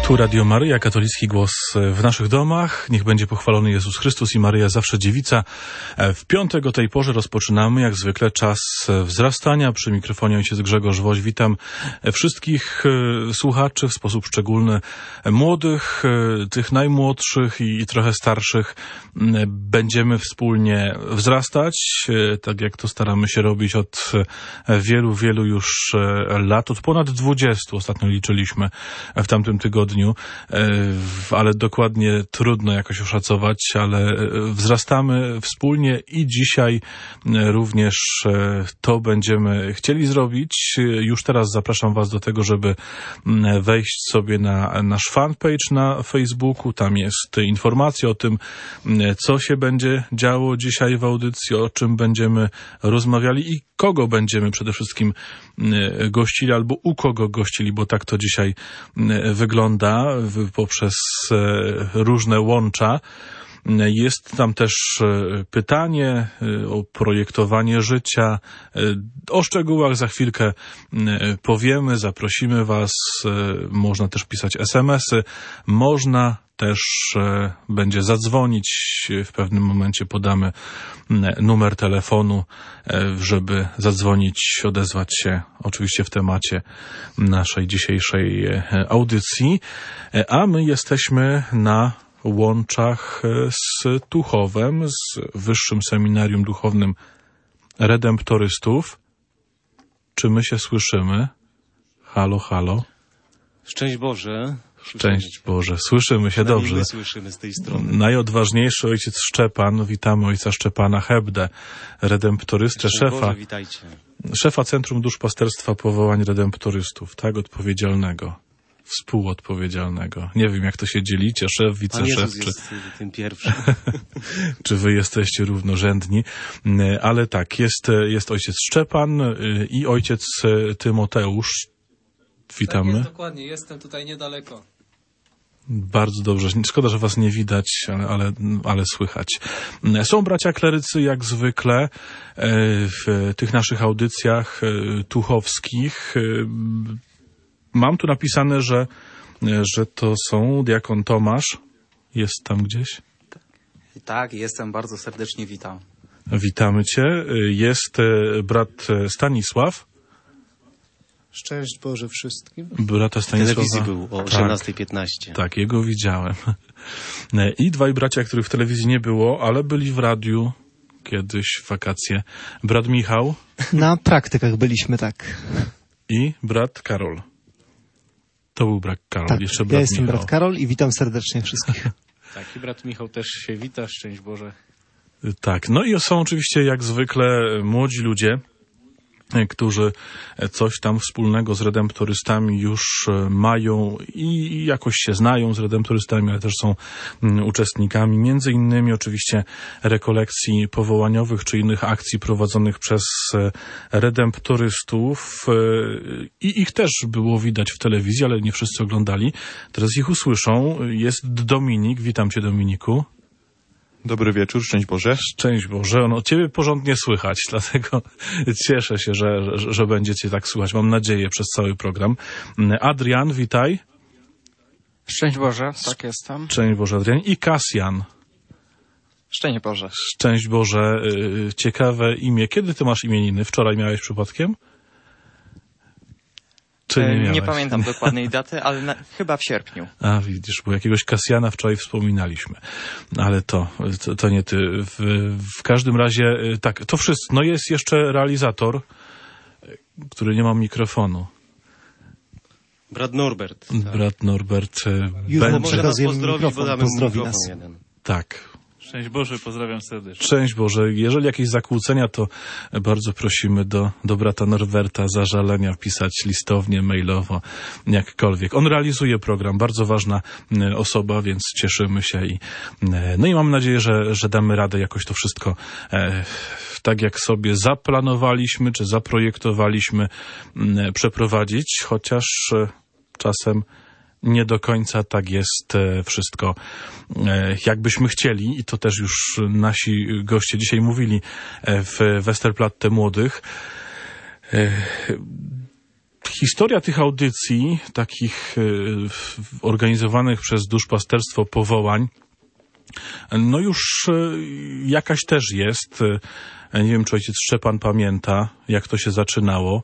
Tu Radio Maryja, katolicki głos w naszych domach. Niech będzie pochwalony Jezus Chrystus i Maryja zawsze dziewica. W piątek o tej porze rozpoczynamy jak zwykle czas wzrastania. Przy mikrofonie ojciec Grzegorz Woś. Witam wszystkich słuchaczy, w sposób szczególny młodych, tych najmłodszych i trochę starszych. Będziemy wspólnie wzrastać, tak jak to staramy się robić od wielu już lat, od ponad 20 ostatnio liczyliśmy w tamtym tygodniu, ale dokładnie trudno jakoś oszacować, ale wzrastamy wspólnie i dzisiaj również to będziemy chcieli zrobić. Już teraz zapraszam Was do tego, żeby wejść sobie na nasz fanpage na Facebooku. Tam jest informacja o tym, co się będzie działo dzisiaj w audycji, o czym będziemy rozmawiali i kogo będziemy przede wszystkim gościli, albo u kogo gościli, bo tak to dzisiaj wygląda poprzez różne łącza. Jest tam też pytanie o projektowanie życia. O szczegółach za chwilkę powiemy, zaprosimy Was. Można też pisać SMS-y. Można też będzie zadzwonić. W pewnym momencie podamy numer telefonu, żeby zadzwonić, odezwać się oczywiście w temacie naszej dzisiejszej audycji. A my jesteśmy na łączach z Tuchowem, z Wyższym Seminarium Duchownym Redemptorystów. Czy my się słyszymy? Halo, halo. Szczęść Boże. Szczęść Boże. Słyszymy się dobrze. My słyszymy z tej strony. Najodważniejszy ojciec Szczepan. Witamy ojca Szczepana Hebdę, redemptorystę, szefa. Boże, witajcie. Szefa Centrum Duszpasterstwa Powołań Redemptorystów. Tak, odpowiedzialnego. Współodpowiedzialnego. Nie wiem, jak to się dzielicie, szef, wiceszef, Pan Jezus jest tym pierwszym. czy wy jesteście równorzędni, ale tak, jest ojciec Szczepan i ojciec Tymoteusz. Witamy. Tak jest, dokładnie, jestem tutaj niedaleko. Bardzo dobrze. Szkoda, że was nie widać, ale słychać. Są bracia klerycy jak zwykle w tych naszych audycjach tuchowskich. Mam tu napisane, że to są diakon Tomasz. Jest tam gdzieś? Tak, jestem, bardzo serdecznie witam. Witamy cię. Jest brat Stanisław. Szczęść Boże wszystkim. Brata W Stanisława. telewizji był o 18:15. Tak, jego widziałem. I dwaj bracia, których w telewizji nie było, ale byli w radiu kiedyś w wakacje. Brat Michał. Na praktykach byliśmy, tak. I brat Karol. To był brat Karol. Tak, Jeszcze brat ja jestem Michał. brat Karol i witam serdecznie wszystkich. Tak, i brat Michał też się wita, szczęść Boże. Tak, no i są oczywiście jak zwykle młodzi ludzie, którzy coś tam wspólnego z redemptorystami już mają i jakoś się znają z redemptorystami, ale też są uczestnikami między innymi oczywiście rekolekcji powołaniowych czy innych akcji prowadzonych przez redemptorystów i ich też było widać w telewizji, ale nie wszyscy oglądali. Teraz ich usłyszą. Jest Dominik. Witam cię, Dominiku. Dobry wieczór, szczęść Boże. Szczęść Boże. No, ciebie porządnie słychać, dlatego cieszę się, że będziecie tak słuchać. Mam nadzieję przez cały program. Adrian, witaj. Szczęść Boże, tak jestem. Szczęść Boże, Adrian. I Kasjan. Szczęść Boże. Szczęść Boże. Ciekawe imię. Kiedy ty masz imieniny? Wczoraj miałeś przypadkiem? Czy nie miałeś? Nie pamiętam dokładnej daty, ale chyba w sierpniu. A widzisz, bo jakiegoś Kasjana wczoraj wspominaliśmy. Ale to nie ty. W każdym razie, tak, to wszystko. No jest jeszcze realizator, który nie ma mikrofonu. Brat Norbert. Tak. Brat Norbert. Już Może przekazujemy nas pozdrowi, mikrofon, podamy pozdrowi mikrofon nas. jeden. Tak. Szczęść Boże, pozdrawiam serdecznie. Szczęść Boże. Jeżeli jakieś zakłócenia, to bardzo prosimy do brata Norberta zażalenia pisać listownie, mailowo, jakkolwiek. On realizuje program, bardzo ważna osoba, więc cieszymy się no i mam nadzieję, że damy radę jakoś to wszystko tak jak sobie zaplanowaliśmy, czy zaprojektowaliśmy przeprowadzić, chociaż czasem nie do końca tak jest wszystko, jakbyśmy chcieli, i to też już nasi goście dzisiaj mówili w Westerplatte Młodych. Historia tych audycji, takich organizowanych przez Duszpasterstwo Powołań, no już jakaś też jest. Nie wiem, czy ojciec Szczepan pamięta, jak to się zaczynało.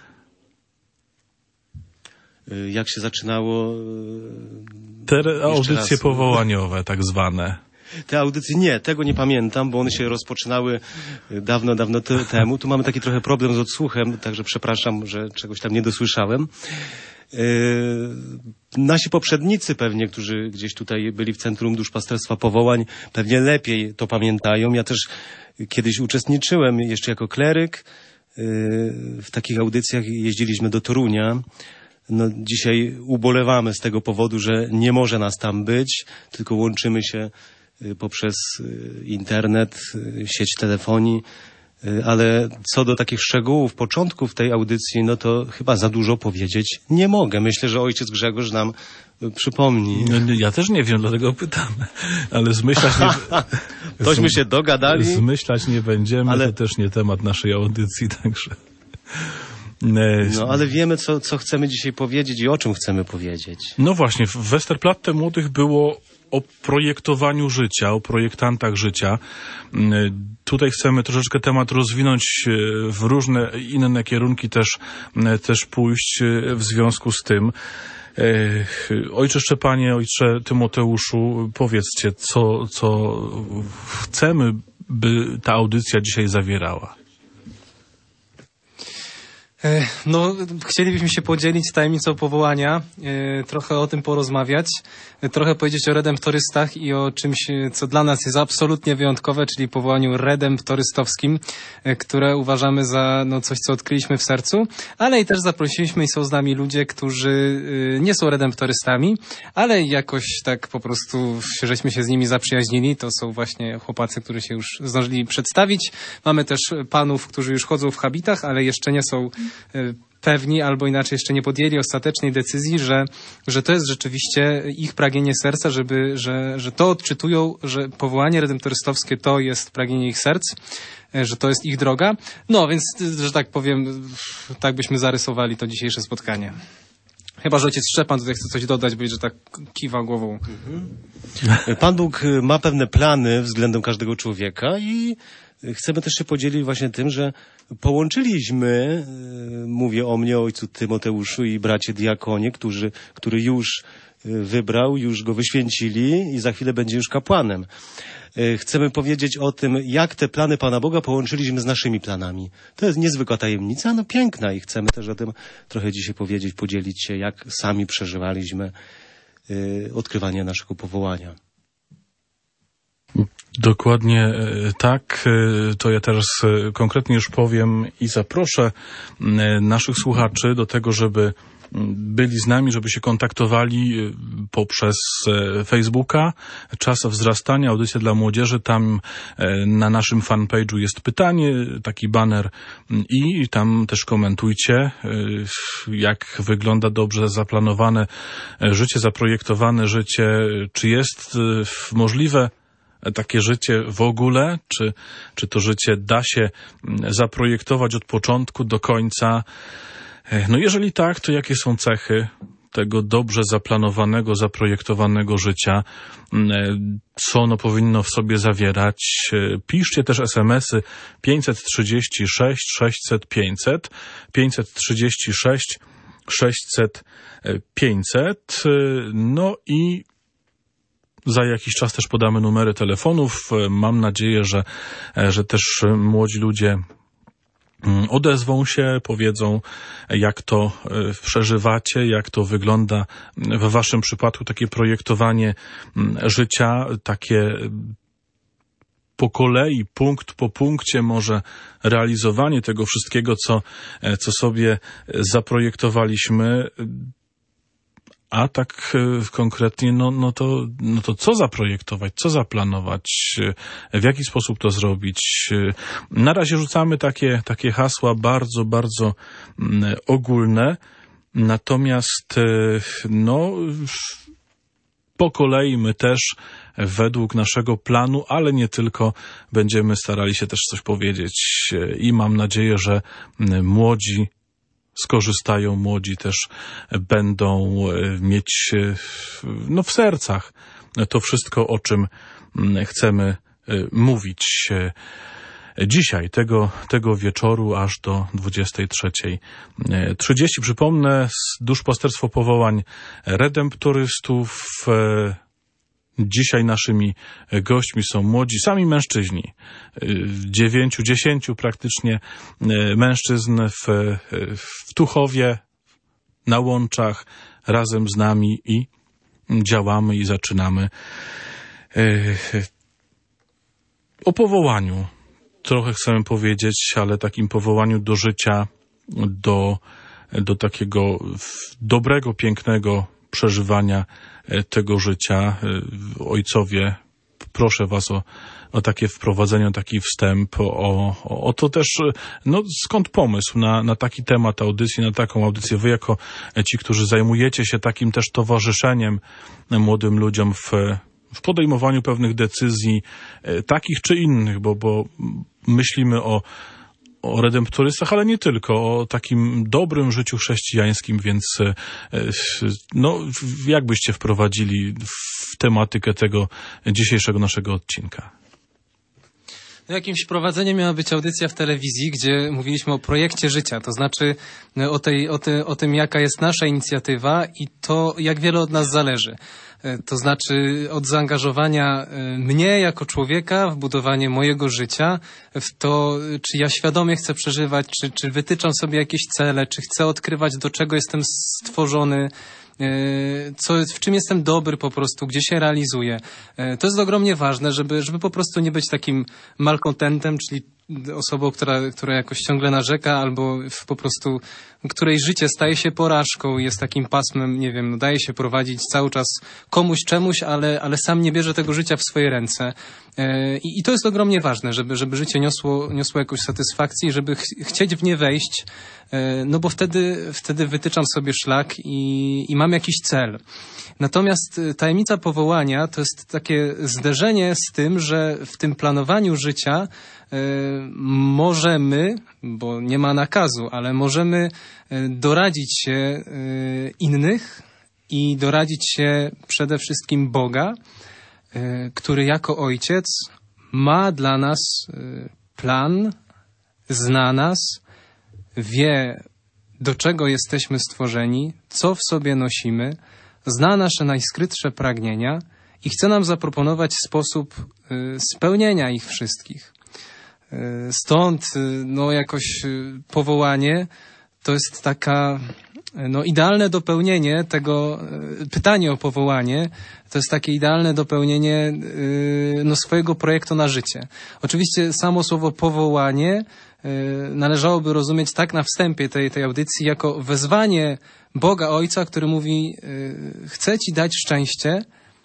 Jak się zaczynało? Te audycje powołaniowe, tak zwane. Te audycje, nie, tego nie pamiętam, bo one się rozpoczynały dawno temu. Tu mamy taki trochę problem z odsłuchem, także przepraszam, że czegoś tam nie dosłyszałem. Nasi poprzednicy pewnie, którzy gdzieś tutaj byli w Centrum Duszpasterstwa Powołań, pewnie lepiej to pamiętają. Ja też kiedyś uczestniczyłem jeszcze jako kleryk w takich audycjach. Jeździliśmy do Torunia. No, dzisiaj ubolewamy z tego powodu, że nie może nas tam być, tylko łączymy się poprzez internet, sieć telefonii. Ale co do takich szczegółów, początków tej audycji, no to chyba za dużo powiedzieć nie mogę. Myślę, że ojciec Grzegorz nam przypomni. No, ja też nie wiem, dlatego pytam. Ale zmyślać nie... Tośmy się dogadali. Zmyślać nie będziemy, ale... to też nie temat naszej audycji, także... No, ale wiemy, co chcemy dzisiaj powiedzieć i o czym chcemy powiedzieć. No właśnie, w Westerplatte Młodych było o projektowaniu życia, o projektantach życia. Tutaj chcemy troszeczkę temat rozwinąć w różne inne kierunki, też pójść w związku z tym. Ojcze Szczepanie, ojcze Tymoteuszu, powiedzcie, co chcemy, by ta audycja dzisiaj zawierała. No, chcielibyśmy się podzielić tajemnicą powołania, trochę o tym porozmawiać, trochę powiedzieć o redemptorystach i o czymś, co dla nas jest absolutnie wyjątkowe, czyli powołaniu redemptorystowskim, które uważamy za coś, co odkryliśmy w sercu, ale i też zaprosiliśmy i są z nami ludzie, którzy nie są redemptorystami, ale jakoś tak po prostu żeśmy się z nimi zaprzyjaźnili. To są właśnie chłopacy, którzy się już zdążyli przedstawić. Mamy też panów, którzy już chodzą w habitach, ale jeszcze nie są pewni, albo inaczej jeszcze nie podjęli ostatecznej decyzji, że to jest rzeczywiście ich pragnienie serca, że to odczytują, że powołanie redemptorystowskie to jest pragnienie ich serc, że to jest ich droga. No więc, że tak powiem, tak byśmy zarysowali to dzisiejsze spotkanie. Chyba, że ojciec Szczepan tutaj chce coś dodać, bo że tak kiwa głową. Pan Bóg ma pewne plany względem każdego człowieka i chcemy też się podzielić właśnie tym, że połączyliśmy, mówię o mnie, ojcu Tymoteuszu i bracie diakonie, który już wybrał, już go wyświęcili i za chwilę będzie już kapłanem. Chcemy powiedzieć o tym, jak te plany Pana Boga połączyliśmy z naszymi planami. To jest niezwykła tajemnica, no piękna i chcemy też o tym trochę dzisiaj powiedzieć, podzielić się, jak sami przeżywaliśmy odkrywanie naszego powołania. Dokładnie tak. To ja teraz konkretnie już powiem i zaproszę naszych słuchaczy do tego, żeby byli z nami, żeby się kontaktowali poprzez Facebooka. Czas wzrastania, audycja dla młodzieży. Tam na naszym fanpage'u jest pytanie, taki baner i tam też komentujcie, jak wygląda dobrze zaplanowane życie, zaprojektowane życie, czy jest możliwe takie życie w ogóle, czy to życie da się zaprojektować od początku do końca. No jeżeli tak, to jakie są cechy tego dobrze zaplanowanego, zaprojektowanego życia? Co ono powinno w sobie zawierać? Piszcie też SMS-y 536 600 500, 536 600 500. No i za jakiś czas też podamy numery telefonów. Mam nadzieję, że też młodzi ludzie odezwą się, powiedzą, jak to przeżywacie, jak to wygląda w waszym przypadku, takie projektowanie życia, takie po kolei, punkt po punkcie może realizowanie tego wszystkiego, co sobie zaprojektowaliśmy. A tak konkretnie, no to co zaprojektować, co zaplanować, w jaki sposób to zrobić? Na razie rzucamy takie hasła bardzo, bardzo ogólne, natomiast po kolei my też według naszego planu, ale nie tylko, będziemy starali się też coś powiedzieć i mam nadzieję, że młodzi skorzystają, młodzi też będą mieć w sercach to wszystko, o czym chcemy mówić dzisiaj, tego wieczoru aż do 23:30. Przypomnę, Duszpasterstwo Powołań Redemptorystów. Dzisiaj naszymi gośćmi są młodzi, sami mężczyźni. 9-10 praktycznie mężczyzn w Tuchowie, na Łączach, razem z nami i działamy i zaczynamy. O powołaniu trochę chcemy powiedzieć, ale takim powołaniu do życia, do takiego dobrego, pięknego przeżywania tego życia. Ojcowie, proszę was o takie wprowadzenie, o taki wstęp, o to też, skąd pomysł na taki temat audycji, na taką audycję. Wy jako ci, którzy zajmujecie się takim też towarzyszeniem młodym ludziom w podejmowaniu pewnych decyzji, takich czy innych, bo myślimy o redemptorystach, ale nie tylko, o takim dobrym życiu chrześcijańskim, więc jak byście wprowadzili w tematykę tego dzisiejszego naszego odcinka? Jakimś wprowadzeniem miała być audycja w telewizji, gdzie mówiliśmy o projekcie życia, to znaczy o tym, jaka jest nasza inicjatywa i to, jak wiele od nas zależy. To znaczy od zaangażowania mnie jako człowieka w budowanie mojego życia, w to, czy ja świadomie chcę przeżywać, czy wytyczam sobie jakieś cele, czy chcę odkrywać, do czego jestem stworzony, w czym jestem dobry po prostu, gdzie się realizuję. To jest ogromnie ważne, żeby po prostu nie być takim malkontentem, czyli osobą, która jakoś ciągle narzeka, albo po prostu której życie staje się porażką, jest takim pasmem, nie wiem, daje się prowadzić cały czas komuś, czemuś, ale sam nie bierze tego życia w swoje ręce. I to jest ogromnie ważne, żeby życie niosło jakąś satysfakcję i żeby chcieć w nie wejść, no bo wtedy wytyczam sobie szlak i mam jakiś cel. Natomiast tajemnica powołania to jest takie zderzenie z tym, że w tym planowaniu życia możemy, bo nie ma nakazu, ale możemy doradzić się innych i doradzić się przede wszystkim Boga, który jako Ojciec ma dla nas plan, zna nas, wie, do czego jesteśmy stworzeni, co w sobie nosimy, zna nasze najskrytsze pragnienia i chce nam zaproponować sposób spełnienia ich wszystkich. Stąd jakoś powołanie to jest taka idealne dopełnienie tego, pytanie o powołanie to jest takie idealne dopełnienie swojego projektu na życie. Oczywiście samo słowo powołanie należałoby rozumieć tak na wstępie tej audycji jako wezwanie Boga Ojca, który mówi: chcę Ci dać szczęście,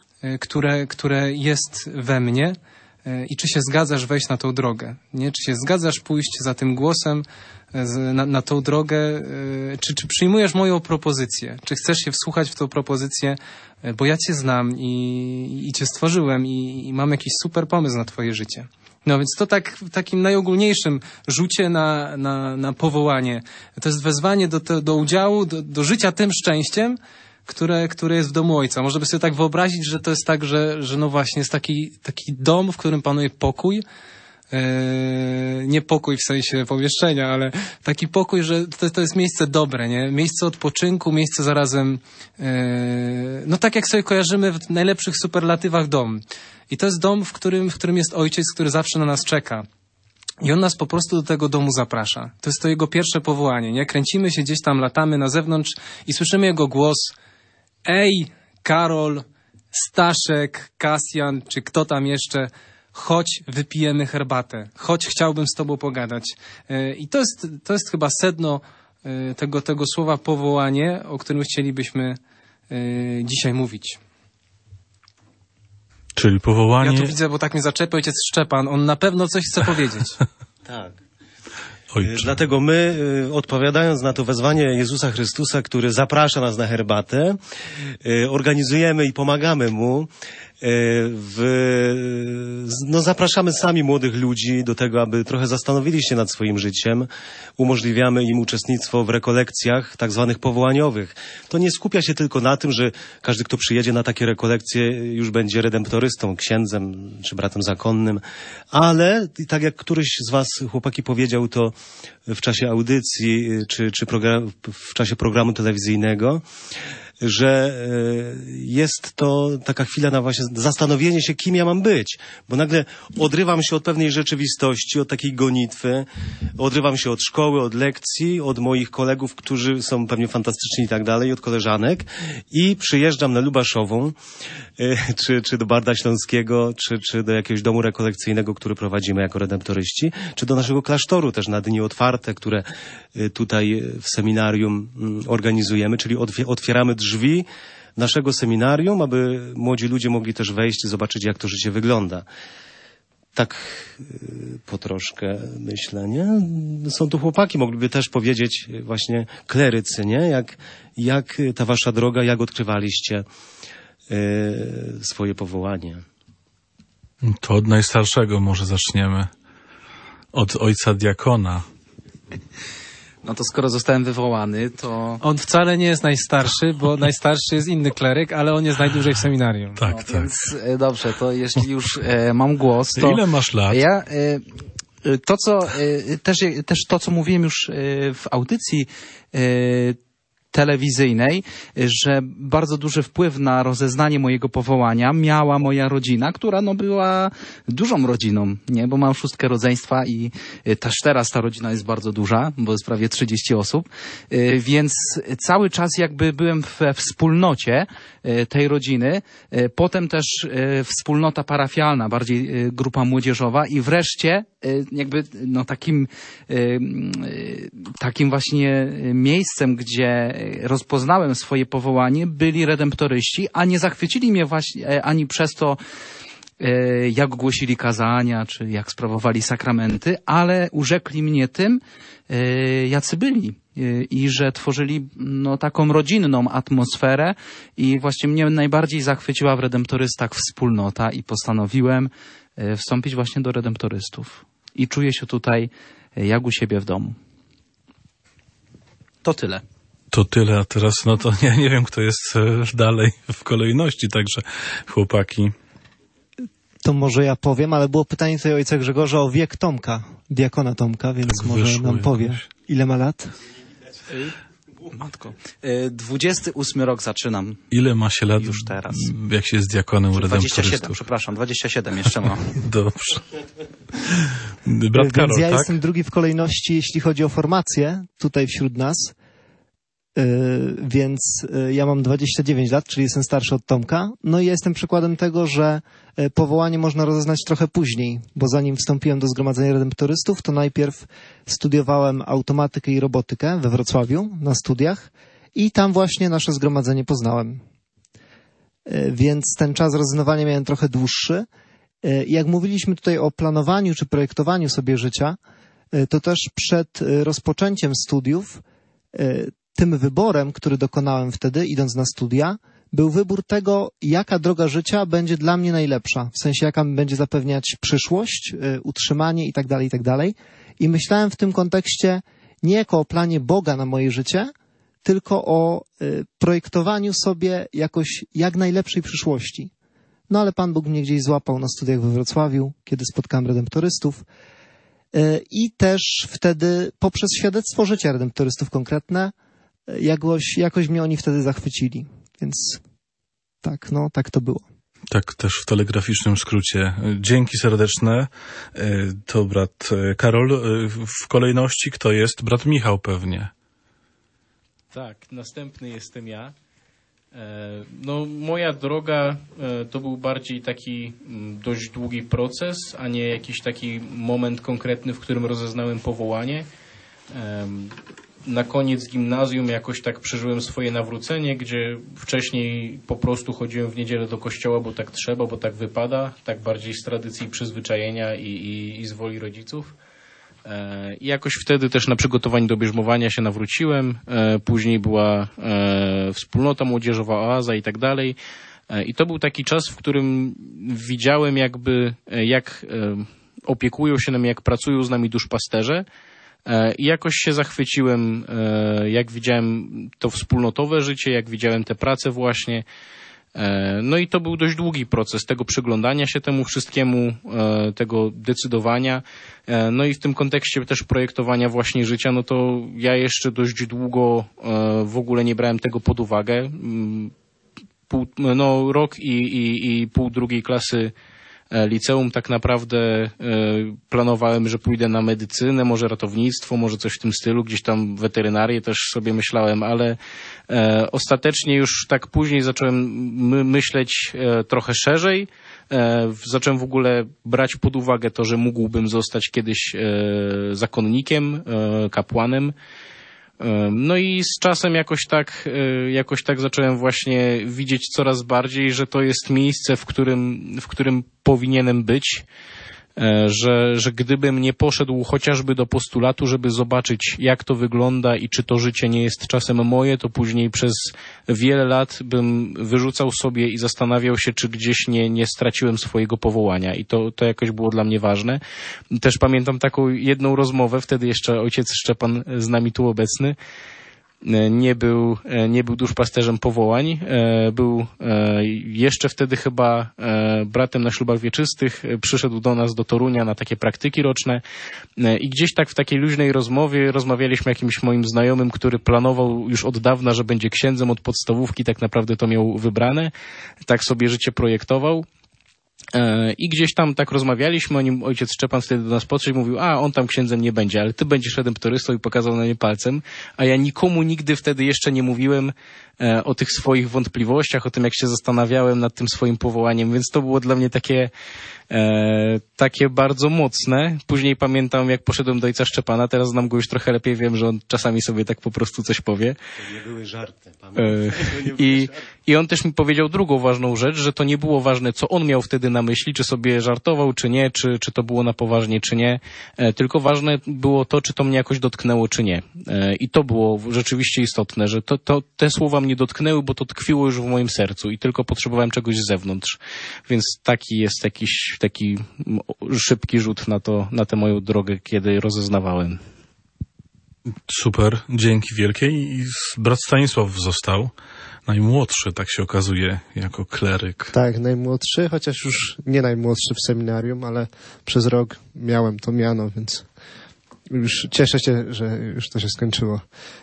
które jest we mnie, i czy się zgadzasz wejść na tą drogę, nie? Czy się zgadzasz pójść za tym głosem na tą drogę, czy przyjmujesz moją propozycję, czy chcesz się wsłuchać w tą propozycję, bo ja Cię znam i Cię stworzyłem i mam jakiś super pomysł na Twoje życie. No więc to tak w takim najogólniejszym rzucie na powołanie. To jest wezwanie do udziału, do życia tym szczęściem, które jest w domu Ojca. Można by sobie tak wyobrazić, że to jest tak, że no właśnie jest taki dom, w którym panuje pokój. Nie pokój w sensie pomieszczenia, ale taki pokój, że to jest miejsce dobre, nie? Miejsce odpoczynku, miejsce zarazem, tak jak sobie kojarzymy w najlepszych superlatywach dom. I to jest dom, w którym jest Ojciec, który zawsze na nas czeka. I On nas po prostu do tego domu zaprasza. To jest to Jego pierwsze powołanie, nie? Kręcimy się gdzieś tam, latamy na zewnątrz i słyszymy Jego głos: ej, Karol, Staszek, Kasjan, czy kto tam jeszcze, chodź, wypijemy herbatę. Chodź, chciałbym z Tobą pogadać. I to jest chyba sedno tego słowa powołanie, o którym chcielibyśmy dzisiaj mówić. Czyli powołanie... Ja tu widzę, bo tak mnie zaczepia ojciec Szczepan. On na pewno coś chce powiedzieć. Tak. Ojcze. Dlatego my, odpowiadając na to wezwanie Jezusa Chrystusa, który zaprasza nas na herbatę, organizujemy i pomagamy Mu Zapraszamy sami młodych ludzi do tego, aby trochę zastanowili się nad swoim życiem. Umożliwiamy im uczestnictwo w rekolekcjach tak zwanych powołaniowych. To nie skupia się tylko na tym, że każdy, kto przyjedzie na takie rekolekcje, już będzie redemptorystą, księdzem czy bratem zakonnym, ale tak jak któryś z was, chłopaki, powiedział to w czasie audycji czy w czasie programu telewizyjnego, że jest to taka chwila na właśnie zastanowienie się, kim ja mam być. Bo nagle odrywam się od pewnej rzeczywistości, od takiej gonitwy, odrywam się od szkoły, od lekcji, od moich kolegów, którzy są pewnie fantastyczni i tak dalej, od koleżanek i przyjeżdżam na Lubaszową, czy do Barda Śląskiego, czy do jakiegoś domu rekolekcyjnego, który prowadzimy jako redemptoryści, czy do naszego klasztoru też na dni otwarte, które tutaj w seminarium organizujemy, czyli otwieramy drzwi naszego seminarium, aby młodzi ludzie mogli też wejść i zobaczyć, jak to życie wygląda. Tak po troszkę myślę, nie? Są tu chłopaki, mogliby też powiedzieć właśnie klerycy, nie? Jak ta wasza droga, jak odkrywaliście swoje powołanie. To od najstarszego może zaczniemy. Od ojca diakona. No to skoro zostałem wywołany, to... On wcale nie jest najstarszy, bo najstarszy jest inny kleryk, ale on jest najdłużej w seminarium. Tak, no, tak. Więc dobrze, to jeśli już mam głos, to... Ile masz lat? Ja... To, co... Też to, co mówiłem już w audycji telewizyjnej, że bardzo duży wpływ na rozeznanie mojego powołania miała moja rodzina, która była dużą rodziną, nie? Bo mam 6 rodzeństwa i też teraz ta rodzina jest bardzo duża, bo jest prawie 30 osób, więc cały czas jakby byłem we wspólnocie tej rodziny, potem też wspólnota parafialna, bardziej grupa młodzieżowa i wreszcie jakby takim właśnie miejscem, gdzie rozpoznałem swoje powołanie, byli redemptoryści, a nie zachwycili mnie właśnie ani przez to, jak głosili kazania, czy jak sprawowali sakramenty, ale urzekli mnie tym, jacy byli i że tworzyli taką rodzinną atmosferę i właśnie mnie najbardziej zachwyciła w redemptorystach wspólnota i postanowiłem wstąpić właśnie do redemptorystów. I czuję się tutaj jak u siebie w domu. To tyle. To tyle, a teraz to nie wiem, kto jest dalej w kolejności, także chłopaki. To może ja powiem, ale było pytanie tutaj ojca Grzegorza o wiek Tomka, diakona Tomka, więc tak może nam powie, jakoś. Ile ma lat? Matko. 28 rok zaczynam. Ile ma się lat już teraz? Jak się jest diakonem redemptorystów? 27, przepraszam, 27 jeszcze mam. Dobrze. Brat Karol, więc ja tak? jestem drugi w kolejności, jeśli chodzi o formację, tutaj wśród nas. Więc ja mam 29 lat, czyli jestem starszy od Tomka. No i jestem przykładem tego, że powołanie można rozeznać trochę później, bo zanim wstąpiłem do Zgromadzenia Redemptorystów, to najpierw studiowałem automatykę i robotykę we Wrocławiu na studiach i tam właśnie nasze zgromadzenie poznałem. Więc ten czas rozeznawania miałem trochę dłuższy. Jak mówiliśmy tutaj o planowaniu czy projektowaniu sobie życia, to też przed rozpoczęciem studiów tym wyborem, który dokonałem wtedy, idąc na studia, był wybór tego, jaka droga życia będzie dla mnie najlepsza. W sensie, jaka mi będzie zapewniać przyszłość, utrzymanie i tak dalej, i tak dalej. I myślałem w tym kontekście nie jako o planie Boga na moje życie, tylko o projektowaniu sobie jakoś jak najlepszej przyszłości. No ale Pan Bóg mnie gdzieś złapał na studiach we Wrocławiu, kiedy spotkałem redemptorystów. I też wtedy poprzez świadectwo życia redemptorystów konkretne jakoś mnie oni wtedy zachwycili. Więc tak to było. Tak też w telegraficznym skrócie. Dzięki serdeczne. To brat Karol. W kolejności kto jest? Brat Michał pewnie. Tak, następny jestem ja. Moja droga to był bardziej taki dość długi proces, a nie jakiś taki moment konkretny, w którym rozeznałem powołanie. Na koniec gimnazjum jakoś tak przeżyłem swoje nawrócenie, gdzie wcześniej po prostu chodziłem w niedzielę do kościoła, bo tak trzeba, bo tak wypada, tak bardziej z tradycji przyzwyczajenia i z woli rodziców. I jakoś wtedy też na przygotowaniu do bierzmowania się nawróciłem. Później była wspólnota młodzieżowa, oaza i tak dalej. I to był taki czas, w którym widziałem jak opiekują się nami, jak pracują z nami duszpasterze. I jakoś się zachwyciłem, jak widziałem to wspólnotowe życie, jak widziałem tę pracę właśnie. No i to był dość długi proces tego przyglądania się temu wszystkiemu, tego decydowania. No i w tym kontekście też projektowania właśnie życia, no to ja jeszcze dość długo w ogóle nie brałem tego pod uwagę. Rok i pół drugiej klasy liceum tak naprawdę planowałem, że pójdę na medycynę, może ratownictwo, może coś w tym stylu, gdzieś tam weterynarię też sobie myślałem, ale ostatecznie już tak później zacząłem myśleć trochę szerzej. Zacząłem w ogóle brać pod uwagę to, że mógłbym zostać kiedyś zakonnikiem, kapłanem. No i z czasem jakoś tak zacząłem właśnie widzieć coraz bardziej, że to jest miejsce, w którym powinienem być, że gdybym nie poszedł chociażby do postulatu, żeby zobaczyć, jak to wygląda i czy to życie nie jest czasem moje, to później przez wiele lat bym wyrzucał sobie i zastanawiał się, czy gdzieś nie straciłem swojego powołania. I to jakoś było dla mnie ważne. Też pamiętam taką jedną rozmowę, wtedy jeszcze ojciec Szczepan z nami tu obecny nie był duszpasterzem powołań. Był jeszcze wtedy chyba bratem na ślubach wieczystych. Przyszedł do nas do Torunia na takie praktyki roczne i gdzieś tak w takiej luźnej rozmowie rozmawialiśmy o jakimś moim znajomym, który planował już od dawna, że będzie księdzem od podstawówki, tak naprawdę to miał wybrane. Tak sobie życie projektował. I gdzieś tam tak rozmawialiśmy o nim, ojciec Szczepan wtedy do nas podszedł i mówił, on tam księdzem nie będzie, ale ty będziesz redemptorystą, i pokazał na mnie palcem, a ja nikomu nigdy wtedy jeszcze nie mówiłem o tych swoich wątpliwościach, o tym, jak się zastanawiałem nad tym swoim powołaniem, więc to było dla mnie takie bardzo mocne. Później pamiętam, jak poszedłem do ojca Szczepana, teraz znam go już trochę lepiej, wiem, że on czasami sobie tak po prostu coś powie. To nie były żarty. I on też mi powiedział drugą ważną rzecz, że to nie było ważne, co on miał wtedy na myśli, czy sobie żartował, czy nie, czy to było na poważnie, czy nie, tylko ważne było to, czy to mnie jakoś dotknęło, czy nie. I to było rzeczywiście istotne, że te słowa mnie dotknęły, bo to tkwiło już w moim sercu i tylko potrzebowałem czegoś z zewnątrz. Więc taki jest taki szybki rzut na tę moją drogę, kiedy rozeznawałem. Super, dzięki wielkie. I brat Stanisław został najmłodszy, tak się okazuje, jako kleryk. Tak, najmłodszy, chociaż już nie najmłodszy w seminarium, ale przez rok miałem to miano, więc już cieszę się, że już to się skończyło.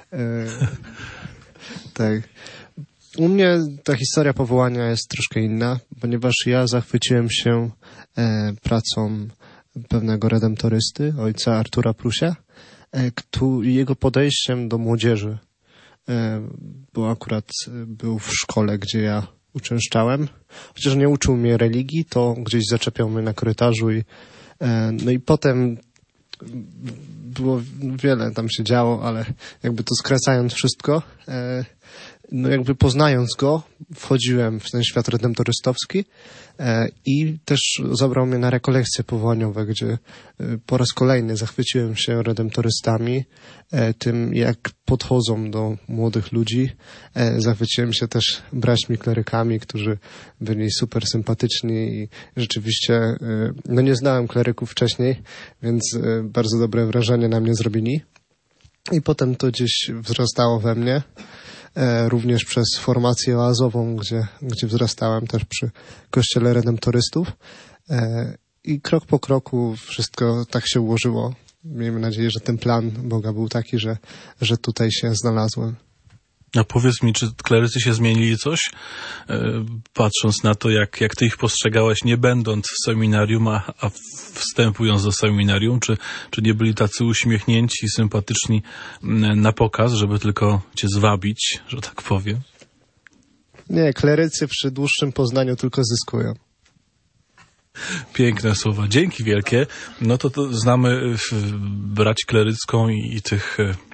Tak. U mnie ta historia powołania jest troszkę inna, ponieważ ja zachwyciłem się pracą pewnego redemptorysty, ojca Artura Prusia, i jego podejściem do młodzieży, bo akurat był w szkole, gdzie ja uczęszczałem. Chociaż nie uczył mnie religii, to gdzieś zaczepiał mnie na korytarzu no i potem było wiele tam się działo, ale jakby to skracając wszystko, no jakby poznając go, wchodziłem w ten świat redemptorystowski i też zabrał mnie na rekolekcje powołaniowe, gdzie po raz kolejny zachwyciłem się redemptorystami, tym jak podchodzą do młodych ludzi. Zachwyciłem się też braćmi klerykami, którzy byli super sympatyczni i rzeczywiście, no nie znałem kleryków wcześniej, więc bardzo dobre wrażenie na mnie zrobili. I potem to gdzieś wzrastało we mnie. Również przez formację oazową, gdzie wzrastałem też przy Kościele Redemptorystów. I krok po kroku wszystko tak się ułożyło. Miejmy nadzieję, że ten plan Boga był taki, że tutaj się znalazłem. A powiedz mi, czy klerycy się zmienili coś? Patrząc na to, jak ty ich postrzegałeś, nie będąc w seminarium, a wstępując do seminarium, czy nie byli tacy uśmiechnięci, sympatyczni na pokaz, żeby tylko cię zwabić, że tak powiem? Nie, klerycy przy dłuższym poznaniu tylko zyskują. Piękne słowa. Dzięki wielkie. No to znamy brać klerycką i tych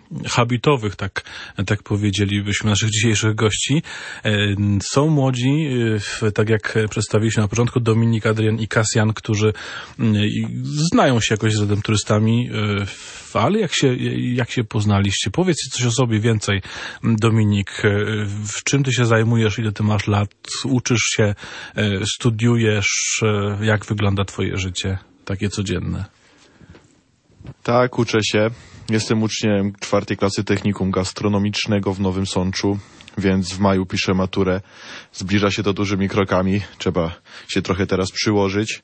habitowych, tak powiedzielibyśmy, naszych dzisiejszych gości. Są młodzi, tak jak przedstawiliśmy na początku, Dominik, Adrian i Kasjan, którzy znają się jakoś z redemptorystami, ale jak się poznaliście? Powiedz coś o sobie więcej, Dominik. W czym ty się zajmujesz? Ile ty masz lat? Uczysz się? Studiujesz? Jak wygląda twoje życie? Takie codzienne. Tak, uczę się. Jestem uczniem 4. klasy technikum gastronomicznego w Nowym Sączu, więc w maju piszę maturę. Zbliża się to dużymi krokami. Trzeba się trochę teraz przyłożyć.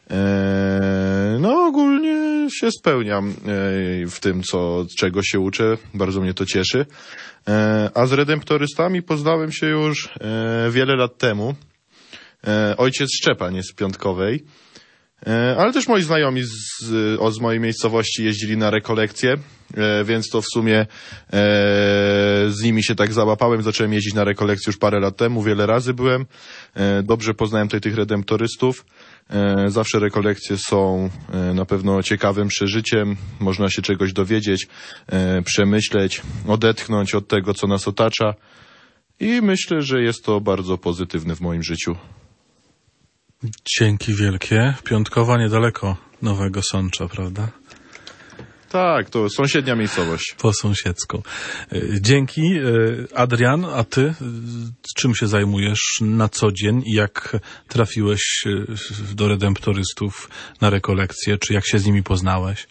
No ogólnie się spełniam w tym, czego się uczę. Bardzo mnie to cieszy. A z redemptorystami poznałem się już wiele lat temu. Ojciec Szczepan jest z Piątkowej. Ale też moi znajomi z mojej miejscowości jeździli na rekolekcje, więc to w sumie z nimi się tak załapałem. Zacząłem jeździć na rekolekcje już parę lat temu, wiele razy byłem. Dobrze poznałem tutaj tych redemptorystów. Zawsze rekolekcje są na pewno ciekawym przeżyciem. Można się czegoś dowiedzieć, przemyśleć, odetchnąć od tego, co nas otacza. I myślę, że jest to bardzo pozytywne w moim życiu. Dzięki wielkie. Piątkowa niedaleko Nowego Sącza, prawda? Tak, to sąsiednia miejscowość. Po sąsiedzku. Dzięki. Adrian, a ty czym się zajmujesz na co dzień i jak trafiłeś do redemptorystów na rekolekcje, czy jak się z nimi poznałeś?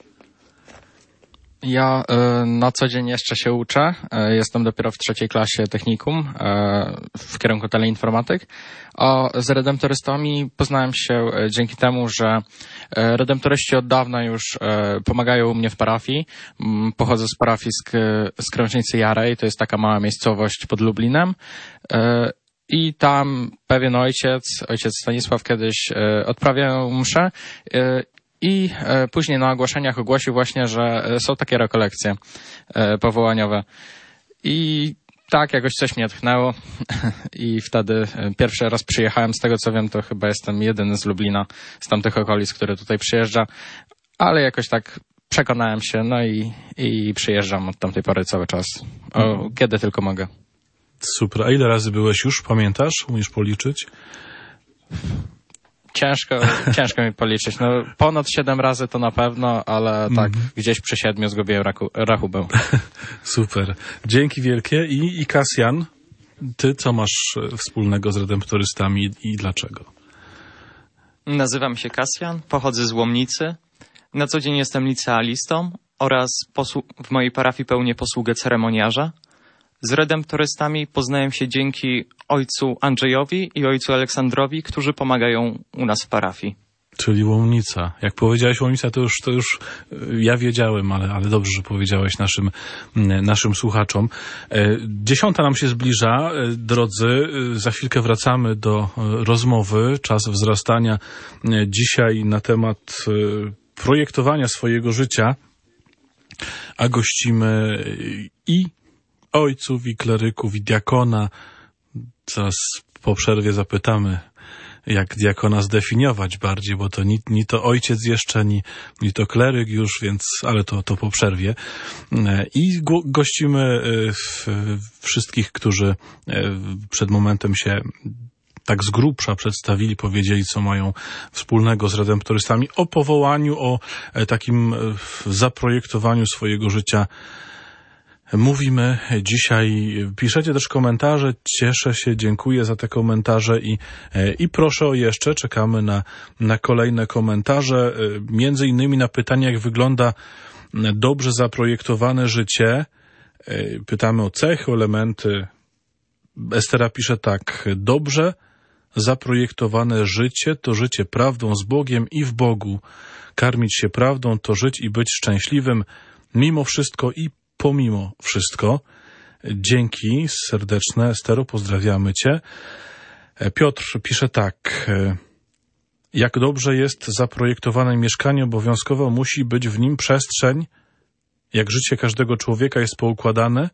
Ja na co dzień jeszcze się uczę. Jestem dopiero w 3. klasie technikum w kierunku teleinformatyk. A z redemptorystami poznałem się dzięki temu, że redemptoryści od dawna już pomagają u mnie w parafii. Pochodzę z parafii z Kręcznicy Jarej. To jest taka mała miejscowość pod Lublinem. I tam pewien ojciec Stanisław kiedyś odprawiał mszę. I później na ogłoszeniach ogłosił właśnie, że są takie rekolekcje powołaniowe. I tak jakoś coś mnie tchnęło i wtedy pierwszy raz przyjechałem. Z tego co wiem, to chyba jestem jedyny z Lublina, z tamtych okolic, który tutaj przyjeżdża. Ale jakoś tak przekonałem się, no i przyjeżdżam od tamtej pory cały czas. Kiedy tylko mogę. Super. A ile razy byłeś już? Pamiętasz? Umiesz policzyć? Ciężko mi policzyć. No, ponad 7 razy to na pewno, ale tak gdzieś przy 7 zgubiłem rachubę. Super. Dzięki wielkie. I Kasjan, ty co masz wspólnego z redemptorystami i dlaczego? Nazywam się Kasjan, pochodzę z Łomnicy. Na co dzień jestem licealistą oraz w mojej parafii pełnię posługę ceremoniarza. Z redemptorystami poznałem się dzięki ojcu Andrzejowi i ojcu Aleksandrowi, którzy pomagają u nas w parafii. Czyli Łomnica. Jak powiedziałeś Łomnica, to już ja wiedziałem, ale dobrze, że powiedziałeś naszym słuchaczom. 10 nam się zbliża, drodzy. Za chwilkę wracamy do rozmowy. Czas wzrastania. Dzisiaj na temat projektowania swojego życia. A gościmy i ojców, i kleryków, i diakona. Zaraz po przerwie zapytamy, jak diakona zdefiniować bardziej, bo to ni to ojciec jeszcze, ni to kleryk już, więc, ale to po przerwie. I gościmy wszystkich, którzy przed momentem się tak z grubsza przedstawili, powiedzieli, co mają wspólnego z redemptorystami, o powołaniu, o takim zaprojektowaniu swojego życia. Mówimy dzisiaj, piszecie też komentarze, cieszę się, dziękuję za te komentarze i proszę o jeszcze, czekamy na kolejne komentarze, między innymi na pytanie, jak wygląda dobrze zaprojektowane życie. Pytamy o cechy, o elementy. Estera pisze tak: dobrze zaprojektowane życie to życie prawdą z Bogiem i w Bogu. Karmić się prawdą to żyć i być szczęśliwym mimo wszystko i pomimo wszystko. Dzięki serdeczne, Estero, pozdrawiamy Cię. Piotr pisze tak: jak dobrze jest zaprojektowane mieszkanie, obowiązkowo musi być w nim przestrzeń. Jak życie każdego człowieka jest poukładane,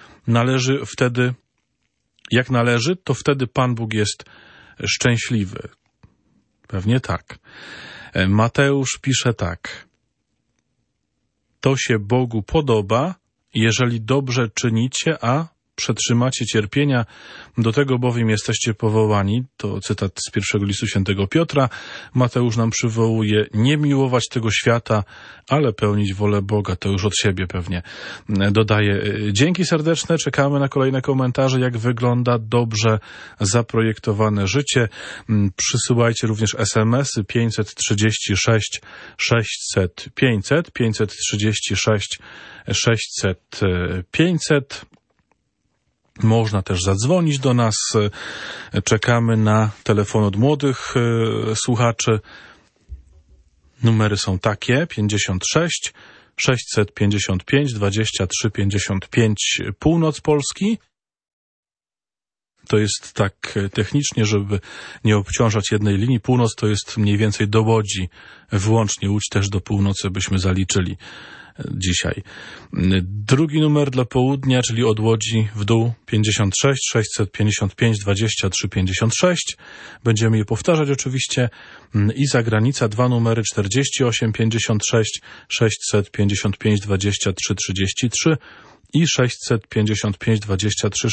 jak należy, to wtedy Pan Bóg jest szczęśliwy. Pewnie tak. Mateusz pisze tak: to się Bogu podoba jeżeli dobrze czynicie, a przetrzymacie cierpienia, do tego bowiem jesteście powołani. To cytat z pierwszego listu świętego Piotra. Mateusz nam przywołuje: nie miłować tego świata, ale pełnić wolę Boga. To już od siebie pewnie dodaje. Dzięki serdeczne, czekamy na kolejne komentarze, jak wygląda dobrze zaprojektowane życie. Przysyłajcie również SMS-y 536 600 500, 536 600 500. Można też zadzwonić do nas. Czekamy na telefon od młodych słuchaczy. Numery są takie: 56 655 23 55 północ Polski. To jest tak technicznie, żeby nie obciążać jednej linii. Północ to jest mniej więcej do Łodzi wyłącznie. Łódź też do północy byśmy zaliczyli dzisiaj. Drugi numer dla południa, czyli od Łodzi w dół, 56 655 23 56. Będziemy je powtarzać oczywiście. I zagranica, dwa numery, 48 56 655 23 33 i 655 23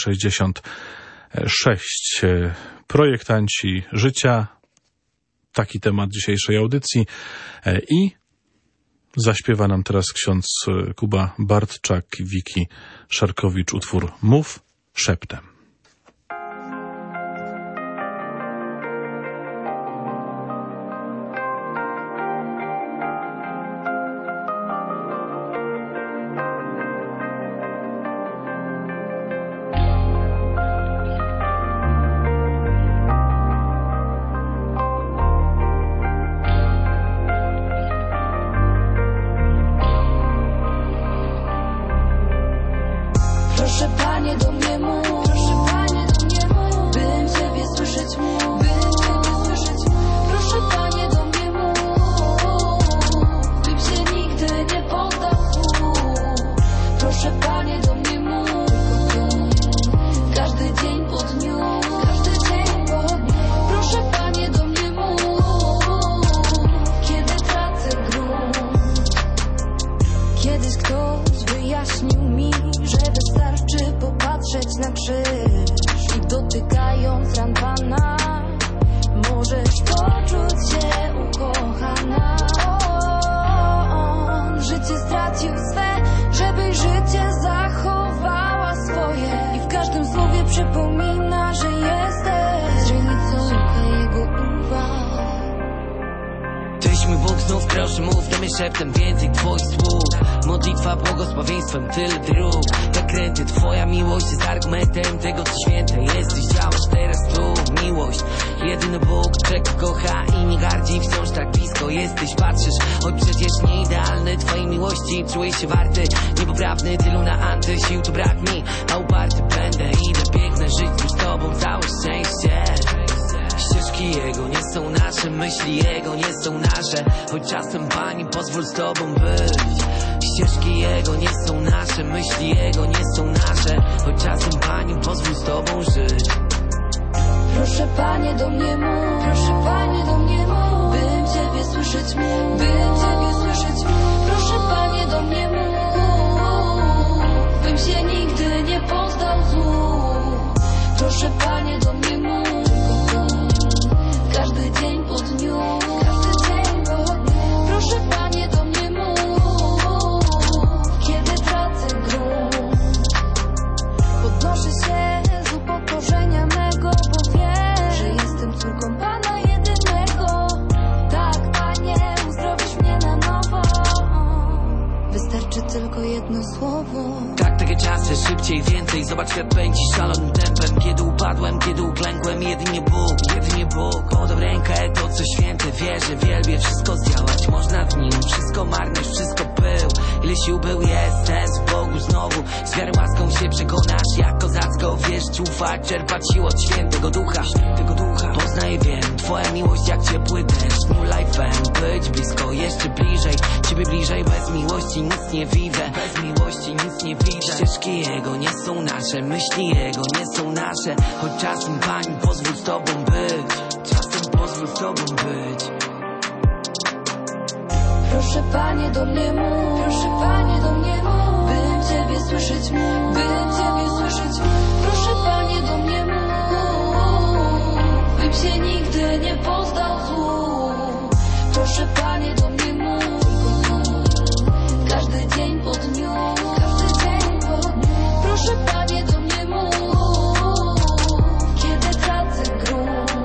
66. Projektanci życia. Taki temat dzisiejszej audycji. I zaśpiewa nam teraz ksiądz Kuba Bartczak i Wiki Szarkowicz utwór Mów szeptem. Proszę Panie do mnie mów, bym Ciebie słyszeć mógł. Proszę Panie do mnie mów, bym się nigdy nie poddał złu. Proszę Panie do mnie mów, każdy dzień po dniu. Proszę Panie do mnie mów, kiedy tracę grunt. Kiedyś ktoś wyjaśnił mi, że wystarczy popatrzeć na krzyż i dotykając ran Pana możesz poczuć się ukochana. On życie stracił swe, żeby życie zachowała swoje. I w każdym słowie przypomina, że jesteś źrenicą jego uwag. Tyś mój Bóg, znów proszę mów do mnie szeptem więcej Twoich słów. Modlitwa błogosławieństwem tyle dróg. Zakręty, Twoja miłość jest argumentem tego, co święte jesteś. Działasz teraz tu, miłość. Jedyny Bóg, czego kocha i nie gardzi. Wciąż tak blisko jesteś, patrzysz. Choć przecież nie idealny, Twojej miłości czuję się warty. Niepoprawny, tylu na anty, sił tu brak mi, a uparty będę. Idę, biegnę, żyć tu z Tobą, całe szczęście. Ścieżki Jego nie są nasze, myśli Jego nie są nasze. Choć czasem, Pani, pozwól z Tobą być. Ścieżki Jego nie są nasze, myśli Jego nie są nasze. Choć czasem, Pani, pozwól z Tobą żyć. Proszę Panie do mnie mów, bym Ciebie słyszeć mógł. Proszę Panie do mnie mów, bym się nigdy nie poddał złu. Proszę Panie do mnie mów, każdy dzień po dniu. Proszę Panie do mnie mów, kiedy tracę grunt. Podnoszę się z upokorzenia mego, bo wiem, że jestem córką Pana jedynego. Tak, Panie, uzdrowisz mnie na nowo. Wystarczy tylko jedno słowo. Tak, takie czasy, szybciej, więcej. Zobacz, świat pędzi szalonym tempem. Kiedy upadłem, kiedy uklękłem, jedynie Bóg. Podał rękę, to co święte, wierzę, wielbię. Wszystko zdziałać można w Nim, wszystko marność, wszystko pył. Ile sił był, jest też w Bogu znowu. Z wiarą, łaską się przekonasz, jak kozacko wierzyć, ufać, czerpać siłę od Świętego Ducha. Poznaję, wiem, Twoja miłość jak ciepły deszcz. New life'em, być blisko, jeszcze bliżej. Ciebie bliżej, bez miłości nic nie widzę. Ścieżki Jego nie są nasze, myśli Jego nie są nasze. Choć czasem, Pani, pozwól z Tobą być. Proszę Panie do mnie mów, bym Ciebie słyszeć mów, by Ciebie słyszeć mów. Proszę Panie do mnie mów, bym się nigdy nie poddał złu. Proszę Panie do mnie mów, każdy dzień po dniu, każdy dzień po dniu. Proszę Panie do mnie mów, kiedy tracę grunt.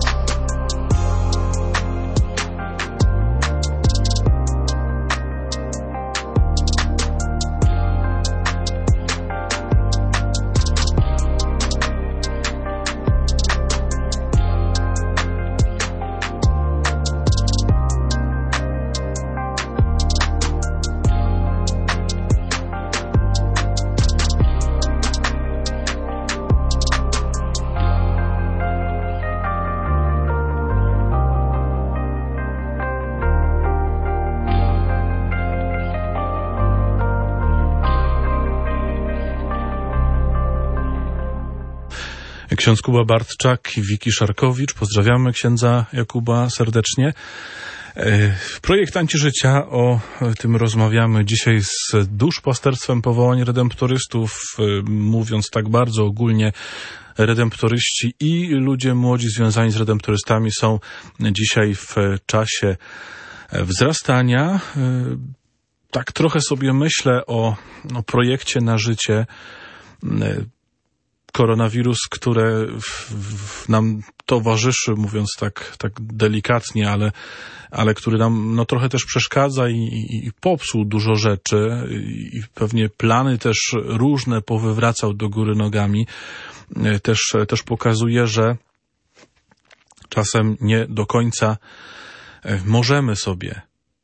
Ksiądz Kuba Bartczak i Wiki Szarkowicz. Pozdrawiamy księdza Jakuba serdecznie. Projekt Antiżycia, o tym rozmawiamy dzisiaj z duszpasterstwem powołań redemptorystów. Mówiąc tak bardzo ogólnie, redemptoryści i ludzie młodzi związani z redemptorystami są dzisiaj w czasie wzrastania. Tak trochę sobie myślę o projekcie na życie. Koronawirus, które nam towarzyszy, mówiąc tak delikatnie, ale który nam trochę też przeszkadza i popsuł dużo rzeczy i pewnie plany też różne powywracał do góry nogami, też pokazuje, że czasem nie do końca możemy sobie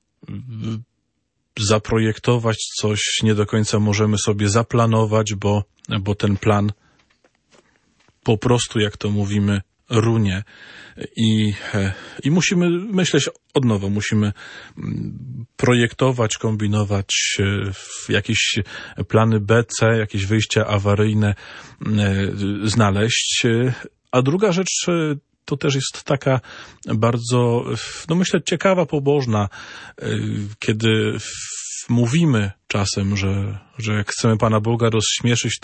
zaprojektować coś, nie do końca możemy sobie zaplanować, bo ten plan po prostu, jak to mówimy, runie. I musimy myśleć od nowa, musimy projektować, kombinować jakieś plany B, C, jakieś wyjścia awaryjne znaleźć. A druga rzecz to też jest taka bardzo, myślę, ciekawa, pobożna, kiedy mówimy czasem, że jak chcemy Pana Boga rozśmieszyć,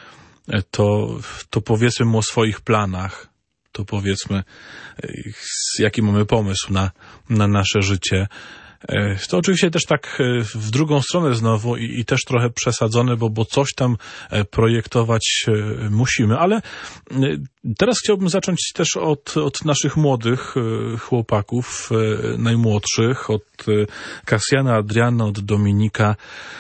to powiedzmy mu o swoich planach, to powiedzmy, jaki mamy pomysł na nasze życie. To oczywiście też tak w drugą stronę znowu i też trochę przesadzone, bo coś tam projektować musimy, ale teraz chciałbym zacząć też od naszych młodych chłopaków, najmłodszych, od Kasjana, Adriana, od Dominika.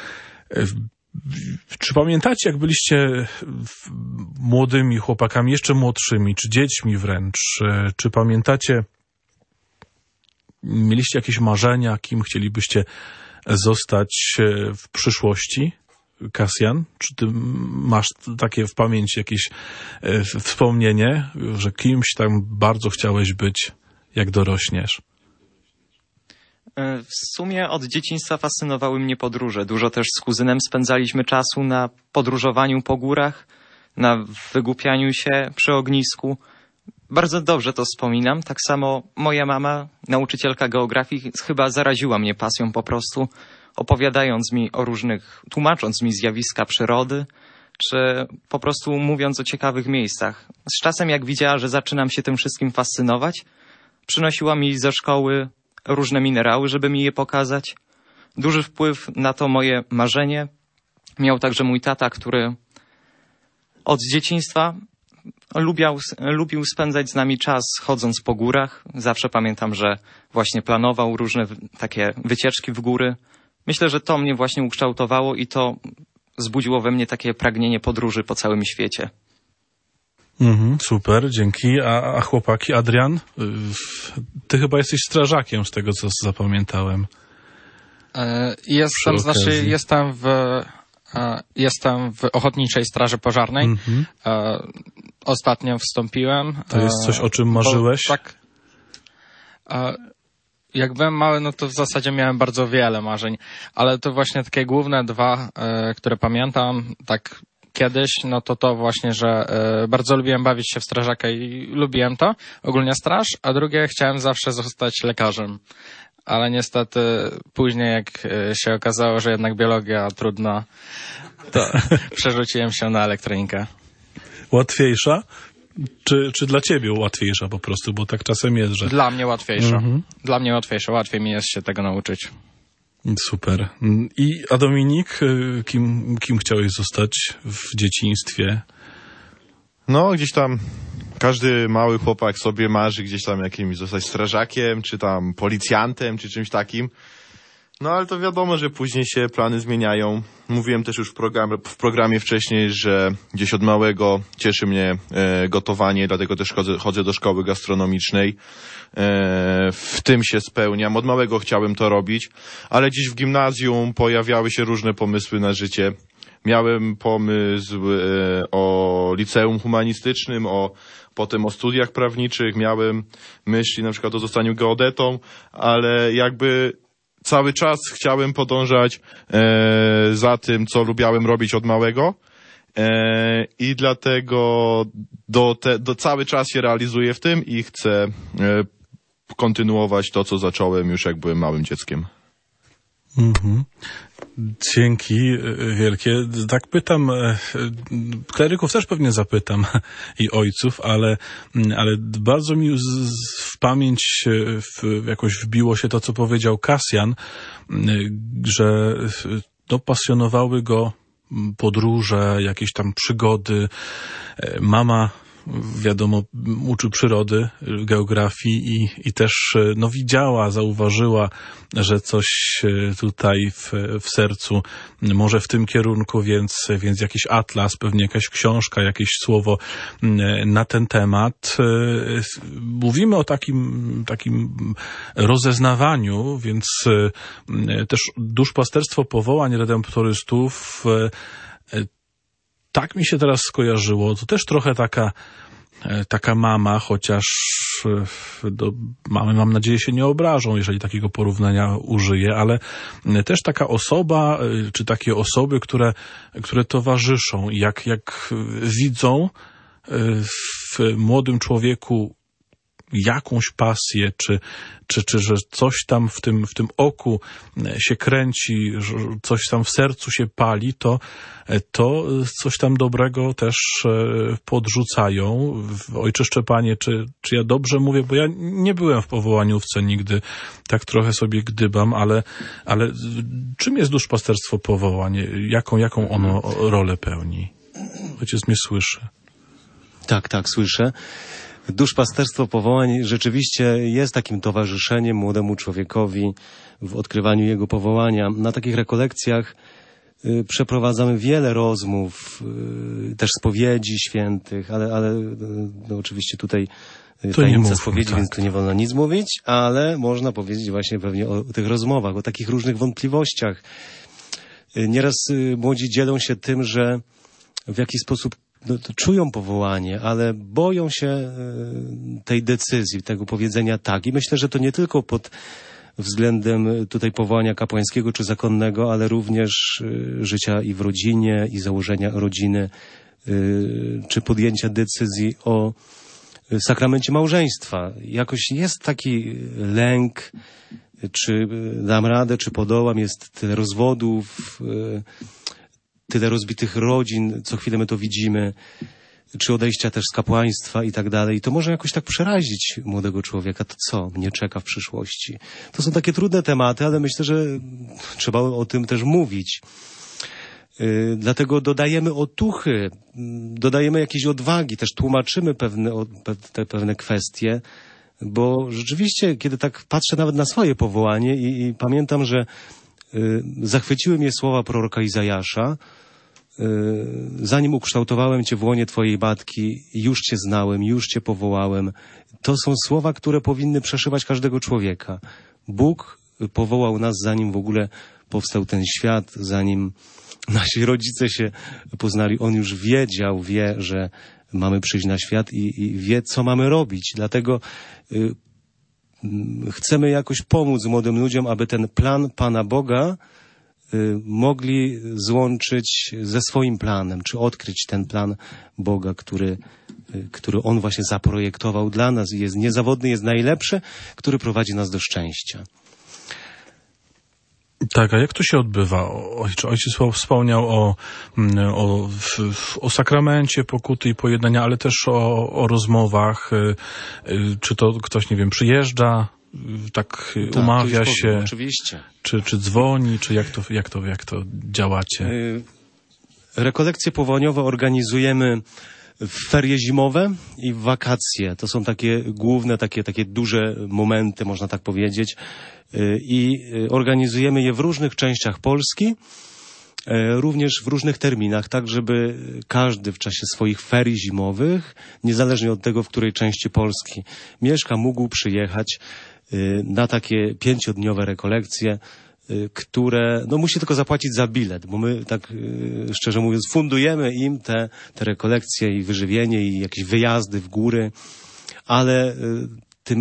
Czy pamiętacie, jak byliście młodymi chłopakami, jeszcze młodszymi, czy dziećmi wręcz? Czy pamiętacie, mieliście jakieś marzenia, kim chcielibyście zostać w przyszłości? Kasjan, czy ty masz takie w pamięci jakieś wspomnienie, że kimś tam bardzo chciałeś być, jak dorośniesz? W sumie od dzieciństwa fascynowały mnie podróże. Dużo też z kuzynem spędzaliśmy czasu na podróżowaniu po górach, na wygłupianiu się przy ognisku. Bardzo dobrze to wspominam. Tak samo moja mama, nauczycielka geografii, chyba zaraziła mnie pasją po prostu, opowiadając mi o różnych, tłumacząc mi zjawiska przyrody, czy po prostu mówiąc o ciekawych miejscach. Z czasem, jak widziała, że zaczynam się tym wszystkim fascynować, przynosiła mi ze szkoły różne minerały, żeby mi je pokazać. Duży wpływ na to moje marzenie miał także mój tata, który od dzieciństwa lubił spędzać z nami czas chodząc po górach. Zawsze pamiętam, że właśnie planował różne takie wycieczki w góry. Myślę, że to mnie właśnie ukształtowało i to zbudziło we mnie takie pragnienie podróży po całym świecie. Super, dzięki. A chłopaki, Adrian, ty chyba jesteś strażakiem z tego, co zapamiętałem. Jestem w Ochotniczej Straży Pożarnej. Ostatnio wstąpiłem. To jest coś, o czym marzyłeś? Tak. Jak byłem mały, no to w zasadzie miałem bardzo wiele marzeń, ale to właśnie takie główne dwa, które pamiętam, tak kiedyś, no to właśnie, że bardzo lubiłem bawić się w strażaka i lubiłem to, ogólnie straż, a drugie, chciałem zawsze zostać lekarzem. ale niestety później jak się okazało, że jednak biologia trudno, to przerzuciłem się na elektronikę. Łatwiejsza? Czy dla ciebie łatwiejsza po prostu, bo tak czasem jest, że... Dla mnie łatwiejsza. Dla mnie łatwiejsza. Łatwiej mi jest się tego nauczyć. Super. A Dominik, kim chciałeś zostać w dzieciństwie? No, gdzieś tam każdy mały chłopak sobie marzy gdzieś tam jakimś zostać strażakiem, czy tam policjantem, czy czymś takim. No, ale to wiadomo, że później się plany zmieniają. Mówiłem też już w programie wcześniej, że gdzieś od małego cieszy mnie gotowanie, dlatego też chodzę do szkoły gastronomicznej. W tym się spełniam. Od małego chciałem to robić, ale dziś w gimnazjum pojawiały się różne pomysły na życie. Miałem pomysł o liceum humanistycznym, potem o studiach prawniczych, miałem myśli na przykład o zostaniu geodetą, ale jakby cały czas chciałem podążać za tym, co lubiałem robić od małego i dlatego cały czas się realizuję w tym i chcę kontynuować to, co zacząłem już jak byłem małym dzieckiem. Dzięki wielkie. Tak pytam, kleryków też pewnie zapytam i ojców, ale bardzo mi w pamięć jakoś wbiło się to, co powiedział Kasjan, że pasjonowały go podróże, jakieś tam przygody. Mama, wiadomo, uczy przyrody, geografii i też widziała, zauważyła, że coś tutaj w sercu może w tym kierunku, więc jakiś atlas, pewnie jakaś książka, jakieś słowo na ten temat. Mówimy o takim rozeznawaniu, więc też duszpasterstwo powołań redemptorystów tak mi się teraz skojarzyło. To też trochę taka mama, chociaż mamy, mam nadzieję, się nie obrażą, jeżeli takiego porównania użyję, ale też taka osoba, czy takie osoby, które towarzyszą, jak widzą w młodym człowieku jakąś pasję, czy że coś tam w tym oku się kręci, że coś tam w sercu się pali, to coś tam dobrego też podrzucają. Ojcze Szczepanie, czy ja dobrze mówię, bo ja nie byłem w powołaniówce nigdy, tak trochę sobie gdybam, ale czym jest duszpasterstwo powołań? Jaką ono rolę pełni? Ojciec mnie słyszy. Tak, słyszę. Duszpasterstwo powołań rzeczywiście jest takim towarzyszeniem młodemu człowiekowi w odkrywaniu jego powołania. Na takich rekolekcjach przeprowadzamy wiele rozmów, też spowiedzi świętych, ale oczywiście tutaj tajemnica spowiedzi, więc tu nie wolno nic mówić, ale można powiedzieć właśnie pewnie o tych rozmowach, o takich różnych wątpliwościach. Nieraz młodzi dzielą się tym, że w jakiś sposób czują powołanie, ale boją się tej decyzji, tego powiedzenia tak. I myślę, że to nie tylko pod względem tutaj powołania kapłańskiego czy zakonnego, ale również życia i w rodzinie, i założenia rodziny, czy podjęcia decyzji o sakramencie małżeństwa. Jakoś jest taki lęk, czy dam radę, czy podołam, jest tyle rozwodów, tyle rozbitych rodzin, co chwilę my to widzimy, czy odejścia też z kapłaństwa i tak dalej. To może jakoś tak przerazić młodego człowieka. To co mnie czeka w przyszłości? To są takie trudne tematy, ale myślę, że trzeba o tym też mówić. Dlatego dodajemy otuchy, dodajemy jakieś odwagi, też tłumaczymy pewne kwestie, bo rzeczywiście, kiedy tak patrzę nawet na swoje powołanie i pamiętam, że zachwyciły mnie słowa proroka Izajasza. Zanim ukształtowałem Cię w łonie Twojej matki, już Cię znałem, już Cię powołałem. To są słowa, które powinny przeszywać każdego człowieka. Bóg powołał nas, zanim w ogóle powstał ten świat, zanim nasi rodzice się poznali. On już wie, że mamy przyjść na świat i wie, co mamy robić. Dlatego chcemy jakoś pomóc młodym ludziom, aby ten plan Pana Boga mogli złączyć ze swoim planem, czy odkryć ten plan Boga, który On właśnie zaprojektował dla nas i jest niezawodny, jest najlepszy, który prowadzi nas do szczęścia. Tak, a jak to się odbywa? Ojciec wspomniał o sakramencie pokuty i pojednania, ale też o rozmowach. Czy to ktoś, nie wiem, przyjeżdża, tak umawia się? Oczywiście. Czy dzwoni, czy jak to działacie? Rekolekcje powołaniowe organizujemy w ferie zimowe i w wakacje. To są takie główne, takie duże momenty, można tak powiedzieć. I organizujemy je w różnych częściach Polski, również w różnych terminach, tak żeby każdy w czasie swoich ferii zimowych, niezależnie od tego, w której części Polski mieszka, mógł przyjechać na takie 5-dniowe rekolekcje, które, musi tylko zapłacić za bilet, bo my, tak szczerze mówiąc, fundujemy im te rekolekcje i wyżywienie i jakieś wyjazdy w góry, ale tym,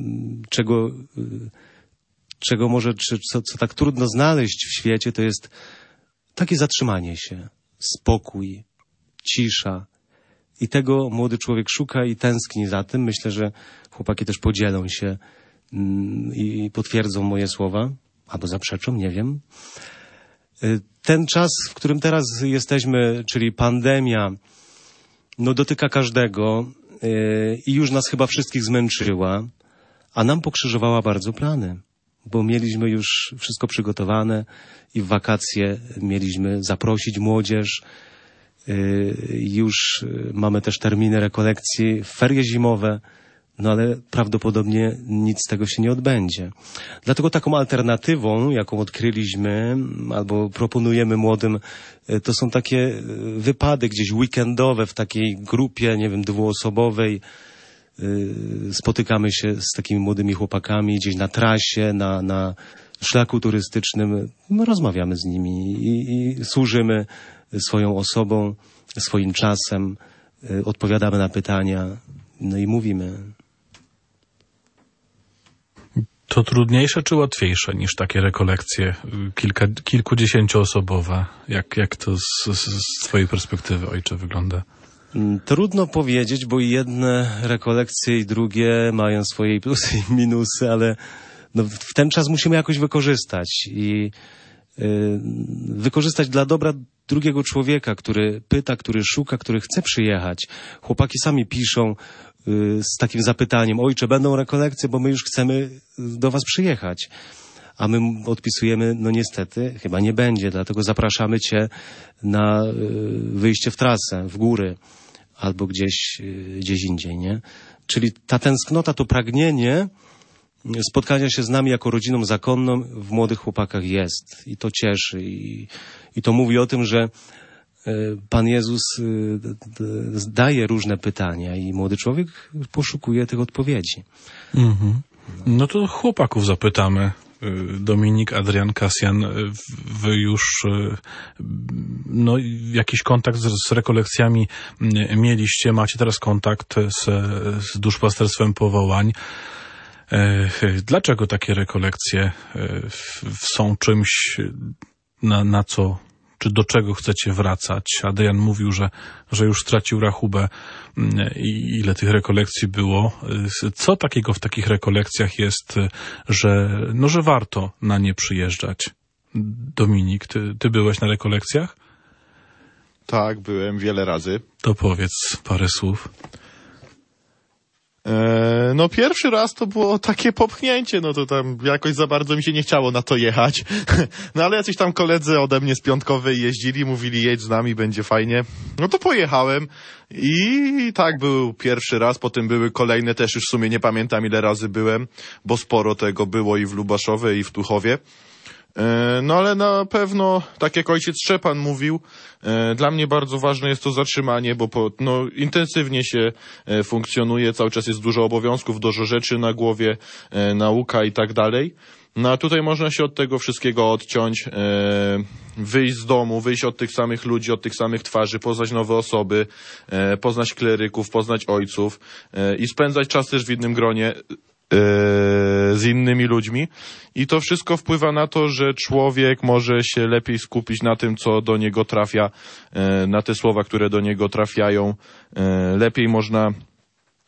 czego może, co tak trudno znaleźć w świecie, to jest takie zatrzymanie się, spokój, cisza. I tego młody człowiek szuka i tęskni za tym. Myślę, że chłopaki też podzielą się i potwierdzą moje słowa, albo zaprzeczą, nie wiem. Ten czas, w którym teraz jesteśmy, czyli pandemia, dotyka każdego i już nas chyba wszystkich zmęczyła, a nam pokrzyżowała bardzo plany, bo mieliśmy już wszystko przygotowane i w wakacje mieliśmy zaprosić młodzież. Już mamy też terminy rekolekcji w ferie zimowe, ale prawdopodobnie nic z tego się nie odbędzie. Dlatego taką alternatywą, jaką odkryliśmy albo proponujemy młodym, to są takie wypady gdzieś weekendowe w takiej grupie, nie wiem, 2-osobowej. Spotykamy się z takimi młodymi chłopakami gdzieś na trasie, na szlaku turystycznym. Rozmawiamy z nimi i służymy swoją osobą, swoim czasem, odpowiadamy na pytania, i mówimy. To trudniejsze czy łatwiejsze niż takie rekolekcje kilkudziesięcioosobowe? Jak to z twojej perspektywy, ojcze, wygląda? Trudno powiedzieć, bo jedne rekolekcje i drugie mają swoje plusy i minusy, ale w ten czas musimy jakoś wykorzystać i wykorzystać dla dobra drugiego człowieka, który pyta, który szuka, który chce przyjechać. Chłopaki sami piszą z takim zapytaniem: ojcze, będą rekolekcje, bo my już chcemy do was przyjechać. A my odpisujemy: niestety, chyba nie będzie, dlatego zapraszamy cię na wyjście w trasę, w góry, albo gdzieś indziej, nie? Czyli ta tęsknota, to pragnienie spotkania się z nami jako rodziną zakonną w młodych chłopakach jest. I to cieszy. I to mówi o tym, że Pan Jezus daje różne pytania i młody człowiek poszukuje tych odpowiedzi. Mhm. No to chłopaków zapytamy. Dominik, Adrian, Kasjan, wy już jakiś kontakt z rekolekcjami mieliście, macie teraz kontakt z duszpasterstwem powołań. Dlaczego takie rekolekcje są czymś, na co, czy do czego chcecie wracać? Adrian mówił, że już stracił rachubę, ile tych rekolekcji było. Co takiego w takich rekolekcjach jest, że warto na nie przyjeżdżać? Dominik, ty byłeś na rekolekcjach? Tak, byłem wiele razy. To powiedz parę słów. Pierwszy raz to było takie popchnięcie, to tam jakoś za bardzo mi się nie chciało na to jechać. Ale jacyś tam koledzy ode mnie z piątkowej jeździli, mówili: jedź z nami, będzie fajnie. To pojechałem i tak był pierwszy raz, potem były kolejne, też już w sumie nie pamiętam ile razy byłem, bo sporo tego było i w Lubaszowie, i w Tuchowie. Ale na pewno, tak jak ojciec Szczepan mówił, dla mnie bardzo ważne jest to zatrzymanie, bo intensywnie się funkcjonuje, cały czas jest dużo obowiązków, dużo rzeczy na głowie, nauka i tak dalej. A tutaj można się od tego wszystkiego odciąć, wyjść z domu, wyjść od tych samych ludzi, od tych samych twarzy, poznać nowe osoby, poznać kleryków, poznać ojców i spędzać czas też w innym gronie z innymi ludźmi. I to wszystko wpływa na to, że człowiek może się lepiej skupić na tym, co do niego trafia, na te słowa, które do niego trafiają. Lepiej można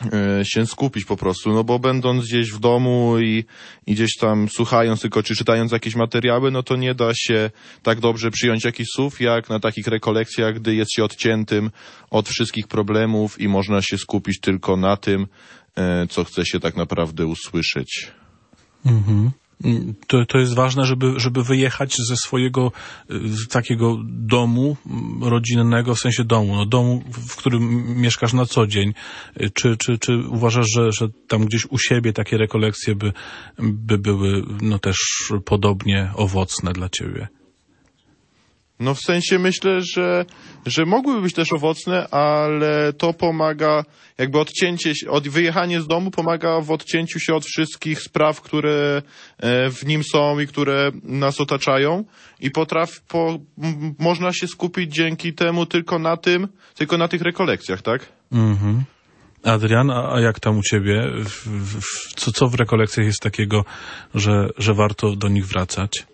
się skupić po prostu, no bo będąc gdzieś w domu i gdzieś tam słuchając tylko czy czytając jakieś materiały, no to nie da się tak dobrze przyjąć jakichś słów jak na takich rekolekcjach, gdy jest się odciętym od wszystkich problemów i można się skupić tylko na tym, co chce się tak naprawdę usłyszeć. Mhm. To jest ważne, żeby wyjechać ze swojego takiego domu rodzinnego, w sensie domu, no domu, w którym mieszkasz na co dzień. Czy uważasz, że tam gdzieś u siebie takie rekolekcje by były no też podobnie owocne dla ciebie? No w sensie myślę, że mogłyby być też owocne, ale to pomaga, jakby wyjechanie z domu pomaga w odcięciu się od wszystkich spraw, które w nim są i które nas otaczają i można się skupić dzięki temu tylko na tych rekolekcjach, tak? Mhm. Adrian, a jak tam u ciebie? Co w rekolekcjach jest takiego, że warto do nich wracać?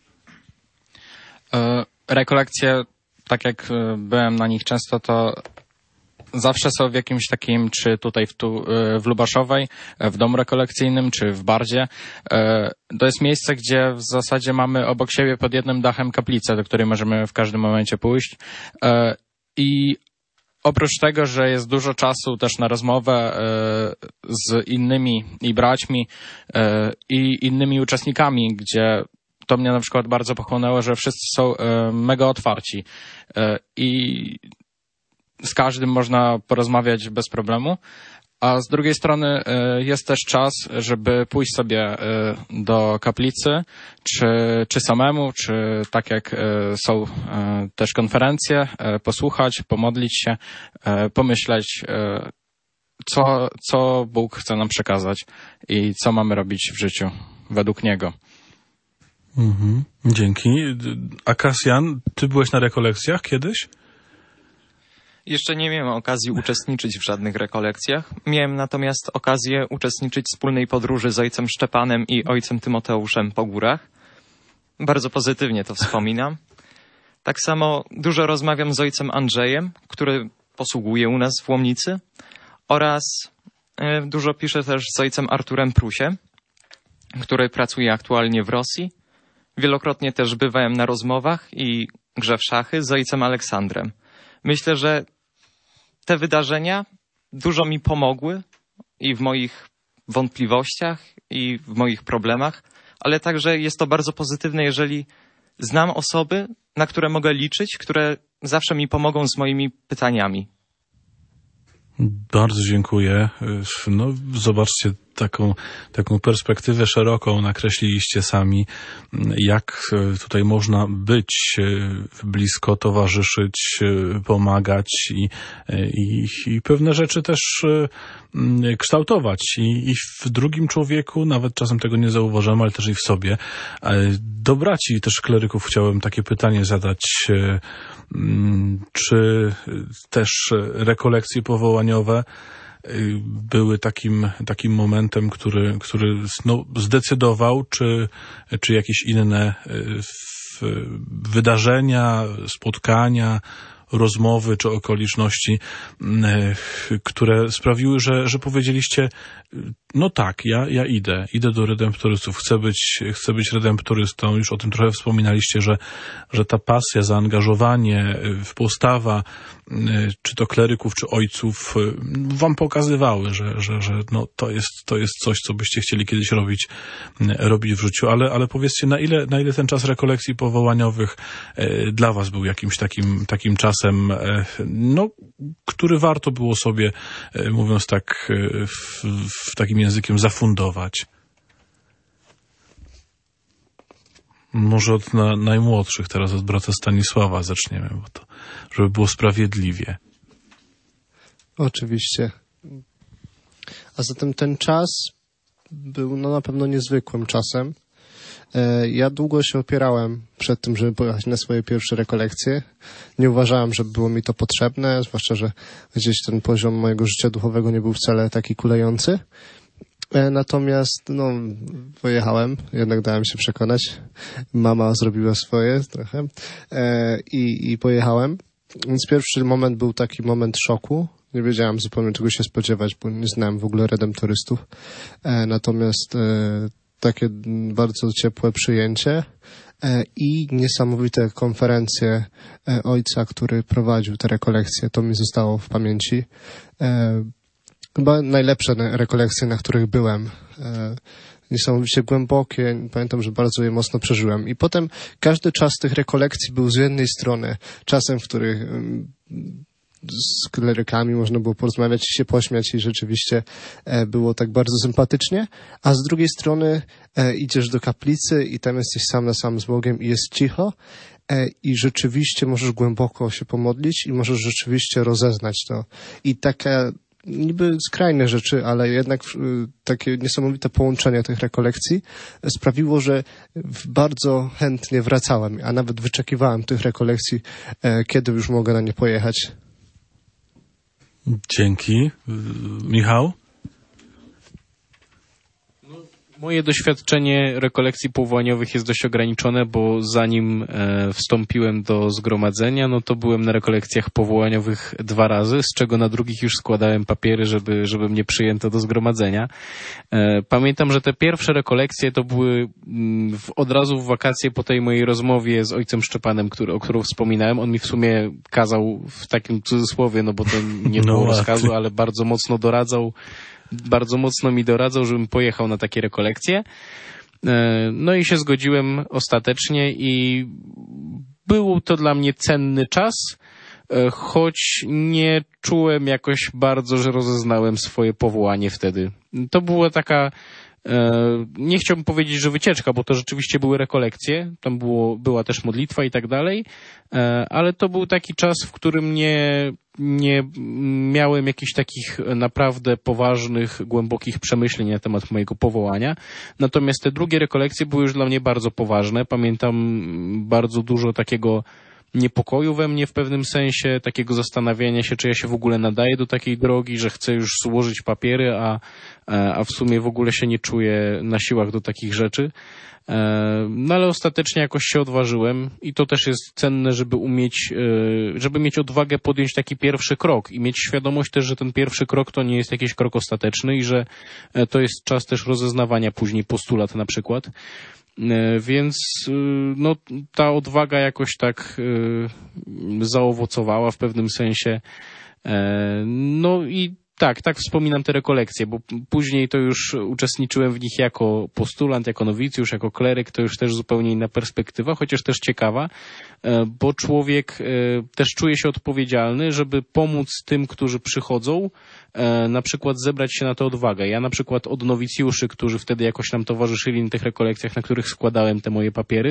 Rekolekcje, tak jak byłem na nich często, to zawsze są w jakimś takim, czy tutaj w Lubaszowej, w domu rekolekcyjnym, czy w Bardzie. To jest miejsce, gdzie w zasadzie mamy obok siebie pod jednym dachem kaplicę, do której możemy w każdym momencie pójść. I oprócz tego, że jest dużo czasu też na rozmowę z innymi i braćmi i innymi uczestnikami, gdzie to mnie na przykład bardzo pochłonęło, że wszyscy są mega otwarci i z każdym można porozmawiać bez problemu, a z drugiej strony jest też czas, żeby pójść sobie do kaplicy, czy samemu, czy tak jak są też konferencje, posłuchać, pomodlić się, pomyśleć, co Bóg chce nam przekazać i co mamy robić w życiu według Niego. Mhm, dzięki. A Kasjan, ty byłeś na rekolekcjach kiedyś? Jeszcze nie miałem okazji uczestniczyć w żadnych rekolekcjach. Miałem natomiast okazję uczestniczyć w wspólnej podróży z ojcem Szczepanem i ojcem Tymoteuszem po górach. Bardzo pozytywnie to wspominam. Tak samo dużo rozmawiam z ojcem Andrzejem, który posługuje u nas w Łomnicy, oraz dużo piszę też z ojcem Arturem Prusiem, który pracuje aktualnie w Rosji. Wielokrotnie też bywałem na rozmowach i grze w szachy z ojcem Aleksandrem. Myślę, że te wydarzenia dużo mi pomogły i w moich wątpliwościach, i w moich problemach, ale także jest to bardzo pozytywne, jeżeli znam osoby, na które mogę liczyć, które zawsze mi pomogą z moimi pytaniami. Bardzo dziękuję. No, zobaczcie, taką perspektywę szeroką nakreśliliście sami, jak tutaj można być blisko, towarzyszyć, pomagać i pewne rzeczy też kształtować i w drugim człowieku, nawet czasem tego nie zauważamy, ale też i w sobie. Do braci też kleryków chciałem takie pytanie zadać. Czy też rekolekcje powołaniowe były takim momentem, który no, zdecydował, czy jakieś inne wydarzenia, spotkania, rozmowy czy okoliczności, które sprawiły, że powiedzieliście, no tak, ja idę do redemptorystów, chcę być redemptorystą. Już o tym trochę wspominaliście, że ta pasja, zaangażowanie, postawa, czy to kleryków, czy ojców wam pokazywały, że no to jest coś, co byście chcieli kiedyś robić w życiu. Ale powiedzcie, na ile ten czas rekolekcji powołaniowych dla was był jakimś takim czasem, no, który warto było sobie, mówiąc tak, w takim językiem zafundować? Może od najmłodszych, teraz od brata Stanisława zaczniemy, bo to, żeby było sprawiedliwie. Oczywiście. A zatem ten czas był na pewno niezwykłym czasem. Ja długo się opierałem przed tym, żeby pojechać na swoje pierwsze rekolekcje. Nie uważałem, że było mi to potrzebne, zwłaszcza, że gdzieś ten poziom mojego życia duchowego nie był wcale taki kulejący. Natomiast, pojechałem, jednak dałem się przekonać. Mama zrobiła swoje trochę i pojechałem. Więc pierwszy moment był taki moment szoku, Nie wiedziałem zupełnie czego się spodziewać, bo nie znałem w ogóle redemptorystów. Natomiast takie bardzo ciepłe przyjęcie i niesamowite konferencje ojca, który prowadził te rekolekcje. To mi zostało w pamięci. Chyba najlepsze rekolekcje, na których byłem. Niesamowicie głębokie. Pamiętam, że bardzo je mocno przeżyłem. I potem każdy czas tych rekolekcji był z jednej strony czasem, w których z klerykami można było porozmawiać i się pośmiać i rzeczywiście było tak bardzo sympatycznie, a z drugiej strony idziesz do kaplicy i tam jesteś sam na sam z Bogiem i jest cicho i rzeczywiście możesz głęboko się pomodlić i możesz rzeczywiście rozeznać to. I takie niby skrajne rzeczy, ale jednak takie niesamowite połączenie tych rekolekcji sprawiło, że bardzo chętnie wracałem, a nawet wyczekiwałem tych rekolekcji, kiedy już mogę na nie pojechać. Dzięki. Michał? Moje doświadczenie rekolekcji powołaniowych jest dość ograniczone, bo zanim wstąpiłem do zgromadzenia, no to byłem na rekolekcjach powołaniowych 2 razy, z czego na drugich już składałem papiery, żeby mnie przyjęto do zgromadzenia. Pamiętam, że te pierwsze rekolekcje to były od razu w wakacje po tej mojej rozmowie z ojcem Szczepanem, o którą wspominałem. On mi w sumie kazał w takim cudzysłowie, no bo to nie było rozkazu, ale bardzo mocno mi doradzał, żebym pojechał na takie rekolekcje. No i się zgodziłem ostatecznie i był to dla mnie cenny czas, choć nie czułem jakoś bardzo, że rozeznałem swoje powołanie wtedy. To była taka, nie chciałbym powiedzieć, że wycieczka, bo to rzeczywiście były rekolekcje, tam była też modlitwa i tak dalej, ale to był taki czas, w którym nie miałem jakichś takich naprawdę poważnych, głębokich przemyśleń na temat mojego powołania. Natomiast te drugie rekolekcje były już dla mnie bardzo poważne. Pamiętam bardzo dużo takiego niepokoju we mnie w pewnym sensie, takiego zastanawiania się, czy ja się w ogóle nadaję do takiej drogi, że chcę już złożyć papiery, a w sumie w ogóle się nie czuję na siłach do takich rzeczy. No ale ostatecznie jakoś się odważyłem i to też jest cenne, żeby mieć odwagę podjąć taki pierwszy krok i mieć świadomość też, że ten pierwszy krok to nie jest jakiś krok ostateczny i że to jest czas też rozeznawania później postulat na przykład. Więc no, ta odwaga jakoś tak zaowocowała w pewnym sensie. No i tak wspominam te rekolekcje, bo później to już uczestniczyłem w nich jako postulant, jako nowicjusz, jako kleryk, to już też zupełnie inna perspektywa, chociaż też ciekawa, bo człowiek też czuje się odpowiedzialny, żeby pomóc tym, którzy przychodzą, na przykład zebrać się na tę odwagę. Ja na przykład od nowicjuszy, którzy wtedy jakoś nam towarzyszyli na tych rekolekcjach, na których składałem te moje papiery,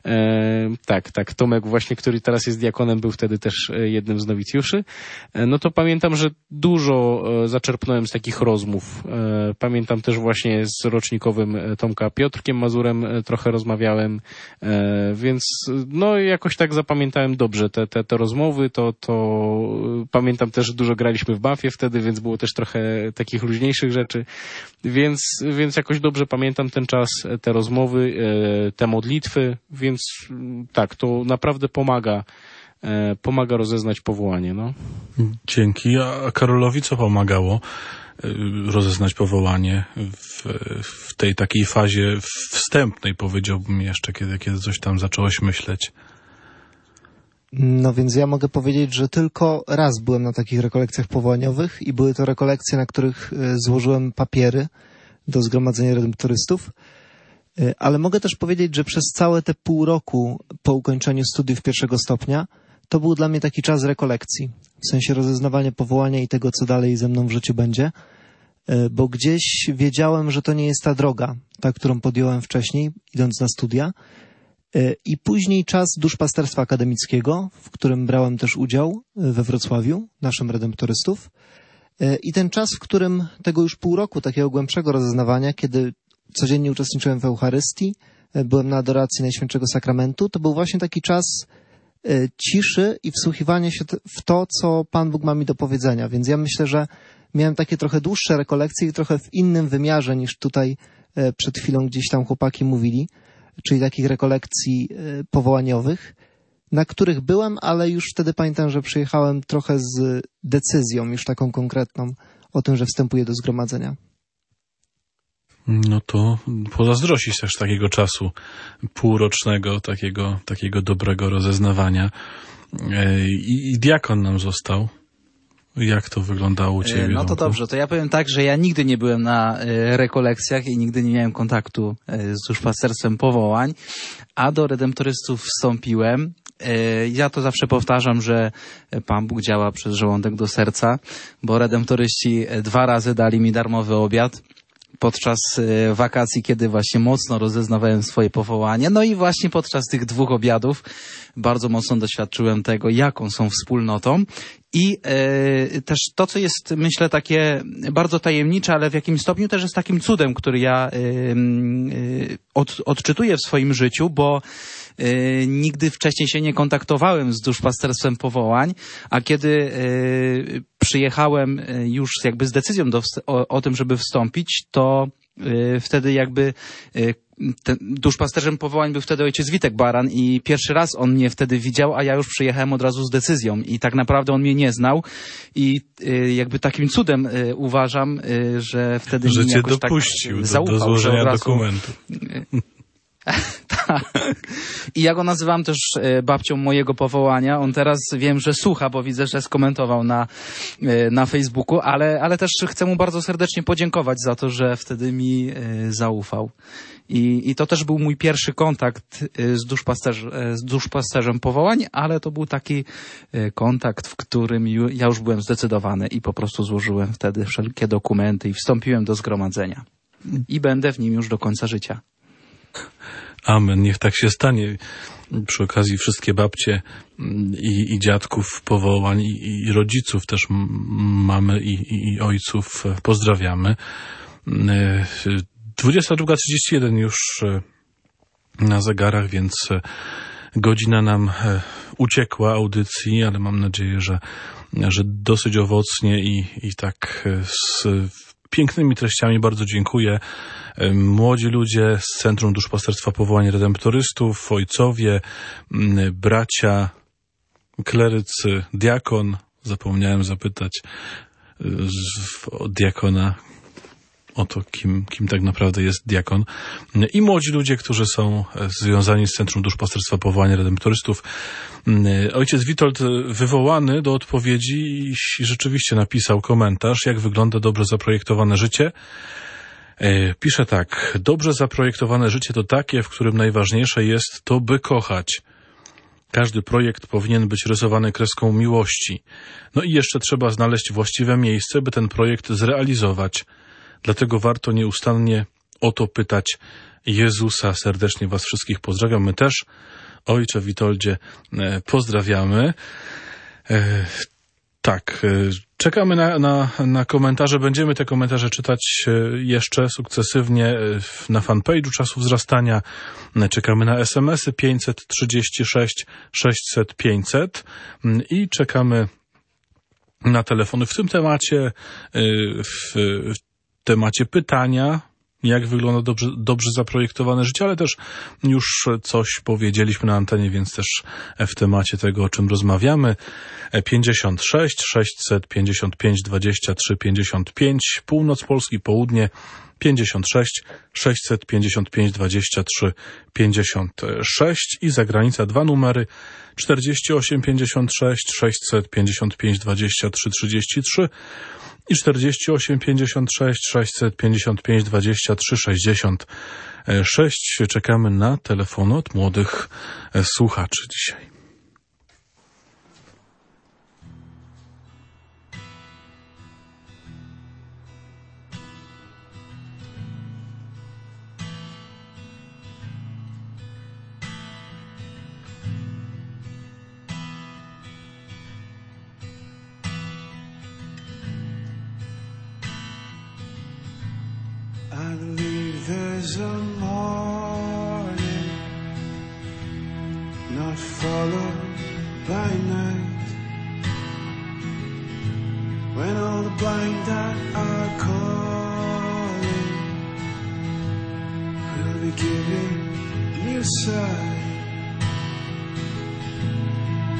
tak, Tomek właśnie, który teraz jest diakonem, był wtedy też jednym z nowicjuszy, no to pamiętam, że dużo zaczerpnąłem z takich rozmów. Pamiętam też właśnie z rocznikowym Tomka Piotrkiem Mazurem trochę rozmawiałem, więc no jakoś tak zapamiętałem dobrze te rozmowy, to pamiętam też, że dużo graliśmy w Bafie wtedy, więc było też trochę takich luźniejszych rzeczy, więc jakoś dobrze pamiętam ten czas, te rozmowy, te modlitwy, więc tak, to naprawdę pomaga rozeznać powołanie. No. Dzięki. A Karolowi co pomagało rozeznać powołanie w tej takiej fazie wstępnej, powiedziałbym jeszcze, kiedy coś tam zacząłeś myśleć? No więc ja mogę powiedzieć, że tylko raz byłem na takich rekolekcjach powołaniowych i były to rekolekcje, na których złożyłem papiery do Zgromadzenia Redemptorystów, ale mogę też powiedzieć, że przez całe te pół roku po ukończeniu studiów 1. stopnia to był dla mnie taki czas rekolekcji, w sensie rozeznawania powołania i tego, co dalej ze mną w życiu będzie, bo gdzieś wiedziałem, że to nie jest ta droga, ta, którą podjąłem wcześniej, idąc na studia. I później czas duszpasterstwa akademickiego, w którym brałem też udział we Wrocławiu, naszym Redemptorystów. I ten czas, w którym tego już pół roku takiego głębszego rozeznawania, kiedy codziennie uczestniczyłem w Eucharystii, byłem na adoracji Najświętszego Sakramentu, to był właśnie taki czas ciszy i wsłuchiwania się w to, co Pan Bóg ma mi do powiedzenia. Więc ja myślę, że miałem takie trochę dłuższe rekolekcje i trochę w innym wymiarze niż tutaj przed chwilą gdzieś tam chłopaki mówili, czyli takich rekolekcji powołaniowych. na których byłem, ale już wtedy pamiętam, że przyjechałem trochę z decyzją już taką konkretną o tym, że wstępuję do zgromadzenia. No to pozazdrościć też takiego czasu półrocznego, takiego dobrego rozeznawania. I diakon nam został. Jak to wyglądało u ciebie? No to dobrze, to ja powiem tak, że ja nigdy nie byłem na rekolekcjach i nigdy nie miałem kontaktu z duszpasterstwem powołań, a do redemptorystów wstąpiłem. Ja to zawsze powtarzam, że Pan Bóg działa przez żołądek do serca, bo redemptoryści 2 razy dali mi darmowy obiad podczas wakacji, kiedy właśnie mocno rozeznawałem swoje powołanie. No i właśnie podczas tych 2 obiadów bardzo mocno doświadczyłem tego, jaką są wspólnotą. I też to, co jest, myślę, takie bardzo tajemnicze, ale w jakimś stopniu też jest takim cudem, który ja odczytuję w swoim życiu, bo nigdy wcześniej się nie kontaktowałem z duszpasterstwem powołań, a kiedy przyjechałem już jakby z decyzją o tym, żeby wstąpić, to wtedy jakby duszpasterzem powołań był wtedy ojciec Witek Baran i pierwszy raz on mnie wtedy widział, a ja już przyjechałem od razu z decyzją i tak naprawdę on mnie nie znał i jakby takim cudem uważam, że wtedy że mi cię jakoś dopuścił tak zaufał, do złożenia że od razu... dokumentu. Tak. I ja go nazywam też babcią mojego powołania. On teraz wiem, że słucha, bo widzę, że skomentował na Facebooku, ale też chcę mu bardzo serdecznie podziękować za to, że wtedy mi zaufał. I to też był mój pierwszy kontakt z duszpasterzem powołań, ale to był taki kontakt, w którym ja już byłem zdecydowany i po prostu złożyłem wtedy wszelkie dokumenty i wstąpiłem do zgromadzenia. I będę w nim już do końca życia. Amen. Niech tak się stanie. Przy okazji wszystkie babcie i dziadków powołań i rodziców też mamy i ojców pozdrawiamy. 22:31 już na zegarach, więc godzina nam uciekła audycji, ale mam nadzieję, że dosyć owocnie i tak z pięknymi treściami. Bardzo dziękuję. Młodzi ludzie z Centrum Duszpasterstwa Powołań Redemptorystów, ojcowie, bracia, klerycy, diakon. Zapomniałem zapytać diakona o to, kim tak naprawdę jest diakon. I młodzi ludzie, którzy są związani z Centrum Duszpasterstwa Powołań Redemptorystów. Ojciec Witold wywołany do odpowiedzi i rzeczywiście napisał komentarz, jak wygląda dobrze zaprojektowane życie. Pisze tak: dobrze zaprojektowane życie to takie, w którym najważniejsze jest to, by kochać. Każdy projekt powinien być rysowany kreską miłości. No i jeszcze trzeba znaleźć właściwe miejsce, by ten projekt zrealizować. Dlatego warto nieustannie o to pytać Jezusa. Serdecznie was wszystkich pozdrawiam. My też, ojcze Witoldzie, pozdrawiamy. Tak, czekamy na komentarze. Będziemy te komentarze czytać jeszcze sukcesywnie na fanpage'u Czasu Wzrastania. Czekamy na SMS-y 536 600 500 i czekamy na telefony w tym temacie, w temacie pytania, jak wygląda dobrze zaprojektowane życie, ale też już coś powiedzieliśmy na antenie, więc też w temacie tego, o czym rozmawiamy. 56 655 23 55, północ Polski, południe 56 655 23 56 i zagranica 2 numery 48 56 655 23 33 i 48 56 655 23 66. Czekamy na telefony od młodych słuchaczy dzisiaj. I believe there's a morning not followed by night, when all the blind that are calling will be given new sight.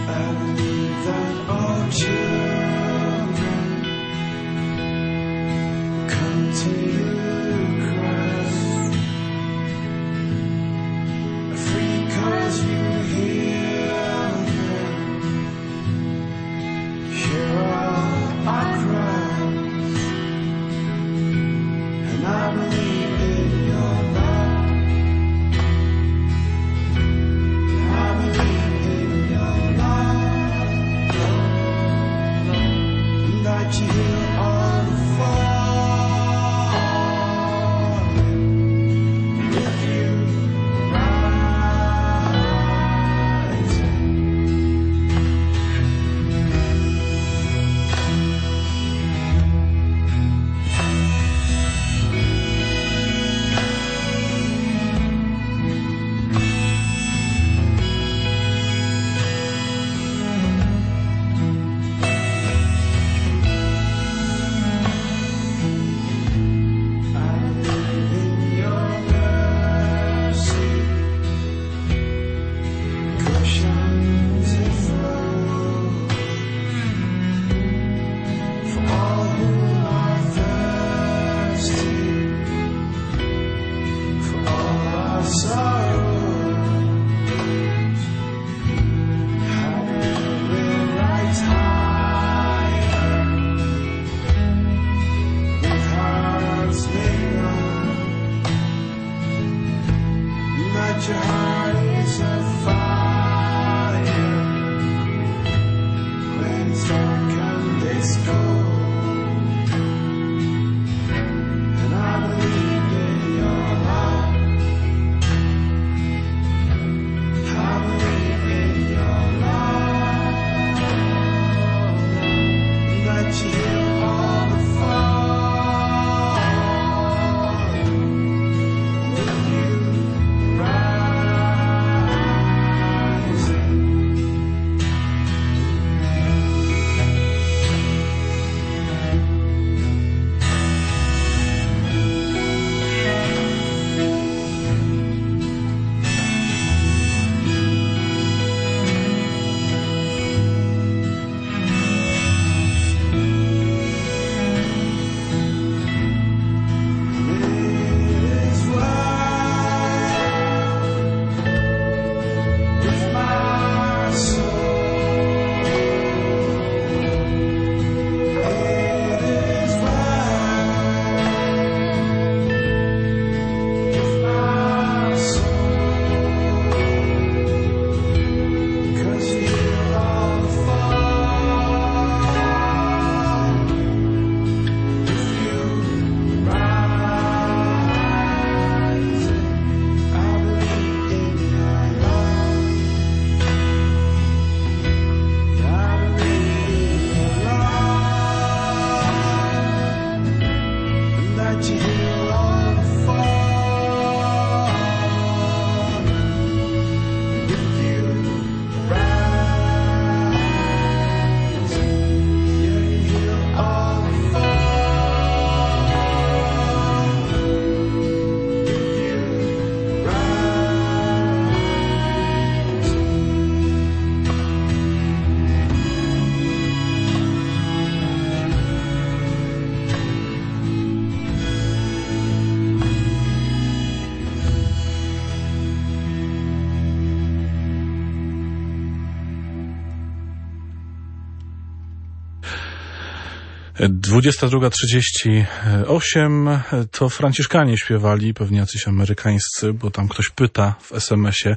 22:38 to Franciszkanie śpiewali, pewnie jacyś amerykańscy, bo tam ktoś pyta w SMS-ie,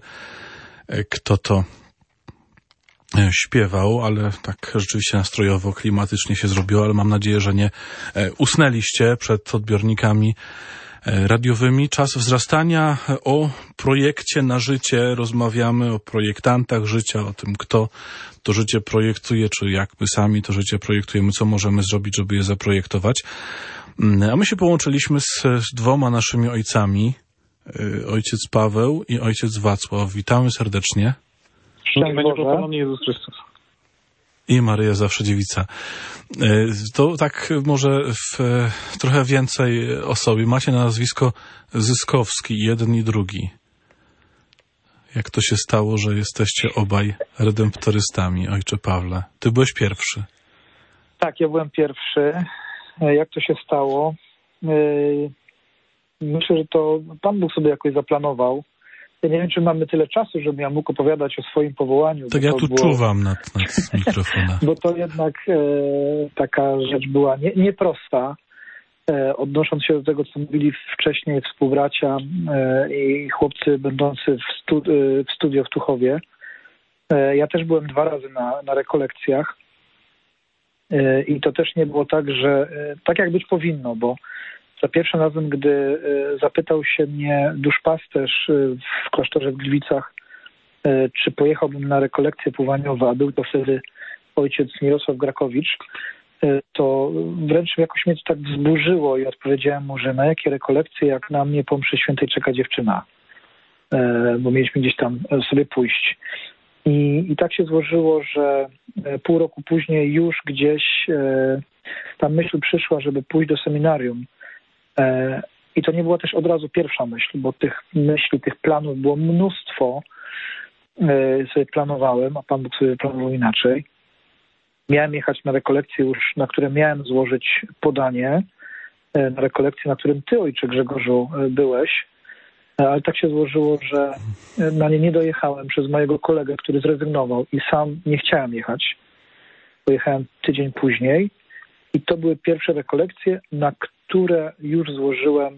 kto to śpiewał, ale tak rzeczywiście nastrojowo, klimatycznie się zrobiło, ale mam nadzieję, że nie usnęliście przed odbiornikami radiowymi. Czas wzrastania. O projekcie na życie rozmawiamy, o projektantach życia, o tym, kto to życie projektuje, czy jak my sami to życie projektujemy, co możemy zrobić, żeby je zaprojektować. A my się połączyliśmy z dwoma naszymi ojcami, ojciec Paweł i ojciec Wacław. Witamy serdecznie. Szczęść będzie pochwalony Jezus Chrystus. I Maryja Zawsze Dziewica. To tak może trochę więcej o sobie. Macie nazwisko Zyskowski, jeden i drugi. Jak to się stało, że jesteście obaj redemptorystami, ojcze Pawle? Ty byłeś pierwszy. Tak, ja byłem pierwszy. Jak to się stało? Myślę, że to Pan Bóg sobie jakoś zaplanował. Ja nie wiem, czy mamy tyle czasu, żebym ja mógł opowiadać o swoim powołaniu. Tak, ja tu czuwam nad mikrofonem. Bo to jednak taka rzecz była nieprosta. Odnosząc się do tego, co mówili wcześniej współbracia i chłopcy będący w studio w Tuchowie. Ja też byłem 2 razy na rekolekcjach i to też nie było tak, że tak jak być powinno, bo za pierwszym razem, gdy zapytał się mnie duszpasterz w klasztorze w Gliwicach, czy pojechałbym na rekolekcje pływaniowe, a był to wtedy ojciec Mirosław Grakowicz, to wręcz jakoś mnie to tak wzburzyło i odpowiedziałem mu, że na jakie rekolekcje, jak na mnie po mszy świętej czeka dziewczyna, bo mieliśmy gdzieś tam sobie pójść. I tak się złożyło, że pół roku później już gdzieś ta myśl przyszła, żeby pójść do seminarium. I to nie była też od razu pierwsza myśl, bo tych myśli, tych planów było mnóstwo. Sobie planowałem, a Pan Bóg sobie planował inaczej. Miałem jechać na rekolekcje już, na które miałem złożyć podanie, na rekolekcje, na którym ty, ojcze Grzegorzu, byłeś, ale tak się złożyło, że na nie nie dojechałem przez mojego kolegę, który zrezygnował i sam nie chciałem jechać. Pojechałem tydzień później i to były pierwsze rekolekcje, na które już złożyłem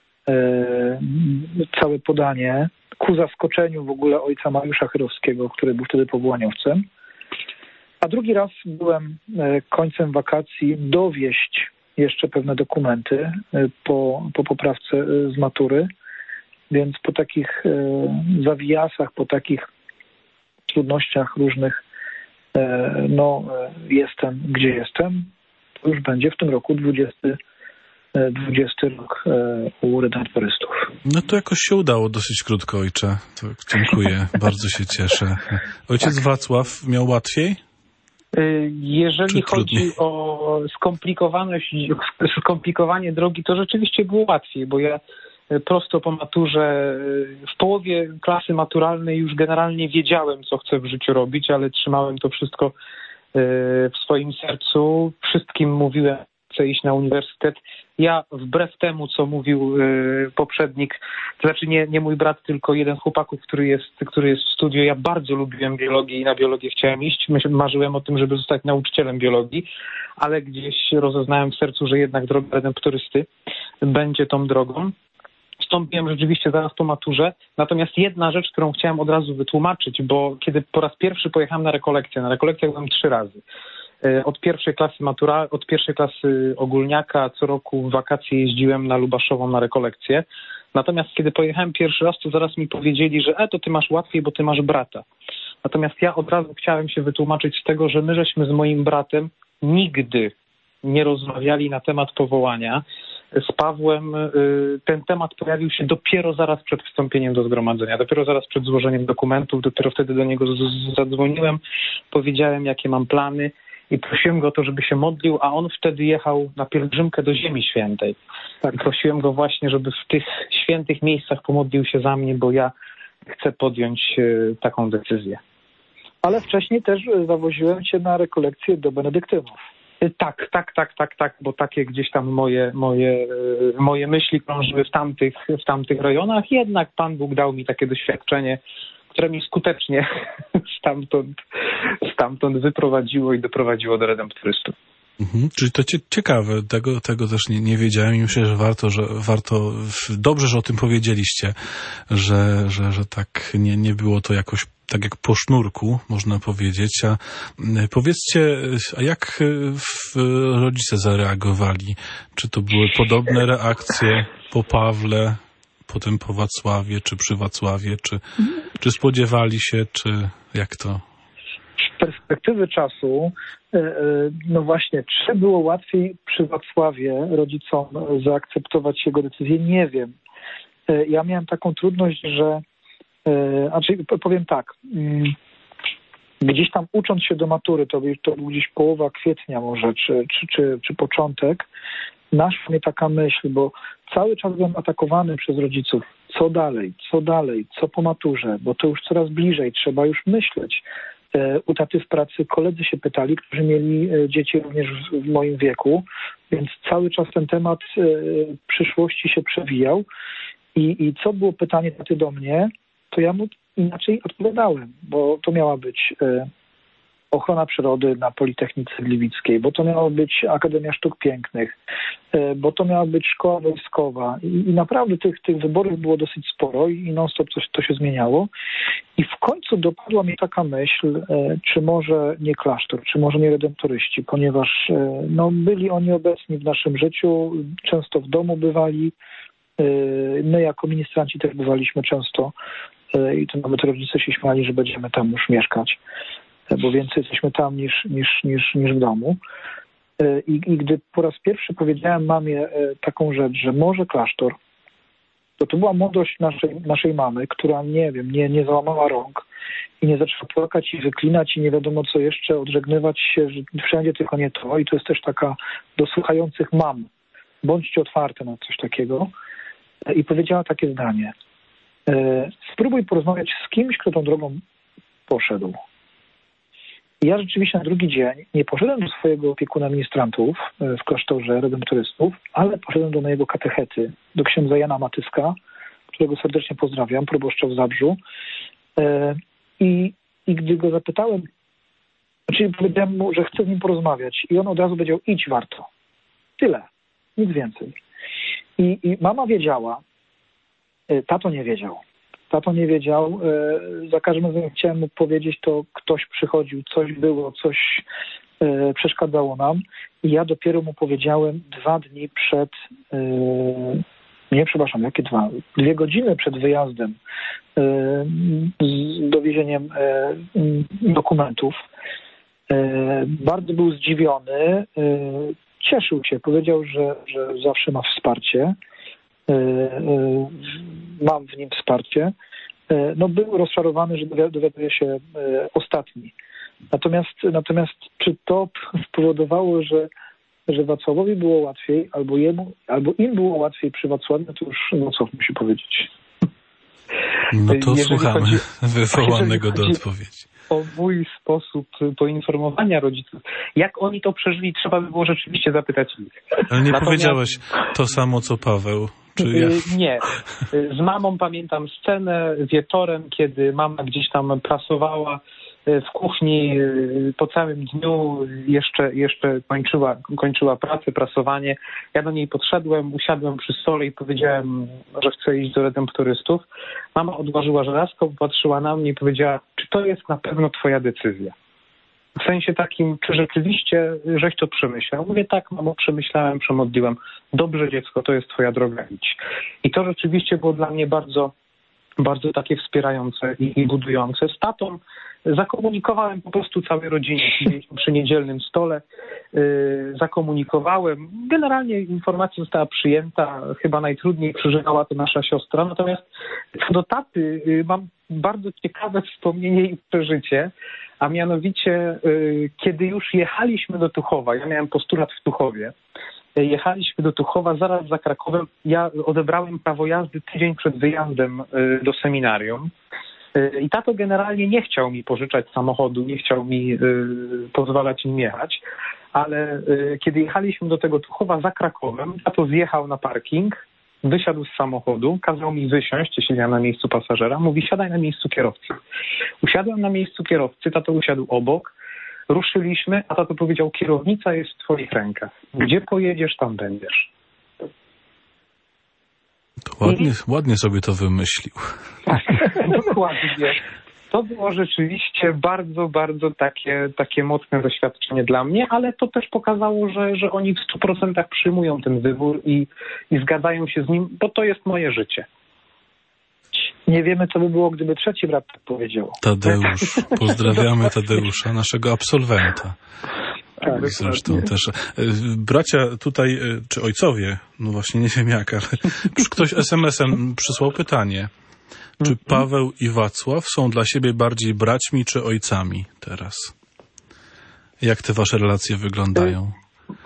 całe podanie ku zaskoczeniu w ogóle ojca Mariusza Chyrowskiego, który był wtedy powołaniowcem. A drugi raz byłem końcem wakacji dowieść jeszcze pewne dokumenty po poprawce z matury, więc po takich zawijasach, po takich trudnościach różnych, jestem gdzie jestem. To już będzie w tym roku 20 rok u redemptorystów. No to jakoś się udało dosyć krótko, ojcze. To dziękuję, bardzo się cieszę. Ojciec Wacław miał łatwiej? Jeżeli chodzi o skomplikowanie drogi, to rzeczywiście było łatwiej, bo ja prosto po maturze, w połowie klasy maturalnej już generalnie wiedziałem, co chcę w życiu robić, ale trzymałem to wszystko w swoim sercu. Wszystkim mówiłem, chcę iść na uniwersytet. Ja wbrew temu, co mówił poprzednik, to znaczy nie mój brat, tylko jeden z chłopaków, który jest w studiu, ja bardzo lubiłem biologię i na biologię chciałem iść. Marzyłem o tym, żeby zostać nauczycielem biologii, ale gdzieś rozeznałem w sercu, że jednak droga redemptorysty będzie tą drogą. Wstąpiłem rzeczywiście zaraz po maturze, natomiast jedna rzecz, którą chciałem od razu wytłumaczyć, bo kiedy po raz pierwszy pojechałem na rekolekcjach byłem 3 razy. Od pierwszej klasy ogólniaka co roku w wakacje jeździłem na Lubaszową na rekolekcję. Natomiast kiedy pojechałem pierwszy raz, to zaraz mi powiedzieli, że to ty masz łatwiej, bo ty masz brata. Natomiast ja od razu chciałem się wytłumaczyć z tego, że my żeśmy z moim bratem nigdy nie rozmawiali na temat powołania. Z Pawłem ten temat pojawił się dopiero zaraz przed wstąpieniem do zgromadzenia, dopiero zaraz przed złożeniem dokumentów, dopiero wtedy do niego zadzwoniłem, powiedziałem, jakie mam plany i prosiłem go o to, żeby się modlił, a on wtedy jechał na pielgrzymkę do Ziemi Świętej. Tak. Prosiłem go właśnie, żeby w tych świętych miejscach pomodlił się za mnie, bo ja chcę podjąć taką decyzję. Ale wcześniej też zawoziłem cię na rekolekcję do benedyktynów. Tak, bo takie gdzieś tam moje myśli krążyły w tamtych rejonach. Jednak Pan Bóg dał mi takie doświadczenie, które mnie skutecznie stamtąd wyprowadziło i doprowadziło do redemptorystów. Czyli to ciekawe, tego też nie wiedziałem i myślę, że warto, dobrze, że o tym powiedzieliście, że tak nie było to jakoś tak jak po sznurku, można powiedzieć. A powiedzcie, a jak rodzice zareagowali? Czy to były podobne reakcje po Pawle, potem po Wacławie, czy przy Wacławie, czy spodziewali się, czy jak to? Z perspektywy czasu, no właśnie, czy było łatwiej przy Wacławie rodzicom zaakceptować jego decyzję? Nie wiem. Ja miałem taką trudność, że powiem tak, gdzieś tam ucząc się do matury, to był gdzieś połowa kwietnia może, czy początek, naszła mnie taka myśl, bo cały czas byłem atakowany przez rodziców. Co dalej, co po maturze, bo to już coraz bliżej, trzeba już myśleć. U taty w pracy koledzy się pytali, którzy mieli dzieci również w moim wieku, więc cały czas ten temat przyszłości się przewijał. I co było pytanie taty do mnie, to ja mu inaczej odpowiadałem, bo to miała być ochrona przyrody na Politechnice Gliwickiej, bo to miała być Akademia Sztuk Pięknych, bo to miała być szkoła wojskowa i naprawdę tych wyborów było dosyć sporo i non-stop to się zmieniało. I w końcu dopadła mi taka myśl, czy może nie klasztor, czy może nie redemptoryści, ponieważ byli oni obecni w naszym życiu, często w domu bywali, my jako ministranci też bywaliśmy często i to nawet rodzice się śmiali, że będziemy tam już mieszkać, bo więcej jesteśmy tam niż w domu. I gdy po raz pierwszy powiedziałem mamie taką rzecz, że może klasztor, to była mądrość naszej mamy, która, nie załamała rąk i nie zaczęła płakać i wyklinać i nie wiadomo co jeszcze, odżegnywać się, że wszędzie tylko nie to. I to jest też taka do słuchających mam. Bądźcie otwarte na coś takiego. I powiedziała takie zdanie. Spróbuj porozmawiać z kimś, kto tą drogą poszedł. I ja rzeczywiście na drugi dzień nie poszedłem do swojego opiekuna ministrantów w klasztorze redemptorystów, ale poszedłem do mojego katechety, do księdza Jana Matyska, którego serdecznie pozdrawiam, proboszcza w Zabrzu. I gdy go zapytałem, powiedziałem mu, że chcę z nim porozmawiać i on od razu powiedział, idź, warto. Tyle, nic więcej. I mama wiedziała, tato nie wiedział. Tato nie wiedział. Za każdym razem chciałem mu powiedzieć, to ktoś przychodził, coś było, coś przeszkadzało nam. I ja dopiero mu powiedziałem 2 dni przed, jakie 2? 2 godziny przed wyjazdem z dowiezieniem dokumentów. Bardzo był zdziwiony. Cieszył się. Powiedział, że zawsze ma wsparcie. Mam w nim wsparcie. Był rozczarowany, że dowiaduje się ostatni. Natomiast czy to spowodowało, że Wacławowi było łatwiej, albo im było łatwiej przy Wacławie, to już Wacław musi powiedzieć. No to słuchamy wywołanego do odpowiedzi. O mój sposób poinformowania rodziców. Jak oni to przeżyli, trzeba by było rzeczywiście zapytać ich. Ale nie powiedziałeś to samo, co Paweł. Czy ja? Nie. Z mamą pamiętam scenę wieczorem, kiedy mama gdzieś tam prasowała w kuchni po całym dniu, jeszcze kończyła pracę, prasowanie. Ja do niej podszedłem, usiadłem przy stole i powiedziałem, że chcę iść do redemptorystów. Mama odłożyła żelazko, popatrzyła na mnie i powiedziała, czy to jest na pewno twoja decyzja? W sensie takim, czy rzeczywiście żeś to przemyślał? Mówię, tak, mamo, przemyślałem, przemodliłem. Dobrze, dziecko, to jest twoja droga, idź. I to rzeczywiście było dla mnie bardzo, bardzo takie wspierające i budujące. Z tatą zakomunikowałem po prostu całej rodzinie przy niedzielnym stole. Zakomunikowałem. Generalnie informacja została przyjęta. Chyba najtrudniej przeżywała to nasza siostra. Natomiast co do taty mam bardzo ciekawe wspomnienie i przeżycie. A mianowicie, kiedy już jechaliśmy do Tuchowa, ja miałem postulat w Tuchowie, jechaliśmy do Tuchowa zaraz za Krakowem. Ja odebrałem prawo jazdy tydzień przed wyjazdem do seminarium. I tato generalnie nie chciał mi pożyczać samochodu, nie chciał mi pozwalać nim jechać, ale kiedy jechaliśmy do tego Tuchowa za Krakowem, tato zjechał na parking, wysiadł z samochodu, kazał mi wysiąść, siedziałem na miejscu pasażera, mówi, siadaj na miejscu kierowcy. Usiadłem na miejscu kierowcy, tato usiadł obok, ruszyliśmy, a tato powiedział, kierownica jest w twoich rękach. Gdzie pojedziesz, tam będziesz. To ładnie sobie to wymyślił. Tak, dokładnie. To było rzeczywiście bardzo, bardzo takie mocne doświadczenie dla mnie, ale to też pokazało, że oni w 100% przyjmują ten wybór i zgadzają się z nim, bo to jest moje życie. Nie wiemy, co by było, gdyby trzeci brat tak powiedział. Tadeusz. Pozdrawiamy Tadeusza, naszego absolwenta. Tak, zresztą też. Bracia tutaj, czy ojcowie, no właśnie nie wiem jak, ale ktoś SMS-em przysłał pytanie. Czy Paweł i Wacław są dla siebie bardziej braćmi czy ojcami teraz? Jak te wasze relacje wyglądają?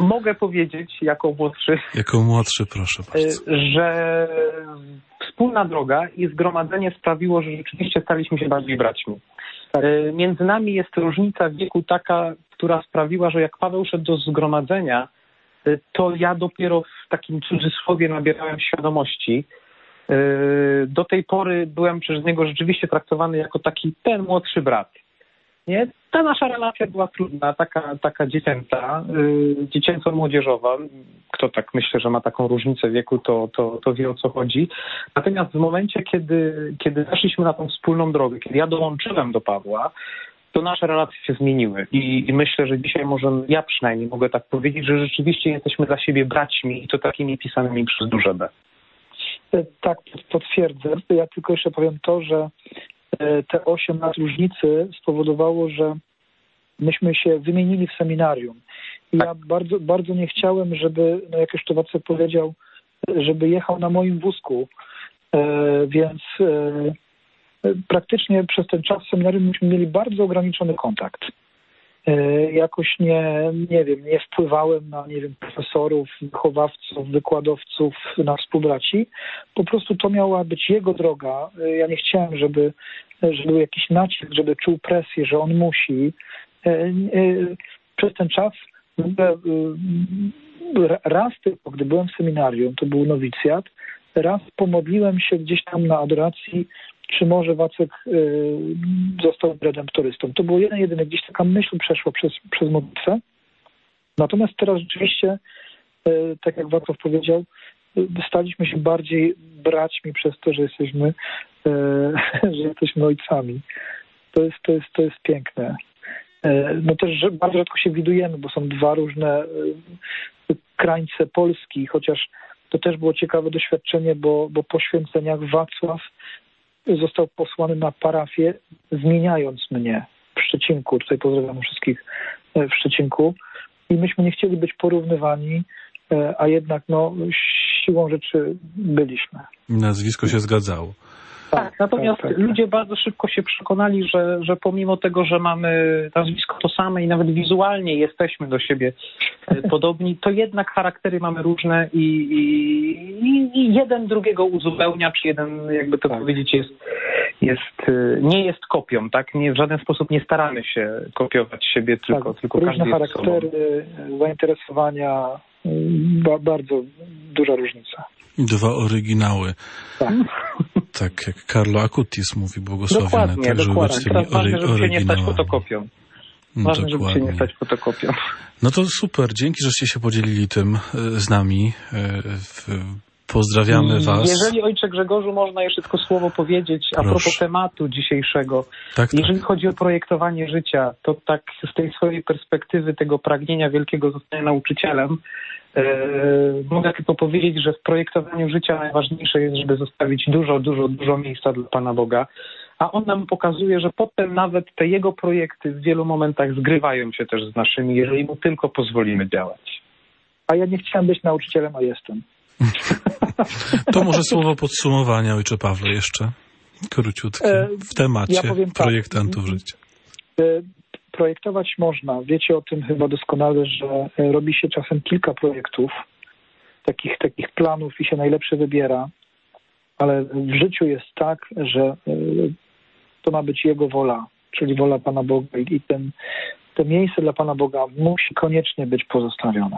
mogę powiedzieć, jako młodszy, proszę bardzo, że wspólna droga i zgromadzenie sprawiło, że rzeczywiście staliśmy się bardziej braćmi. Między nami jest różnica wieku taka, która sprawiła, że jak Paweł szedł do zgromadzenia, to ja dopiero w takim cudzysłowie nabierałem świadomości. Do tej pory byłem przez niego rzeczywiście traktowany jako taki ten młodszy brat. Nie? Ta nasza relacja była trudna, taka dziecięca, dziecięco-młodzieżowa. Kto tak myślę, że ma taką różnicę wieku, to wie, o co chodzi. Natomiast w momencie, kiedy weszliśmy na tą wspólną drogę, kiedy ja dołączyłem do Pawła, to nasze relacje się zmieniły. I myślę, że dzisiaj ja przynajmniej mogę tak powiedzieć, że rzeczywiście jesteśmy dla siebie braćmi i to takimi pisanymi przez duże B. Tak, potwierdzę. Ja tylko jeszcze powiem to, że te 8 lat różnicy spowodowało, że myśmy się wymienili w seminarium. I ja bardzo, bardzo nie chciałem, żeby, jak już to Wacek powiedział, żeby jechał na moim wózku. Więc praktycznie przez ten czas w seminarium myśmy mieli bardzo ograniczony kontakt. Jakoś nie wpływałem na, profesorów, wychowawców, wykładowców, na współbraci. Po prostu to miała być jego droga. Ja nie chciałem, żeby był jakiś nacisk, żeby czuł presję, że on musi. Przez ten czas raz tylko, gdy byłem w seminarium, to był nowicjat, raz pomodliłem się gdzieś tam na adoracji, czy może Wacek został redemptorystą. To było jedyne, gdzieś taka myśl przeszła przez modlitwę. Natomiast teraz rzeczywiście, tak jak Wacław powiedział, staliśmy się bardziej braćmi przez to, że jesteśmy ojcami. To jest piękne. No też, że bardzo rzadko się widujemy, bo są dwa różne krańce Polski, chociaż to też było ciekawe doświadczenie, bo po święceniach Wacław został posłany na parafię, zmieniając mnie w Szczecinku. Tutaj pozdrawiam wszystkich w Szczecinku. I myśmy nie chcieli być porównywani, a jednak siłą rzeczy byliśmy. Nazwisko się zgadzało. Tak, natomiast ludzie bardzo szybko się przekonali, że pomimo tego, że mamy nazwisko to same i nawet wizualnie jesteśmy do siebie podobni, to jednak charaktery mamy różne i jeden drugiego uzupełnia, czy jeden, jakby to powiedzieć, nie jest kopią, tak? W żaden sposób nie staramy się kopiować siebie, tylko różne każdy charaktery, zainteresowania, bardzo duża różnica. Dwa oryginały. Tak jak Carlo Acutis mówi, błogosławiony. Dokładnie. Teraz ważne, żeby się nie stać fotokopią. Ważne, żeby się nie stać fotokopią. No to super, dzięki, żeście się podzielili tym z nami. Pozdrawiamy was. Jeżeli, ojcze Grzegorzu, można jeszcze tylko słowo powiedzieć a propos tematu dzisiejszego. Jeżeli chodzi o projektowanie życia, to tak z tej swojej perspektywy tego pragnienia wielkiego zostania nauczycielem, mogę tylko powiedzieć, że w projektowaniu życia najważniejsze jest, żeby zostawić dużo miejsca dla Pana Boga, a On nam pokazuje, że potem nawet te Jego projekty w wielu momentach zgrywają się też z naszymi, jeżeli Mu tylko pozwolimy działać. A ja nie chciałem być nauczycielem, a jestem. To może słowo podsumowania, ojcze Pawle, jeszcze króciutkie, w temacie projektantów życia. Projektować można. Wiecie o tym chyba doskonale, że robi się czasem kilka projektów, takich planów i się najlepsze wybiera, ale w życiu jest tak, że to ma być Jego wola, czyli wola Pana Boga i to miejsce dla Pana Boga musi koniecznie być pozostawione.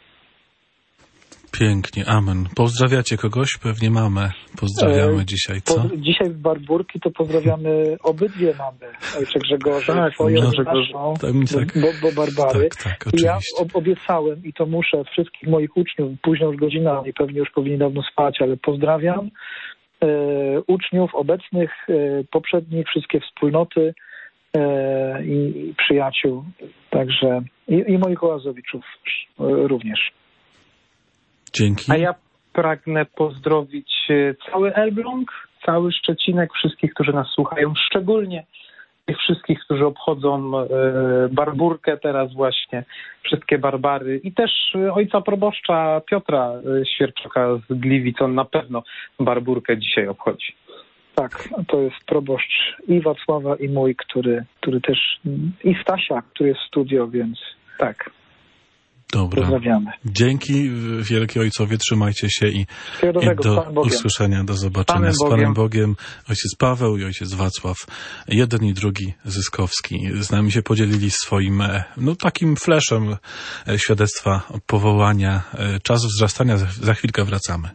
Pięknie, amen. Pozdrawiacie kogoś? Pewnie mamę. Pozdrawiamy dzisiaj, co? Dzisiaj w Barburki to pozdrawiamy obydwie mamy, ojcze Grzegorza, twoją i naszą, bo Barbary. Tak, I ja obiecałem, i to muszę, wszystkich moich uczniów, późno już godzina, oni pewnie już powinni dawno spać, ale pozdrawiam uczniów obecnych, poprzednich, wszystkie wspólnoty i przyjaciół, także i moich oazowiczów również. Dzięki. A ja pragnę pozdrowić cały Elbląg, cały Szczecinek, wszystkich, którzy nas słuchają, szczególnie tych wszystkich, którzy obchodzą Barburkę teraz właśnie, wszystkie Barbary i też ojca proboszcza Piotra Świerczoka z Gliwic, on na pewno Barburkę dzisiaj obchodzi. Tak, to jest proboszcz i Wacława, i mój, który też, i Stasia, który jest w studio, więc tak. Dobra. Pozdrawiamy. Dzięki wielkie ojcowie, trzymajcie się i do usłyszenia, do zobaczenia. Z Panem Bogiem. Ojciec Paweł i ojciec Wacław, jeden i drugi Zyskowski, z nami się podzielili swoim takim fleszem świadectwa powołania, czasu wzrastania. Za chwilkę wracamy.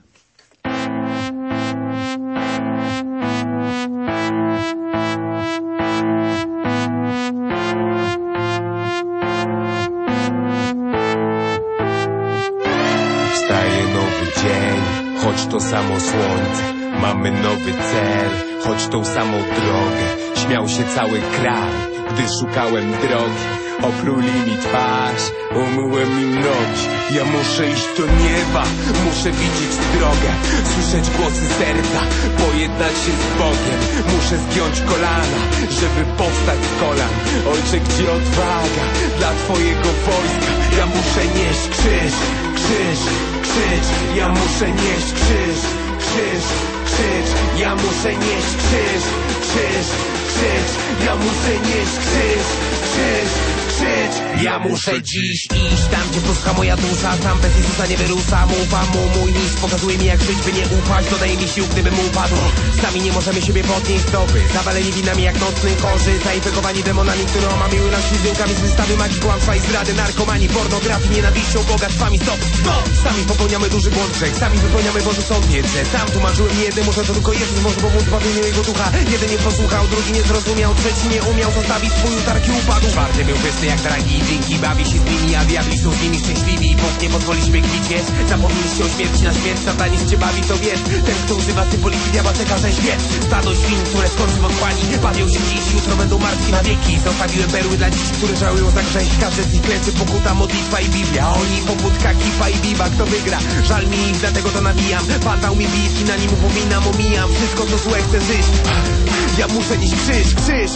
Choć to samo słońce, mamy nowy cel, choć tą samą drogę. Śmiał się cały kraj, gdy szukałem drogi. Opruli mi twarz, umyłem im nogi. Ja muszę iść do nieba, muszę widzieć drogę, słyszeć głosy serca, pojednać się z Bogiem. Muszę zgiąć kolana, żeby powstać z kolan. Ojcze, gdzie odwaga dla Twojego wojska? Ja muszę nieść krzyż, krzyż, krzyż. Ja muszę nieść krzyż, krzyż, krzyż. Ja muszę nieść krzyż, krzyż, krzyż. Ja muszę nieść krzyż, krzyż, krzyż. Ja muszę dziś iść tam, gdzie pusta moja dusza. Tam bez Jezusa nie wyruszam. Ufam mu, mój mistrz pokazuje mi, jak żyć, by nie upaść. Dodaje mi sił, gdybym upadł. Sami nie możemy siebie podnieść z doby. Zawaleni winami jak nocny chorzy, zainfekowani demonami, które omamiły nas ślizgałkami z wystawy magii, kłamstwa i zdrady, narkomanii, pornografii, nienawiścią, bogactwami. Stop, stop! Sami popełniamy duży błąd grzech, sami wypełniamy Boży sąd wietrze. Sam tłumaczyłem jednemu, że to tylko Jezus może pomóc zbawieniu jego ducha. Jeden nie posłuchał, drugi nie zrozumiał, trzeci nie umiał zostawić swój utarki upadł. Czwarty był pyszny jak dragi i drinki, bawi się z nimi, a diabli są z nimi szczęśliwi. Bóg nie pozwoli śmiech wiesz, zapomnieliście o śmierci na śmierć, satanizm cię bawi, to wiesz. Ten, kto używa symboliczki diabła, czeka, że świat. Stado świn, które skończy w otchłani, bawią się dziś, jutro będą martwi na wieki. Zostawiłem perły dla dzieci, które żałują za grzech. Każdy z nich klęczy, pokuta, modlitwa i Biblia. Oni, pobudka, kipa i biba, kto wygra? Żal mi ich, dlatego to nabijam. Pan dał mi bitki, na nim upominam, omijam wszystko, co złe chcę żyć. Ja muszę nieść krzyż, krzyż.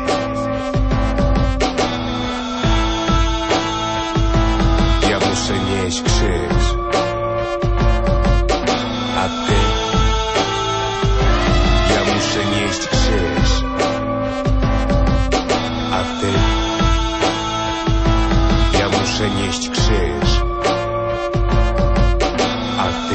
Ja muszę nieść krzyż. A ty? Ja muszę nieść krzyż. A ty? Ja muszę nieść krzyż. A ty?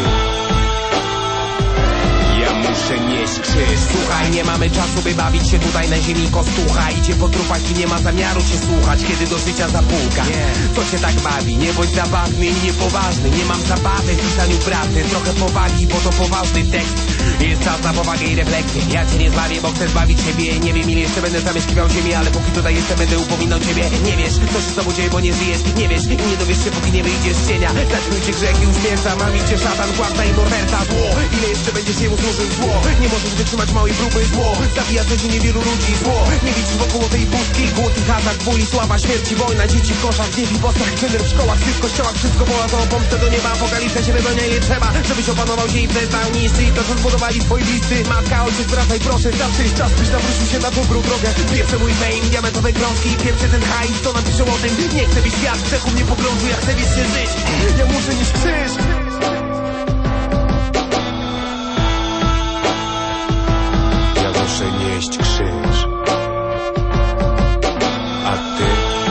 Ja muszę nieść krzyż. Słuchaj, nie mamy czasu, by bawić się tutaj na ziemi kostucha. Idzie po trupach i nie ma zamiaru cię słuchać, kiedy do życia zapółka. Co cię tak bawi? Nie bądź zabawny i niepoważny. Nie mam zabawy w pisaniu prawdy, trochę powagi, bo to poważny tekst. Jest czas na powagę i refleksję. Ja cię nie zbawię, bo chcę zbawić siebie. Nie wiem, ile jeszcze będę zamieszkiwał ziemię, ale póki tutaj jestem, będę upominał ciebie. Nie wiesz, co się z tobą dzieje, bo nie żyjesz. Nie wiesz i nie dowiesz się, póki nie wyjdziesz z cienia. Zatknujcie grzech i uśmierca, mamicie szatan, kłamca i morderca. Zło, ile jeszcze będziesz jemu służył? Zło, nie możesz wytrzymać małej próby. Zło, zabija codziennie wielu ludzi. Zło, nie widzisz wokół tej pustki. Głód i hazard, ból i sława, śmierci, wojna, dzieci w koszach, gniew i postrach, czyny w szkołach, w kościołach, wszystko woła to o pomstę do nieba. Apokalipsa się wypełnia, ile trzeba, żebyś opanował się i przestał niszczyć to, co zbudowali twoi bliscy. Matka, ojciec, wracaj proszę, zawsze jest czas, byś nawrócił się na dobrą drogę. Pierwsze mój fame, diamentowe krążki, pierwszy ten hajs, co napiszą o tym. Nie chcę, byś świat grzechu mnie pogrążył, ja chcę wiecznie żyć. Ja muszę nieść krzyż. Ja muszę nieść krzyż. A ty?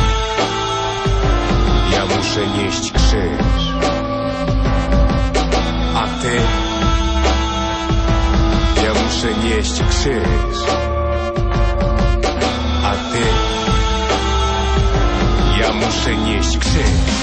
Ja muszę nieść krzyż. A ty? Ja muszę nieść krzyż. A ty? Ja muszę nieść krzyż.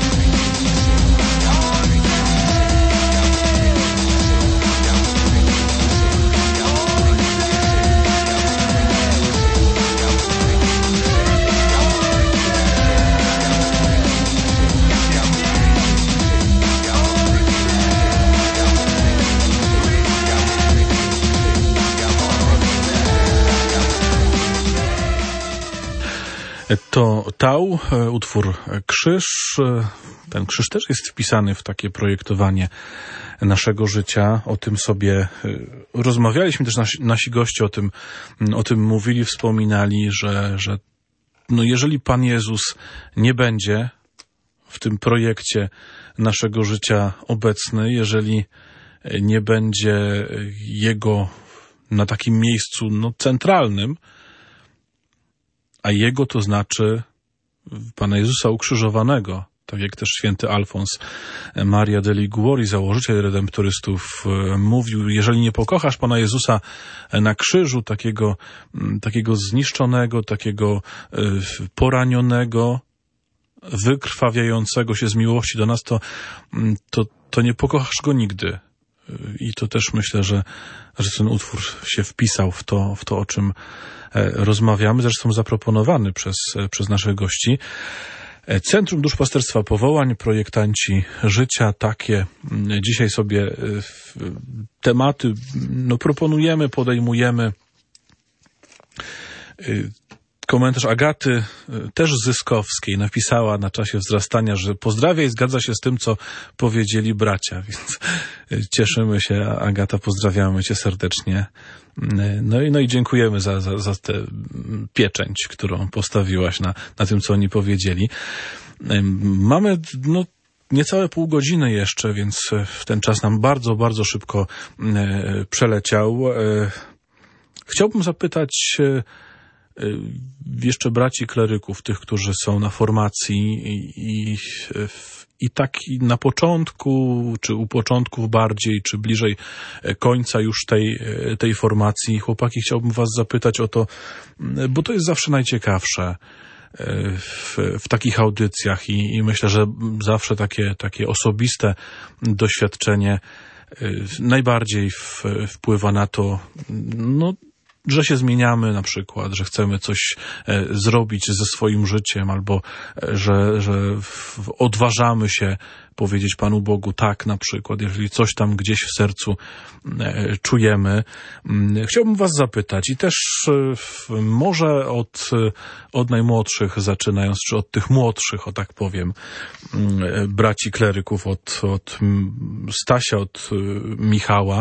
To Tau, utwór Krzyż. Ten krzyż też jest wpisany w takie projektowanie naszego życia. O tym sobie rozmawialiśmy, też nasi goście o tym mówili, wspominali, że no jeżeli Pan Jezus nie będzie w tym projekcie naszego życia obecny, jeżeli nie będzie Jego na takim miejscu centralnym, a Jego to znaczy Pana Jezusa ukrzyżowanego, Tak jak też święty Alfons Maria de Liguori, założyciel redemptorystów, mówił: jeżeli nie pokochasz Pana Jezusa na krzyżu, takiego zniszczonego, takiego poranionego, wykrwawiającego się z miłości do nas, to nie pokochasz Go nigdy. I to też myślę, że ten utwór się wpisał w to, o czym rozmawiamy, zresztą zaproponowany przez naszych gości. Centrum Duszpasterstwa Powołań, projektanci życia, takie dzisiaj sobie tematy proponujemy, podejmujemy. Komentarz Agaty, też Zyskowskiej, napisała na czasie wzrastania, że pozdrawia i zgadza się z tym, co powiedzieli bracia, więc cieszymy się, Agata, pozdrawiamy cię serdecznie. No i dziękujemy za tę pieczęć, którą postawiłaś na tym, co oni powiedzieli. Mamy niecałe pół godziny jeszcze, więc ten czas nam bardzo, bardzo szybko przeleciał. Chciałbym zapytać jeszcze braci kleryków, tych, którzy są na formacji i tak na początku, czy u początków bardziej, czy bliżej końca już tej formacji. Chłopaki, chciałbym was zapytać o to, bo to jest zawsze najciekawsze w takich audycjach i myślę, że zawsze takie osobiste doświadczenie najbardziej wpływa na to, że się zmieniamy na przykład, że chcemy coś zrobić ze swoim życiem, albo że odważamy się powiedzieć Panu Bogu tak na przykład, jeżeli coś tam gdzieś w sercu czujemy. Chciałbym was zapytać i też może od najmłodszych zaczynając, czy od tych młodszych, o tak powiem, braci kleryków, od Stasia, od Michała.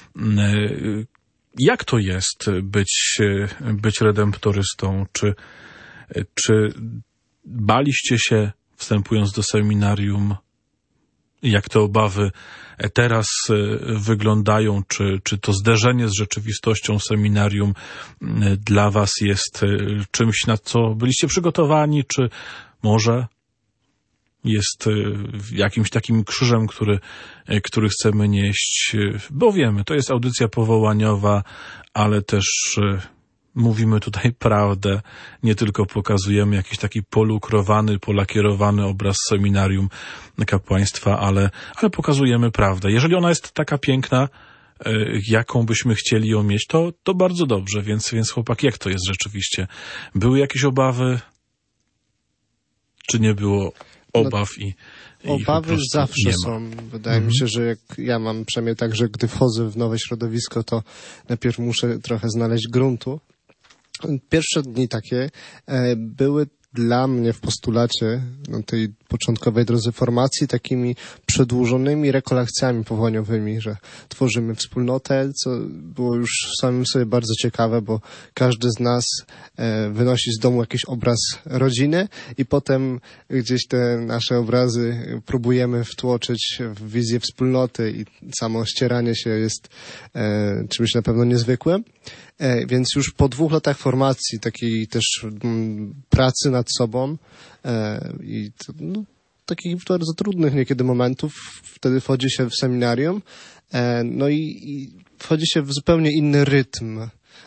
Jak to jest być redemptorystą? Czy baliście się wstępując do seminarium? Jak te obawy teraz wyglądają? Czy to zderzenie z rzeczywistością seminarium dla was jest czymś, na co byliście przygotowani? Czy może jest jakimś takim krzyżem, który chcemy nieść? Bo wiemy, to jest audycja powołaniowa, ale też mówimy tutaj prawdę, nie tylko pokazujemy jakiś taki polukrowany, polakierowany obraz seminarium kapłaństwa, ale pokazujemy prawdę. Jeżeli ona jest taka piękna, jaką byśmy chcieli ją mieć, to bardzo dobrze, więc chłopaki, jak to jest rzeczywiście? Były jakieś obawy? Czy nie było obaw obawy zawsze są. Wydaje mi się, że jak ja mam przynajmniej tak, że gdy wchodzę w nowe środowisko, to najpierw muszę trochę znaleźć gruntu. Pierwsze dni takie były dla mnie w postulacie na tej początkowej drodze formacji takimi przedłużonymi rekolekcjami powołaniowymi, że tworzymy wspólnotę, co było już samym sobie bardzo ciekawe, bo każdy z nas wynosi z domu jakiś obraz rodziny i potem gdzieś te nasze obrazy próbujemy wtłoczyć w wizję wspólnoty i samo ścieranie się jest czymś na pewno niezwykłym. Więc już po 2 latach formacji, takiej też pracy nad sobą i takich bardzo trudnych niekiedy momentów, wtedy wchodzi się w seminarium, i wchodzi się w zupełnie inny rytm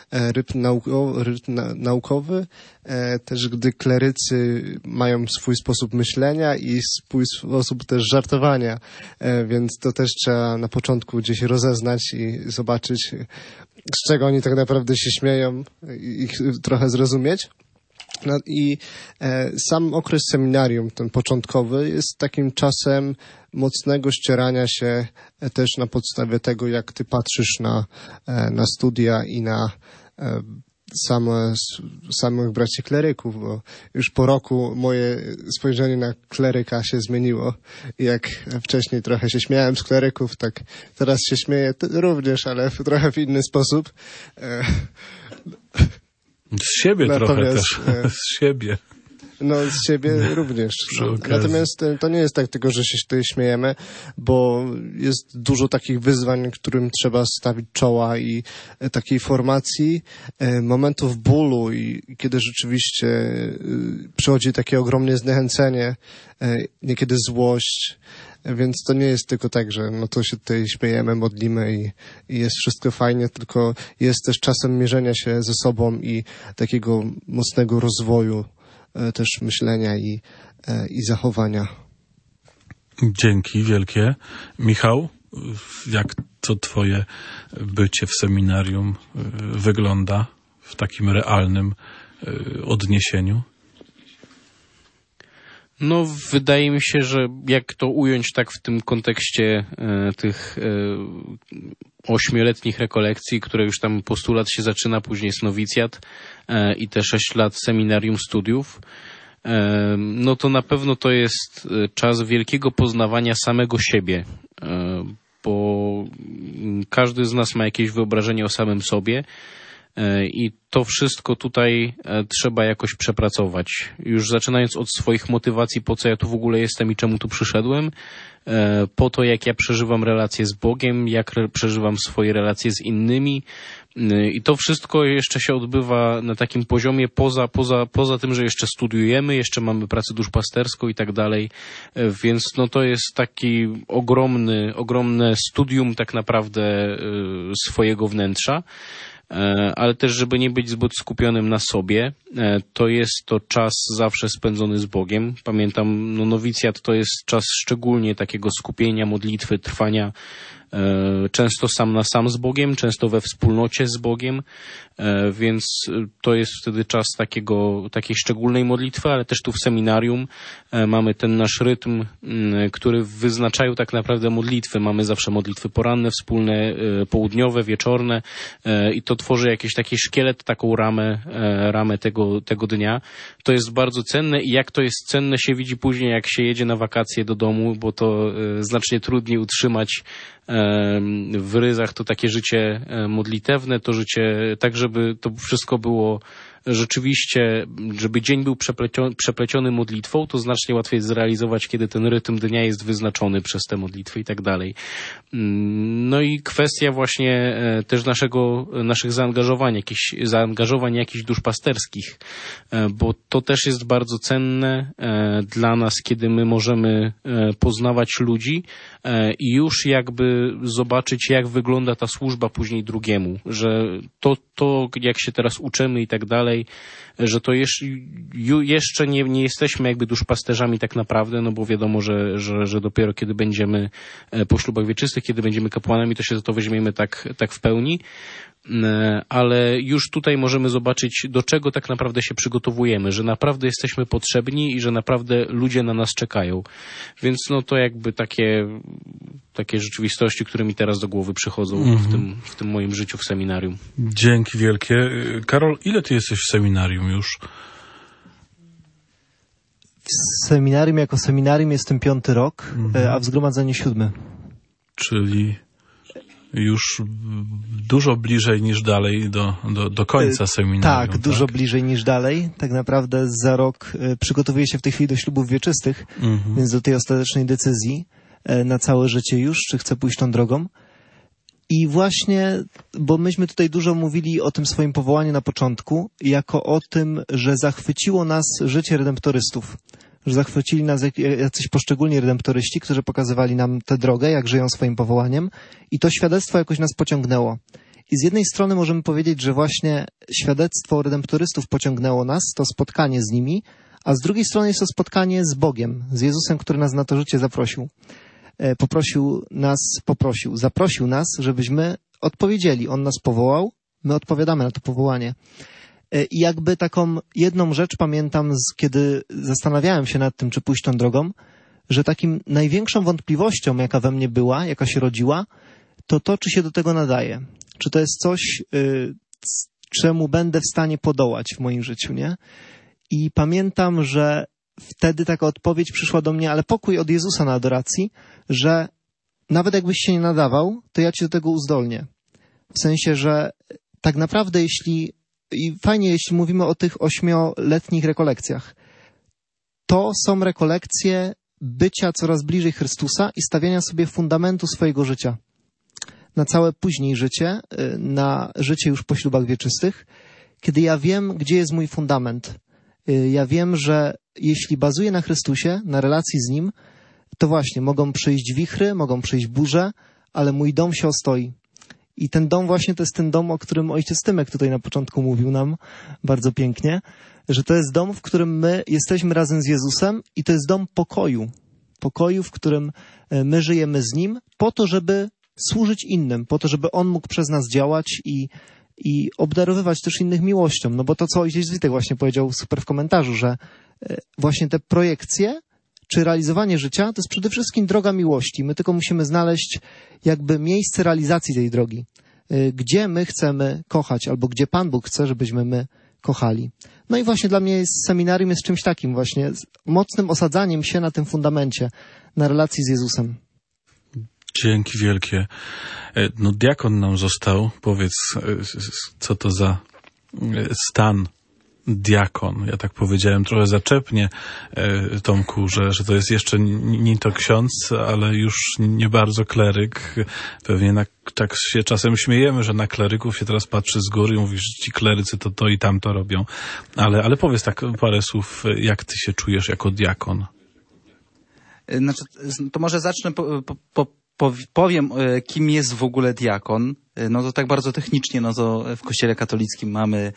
naukowy, też gdy klerycy mają swój sposób myślenia i swój sposób też żartowania, więc to też trzeba na początku gdzieś rozeznać i zobaczyć, z czego oni tak naprawdę się śmieją i ich trochę zrozumieć. Sam okres seminarium, ten początkowy, jest takim czasem mocnego ścierania się też na podstawie tego, jak ty patrzysz na studia i na samych braci kleryków, bo już po roku moje spojrzenie na kleryka się zmieniło. I jak wcześniej trochę się śmiałem z kleryków, tak teraz się śmieję również, ale trochę w inny sposób. Z siebie natomiast, trochę też. Z siebie. No, z siebie również. Natomiast to nie jest tak tylko, że się tutaj śmiejemy, bo jest dużo takich wyzwań, którym trzeba stawić czoła i takiej formacji, momentów bólu i kiedy rzeczywiście przychodzi takie ogromne zniechęcenie, niekiedy złość, więc to nie jest tylko tak, że no to się tutaj śmiejemy, modlimy i jest wszystko fajnie, tylko jest też czasem mierzenia się ze sobą i takiego mocnego rozwoju też myślenia i zachowania. Dzięki wielkie. Michał, jak to twoje bycie w seminarium wygląda w takim realnym odniesieniu? No, wydaje mi się, że jak to ująć tak w tym kontekście tych 8-letnich rekolekcji, które już tam postulat się zaczyna, później jest nowicjat i te 6 lat seminarium studiów, no to na pewno to jest czas wielkiego poznawania samego siebie, bo każdy z nas ma jakieś wyobrażenie o samym sobie i to wszystko tutaj trzeba jakoś przepracować. Już zaczynając od swoich motywacji, po co ja tu w ogóle jestem i czemu tu przyszedłem, po to, jak ja przeżywam relacje z Bogiem, jak przeżywam swoje relacje z innymi. I to wszystko jeszcze się odbywa na takim poziomie poza tym, że jeszcze studiujemy, jeszcze mamy pracę duszpasterską i tak dalej. Więc no to jest taki ogromne studium tak naprawdę swojego wnętrza. Ale też, żeby nie być zbyt skupionym na sobie, to jest to czas zawsze spędzony z Bogiem. Pamiętam, no nowicjat to jest czas szczególnie takiego skupienia, modlitwy, trwania często sam na sam z Bogiem, często we wspólnocie z Bogiem, więc to jest wtedy czas takiej szczególnej modlitwy, ale też tu w seminarium mamy ten nasz rytm, który wyznaczają tak naprawdę modlitwy. Mamy zawsze modlitwy poranne, wspólne, południowe, wieczorne i to tworzy jakiś taki szkielet, taką ramę tego dnia. To jest bardzo cenne i jak to jest cenne się widzi później, jak się jedzie na wakacje do domu, bo to znacznie trudniej utrzymać w ryzach to takie życie modlitewne, to życie tak, żeby to wszystko było rzeczywiście, żeby dzień był przepleciony modlitwą, to znacznie łatwiej zrealizować, kiedy ten rytm dnia jest wyznaczony przez te modlitwy i tak dalej. No i kwestia właśnie też naszych zaangażowań jakichś duszpasterskich, bo to też jest bardzo cenne dla nas, kiedy my możemy poznawać ludzi i już jakby zobaczyć, jak wygląda ta służba później drugiemu, że to jak się teraz uczymy i tak dalej, że to jeszcze nie jesteśmy jakby duszpasterzami tak naprawdę, no bo wiadomo, że dopiero kiedy będziemy po ślubach wieczystych, kiedy będziemy kapłanami, to się za to weźmiemy tak w pełni. Ale już tutaj możemy zobaczyć, do czego tak naprawdę się przygotowujemy, że naprawdę jesteśmy potrzebni i że naprawdę ludzie na nas czekają. Więc no to jakby takie rzeczywistości, które mi teraz do głowy przychodzą w tym moim życiu w seminarium. Dzięki wielkie. Karol, ile ty jesteś w seminarium już? W seminarium jako seminarium jestem 5. rok, a w zgromadzeniu 7. Czyli już dużo bliżej niż dalej do końca seminarium. Tak, dużo bliżej niż dalej. Tak naprawdę za rok przygotowuję się w tej chwili do ślubów wieczystych, więc do tej ostatecznej decyzji na całe życie już, czy chcę pójść tą drogą. I właśnie, bo myśmy tutaj dużo mówili o tym swoim powołaniu na początku, jako o tym, że zachwyciło nas życie redemptorystów. Że zachwycili nas jacyś poszczególni redemptoryści, którzy pokazywali nam tę drogę, jak żyją swoim powołaniem i to świadectwo jakoś nas pociągnęło. I z jednej strony możemy powiedzieć, że właśnie świadectwo redemptorystów pociągnęło nas, to spotkanie z nimi, a z drugiej strony jest to spotkanie z Bogiem, z Jezusem, który nas na to życie zaprosił. Zaprosił nas, żebyśmy odpowiedzieli. On nas powołał, my odpowiadamy na to powołanie. I jakby taką jedną rzecz pamiętam, kiedy zastanawiałem się nad tym, czy pójść tą drogą, że takim największą wątpliwością, jaka we mnie była, jaka się rodziła, to czy się do tego nadaje. Czy to jest coś, czemu będę w stanie podołać w moim życiu, nie? I pamiętam, że wtedy taka odpowiedź przyszła do mnie, ale pokój od Jezusa na adoracji, że nawet jakbyś się nie nadawał, to ja cię do tego uzdolnię. W sensie, że tak naprawdę i fajnie, jeśli mówimy o tych 8-letnich rekolekcjach, to są rekolekcje bycia coraz bliżej Chrystusa i stawiania sobie fundamentu swojego życia. Na całe później życie, na życie już po ślubach wieczystych, kiedy ja wiem, gdzie jest mój fundament. Ja wiem, że jeśli bazuję na Chrystusie, na relacji z Nim, to właśnie mogą przyjść wichry, mogą przyjść burze, ale mój dom się ostoi. I ten dom właśnie to jest ten dom, o którym ojciec Tymek tutaj na początku mówił nam bardzo pięknie, że to jest dom, w którym my jesteśmy razem z Jezusem i to jest dom pokoju. Pokoju, w którym my żyjemy z Nim po to, żeby służyć innym, po to, żeby On mógł przez nas działać i obdarowywać też innych miłością. No bo to, co ojciec Witek właśnie powiedział super w komentarzu, że właśnie te projekcje czy realizowanie życia to jest przede wszystkim droga miłości. My tylko musimy znaleźć jakby miejsce realizacji tej drogi. Gdzie my chcemy kochać albo gdzie Pan Bóg chce, żebyśmy my kochali. No i właśnie dla mnie seminarium jest czymś takim właśnie, mocnym osadzaniem się na tym fundamencie, na relacji z Jezusem. Dzięki wielkie. No diakon nam został. Powiedz, co to za stan diakon? Ja tak powiedziałem trochę zaczepnie, Tomku, że to jest jeszcze nie to ksiądz, ale już nie bardzo kleryk. Pewnie tak się czasem śmiejemy, że na kleryków się teraz patrzy z góry i mówisz, że ci klerycy to i tamto robią. Ale powiedz tak parę słów, jak ty się czujesz jako diakon? Znaczy, to może zacznę powiem, kim jest w ogóle diakon. No to tak bardzo technicznie, no to w Kościele katolickim mamy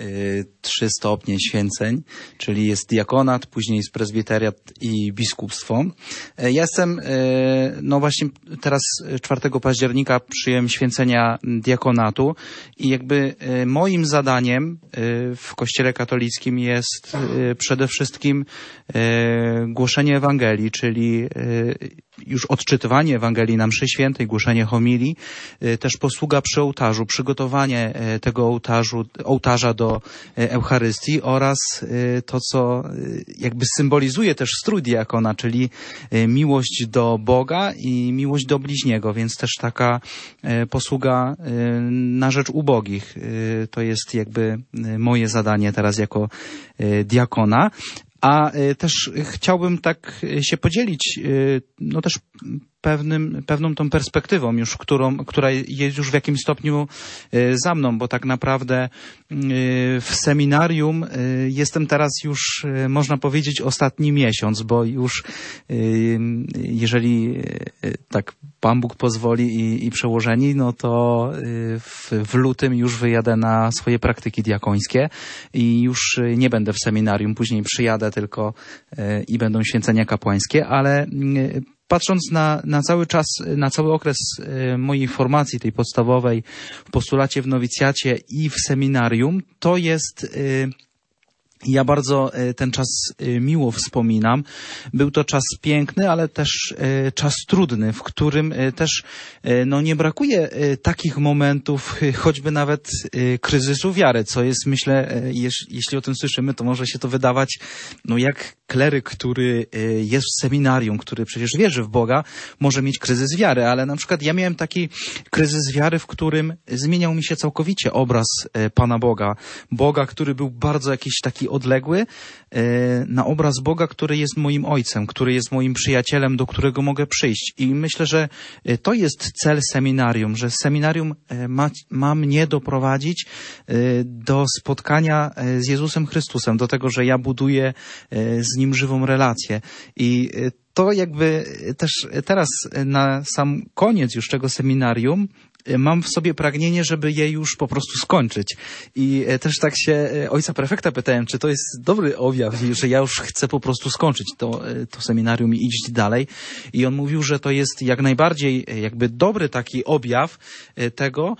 3 stopnie święceń, czyli jest diakonat, później jest prezbiteriat i biskupstwo. Ja jestem, no właśnie teraz 4 października przyjąłem święcenia diakonatu i jakby moim zadaniem w Kościele katolickim jest przede wszystkim głoszenie Ewangelii, czyli już odczytywanie Ewangelii na mszy świętej, głoszenie homilii, też posługa przy ołtarzu, przygotowanie tego ołtarza do Eucharystii oraz to, co jakby symbolizuje też strój diakona, czyli miłość do Boga i miłość do bliźniego, więc też taka posługa na rzecz ubogich. To jest jakby moje zadanie teraz jako diakona. A też chciałbym tak się podzielić, no też pewną tą perspektywą już, która jest już w jakimś stopniu za mną, bo tak naprawdę w seminarium jestem teraz już, można powiedzieć, ostatni miesiąc, bo już jeżeli tak Pan Bóg pozwoli i przełożeni, no to w lutym już wyjadę na swoje praktyki diakońskie i już nie będę w seminarium, później przyjadę tylko i będą święcenia kapłańskie, ale patrząc na cały czas, na cały okres mojej formacji, tej podstawowej, w postulacie, w nowicjacie i w seminarium, to jest... Ja bardzo ten czas miło wspominam. Był to czas piękny, ale też czas trudny, w którym też no, nie brakuje takich momentów, choćby nawet kryzysu wiary, co jest, myślę, jeśli o tym słyszymy, to może się to wydawać, no jak kleryk, który jest w seminarium, który przecież wierzy w Boga, może mieć kryzys wiary, ale na przykład ja miałem taki kryzys wiary, w którym zmieniał mi się całkowicie obraz Pana Boga. Boga, który był bardzo jakiś taki odległy, na obraz Boga, który jest moim ojcem, który jest moim przyjacielem, do którego mogę przyjść. I myślę, że to jest cel seminarium, że seminarium ma mnie doprowadzić do spotkania z Jezusem Chrystusem, do tego, że ja buduję z Nim żywą relację. I to jakby też teraz na sam koniec już tego seminarium mam w sobie pragnienie, żeby je już po prostu skończyć. I też tak się ojca prefekta pytałem, czy to jest dobry objaw, że ja już chcę po prostu skończyć to seminarium i iść dalej. I on mówił, że to jest jak najbardziej jakby dobry taki objaw tego,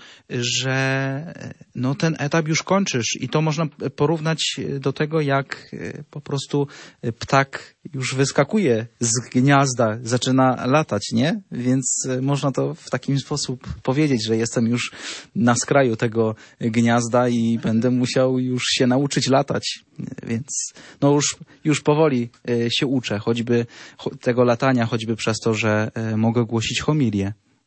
że no ten etap już kończysz. I to można porównać do tego, jak po prostu ptak już wyskakuje z gniazda, zaczyna latać, nie? Więc można to w taki sposób powiedzieć, że jestem już na skraju tego gniazda i będę musiał już się nauczyć latać. Więc no już powoli się uczę, choćby tego latania, choćby przez to, że mogę głosić homilię.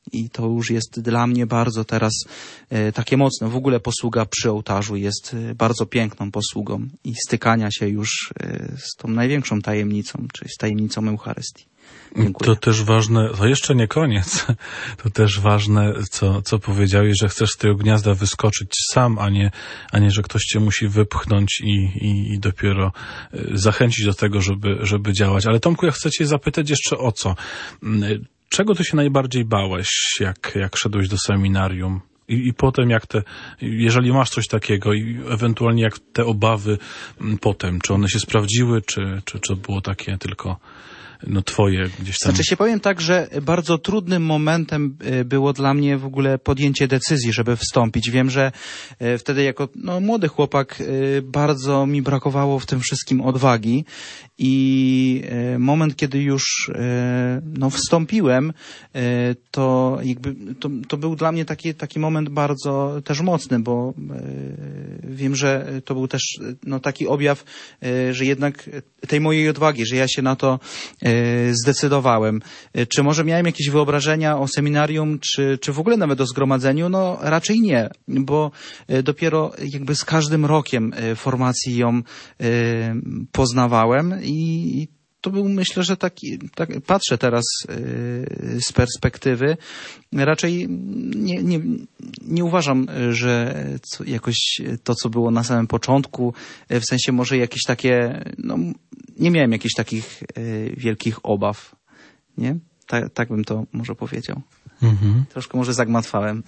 I to już jest dla mnie bardzo teraz takie mocne. W ogóle posługa przy ołtarzu jest bardzo piękną posługą i stykania się już z tą największą tajemnicą, czyli z tajemnicą Eucharystii. Dziękuję. To też ważne, to jeszcze nie koniec, to też ważne, co powiedziałeś, że chcesz z tego gniazda wyskoczyć sam, a nie, że ktoś cię musi wypchnąć i dopiero zachęcić do tego, żeby działać. Ale Tomku, ja chcę cię zapytać jeszcze o co. Czego ty się najbardziej bałeś, jak szedłeś do seminarium? I potem jeżeli masz coś takiego i ewentualnie jak te obawy potem, czy one się sprawdziły, czy było takie tylko twoje gdzieś tam? Znaczy się powiem tak, że bardzo trudnym momentem było dla mnie w ogóle podjęcie decyzji, żeby wstąpić. Wiem, że wtedy jako młody chłopak bardzo mi brakowało w tym wszystkim odwagi i moment, kiedy już wstąpiłem, to jakby to był dla mnie taki moment bardzo też mocny, bo wiem, że to był też taki objaw, że jednak tej mojej odwagi, że ja się na to zdecydowałem. Czy może miałem jakieś wyobrażenia o seminarium, czy w ogóle nawet o zgromadzeniu? No raczej nie, bo dopiero jakby z każdym rokiem formacji ją poznawałem i to był, myślę, że patrzę teraz z perspektywy, raczej nie uważam, że jakoś to, co było na samym początku, w sensie może jakieś takie, nie miałem jakichś takich wielkich obaw, nie? Tak bym to może powiedział. Mhm. Troszkę może zagmatwałem.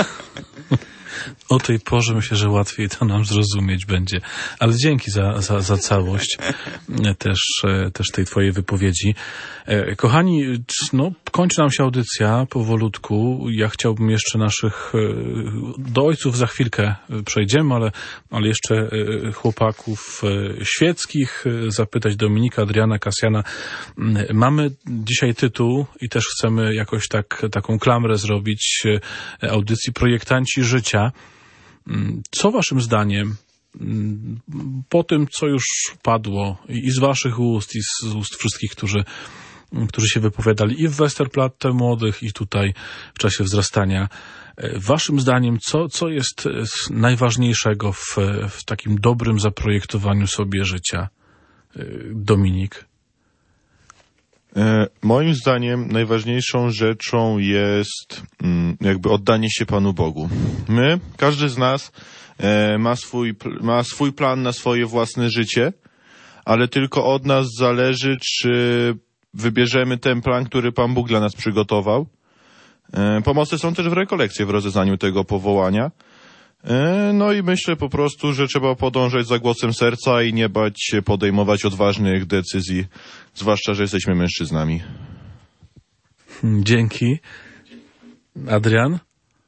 O tej porze myślę, że łatwiej to nam zrozumieć będzie. Ale dzięki za całość też tej twojej wypowiedzi. Kochani, kończy nam się audycja powolutku. Ja chciałbym jeszcze do ojców za chwilkę przejdziemy, ale jeszcze chłopaków świeckich zapytać, Dominika, Adriana, Kasjana. Mamy dzisiaj tytuł i też chcemy jakoś taką klamrę zrobić audycji Projektanci Życia. Co waszym zdaniem po tym, co już padło i z waszych ust, i z ust wszystkich, którzy się wypowiadali i w Westerplatte młodych, i tutaj w czasie wzrastania, waszym zdaniem co jest najważniejszego w takim dobrym zaprojektowaniu sobie życia? Dominik? Moim zdaniem najważniejszą rzeczą jest jakby oddanie się Panu Bogu. Każdy z nas ma swój plan na swoje własne życie, ale tylko od nas zależy, czy wybierzemy ten plan, który Pan Bóg dla nas przygotował. Pomocy są też w rekolekcji, w rozeznaniu tego powołania. No i myślę po prostu, że trzeba podążać za głosem serca i nie bać się podejmować odważnych decyzji, zwłaszcza, że jesteśmy mężczyznami. Dzięki. Adrian?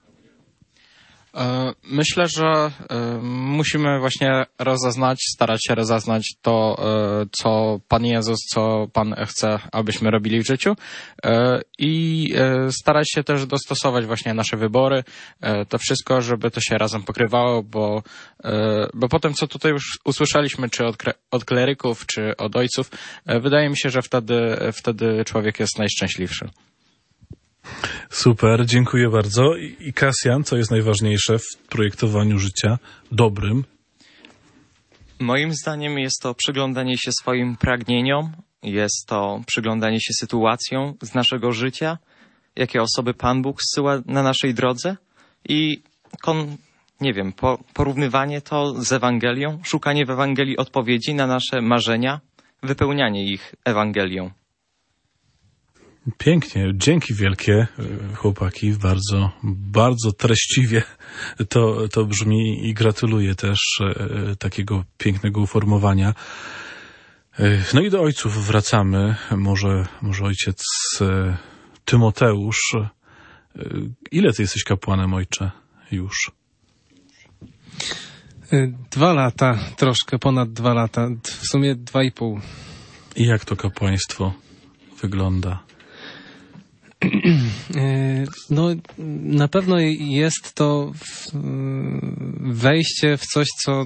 Myślę, że musimy właśnie starać się rozeznać to, co Pan Jezus, co Pan chce, abyśmy robili w życiu i starać się też dostosować właśnie nasze wybory, to wszystko, żeby to się razem pokrywało, bo potem, co tutaj już usłyszeliśmy, czy od kleryków, czy od ojców, wydaje mi się, że wtedy człowiek jest najszczęśliwszy. Super, dziękuję bardzo. I Kasjan, co jest najważniejsze w projektowaniu życia dobrym? Moim zdaniem jest to przyglądanie się swoim pragnieniom, jest to przyglądanie się sytuacjom z naszego życia, jakie osoby Pan Bóg zsyła na naszej drodze i porównywanie to z Ewangelią, szukanie w Ewangelii odpowiedzi na nasze marzenia, wypełnianie ich Ewangelią. Pięknie, dzięki wielkie, chłopaki, bardzo, bardzo treściwie to brzmi i gratuluję też takiego pięknego uformowania. No i do ojców wracamy, może ojciec Tymoteusz. Ile ty jesteś kapłanem, ojcze, już? 2 lata, troszkę ponad 2 lata, w sumie 2,5. I jak to kapłaństwo wygląda? No, na pewno jest to wejście w coś, co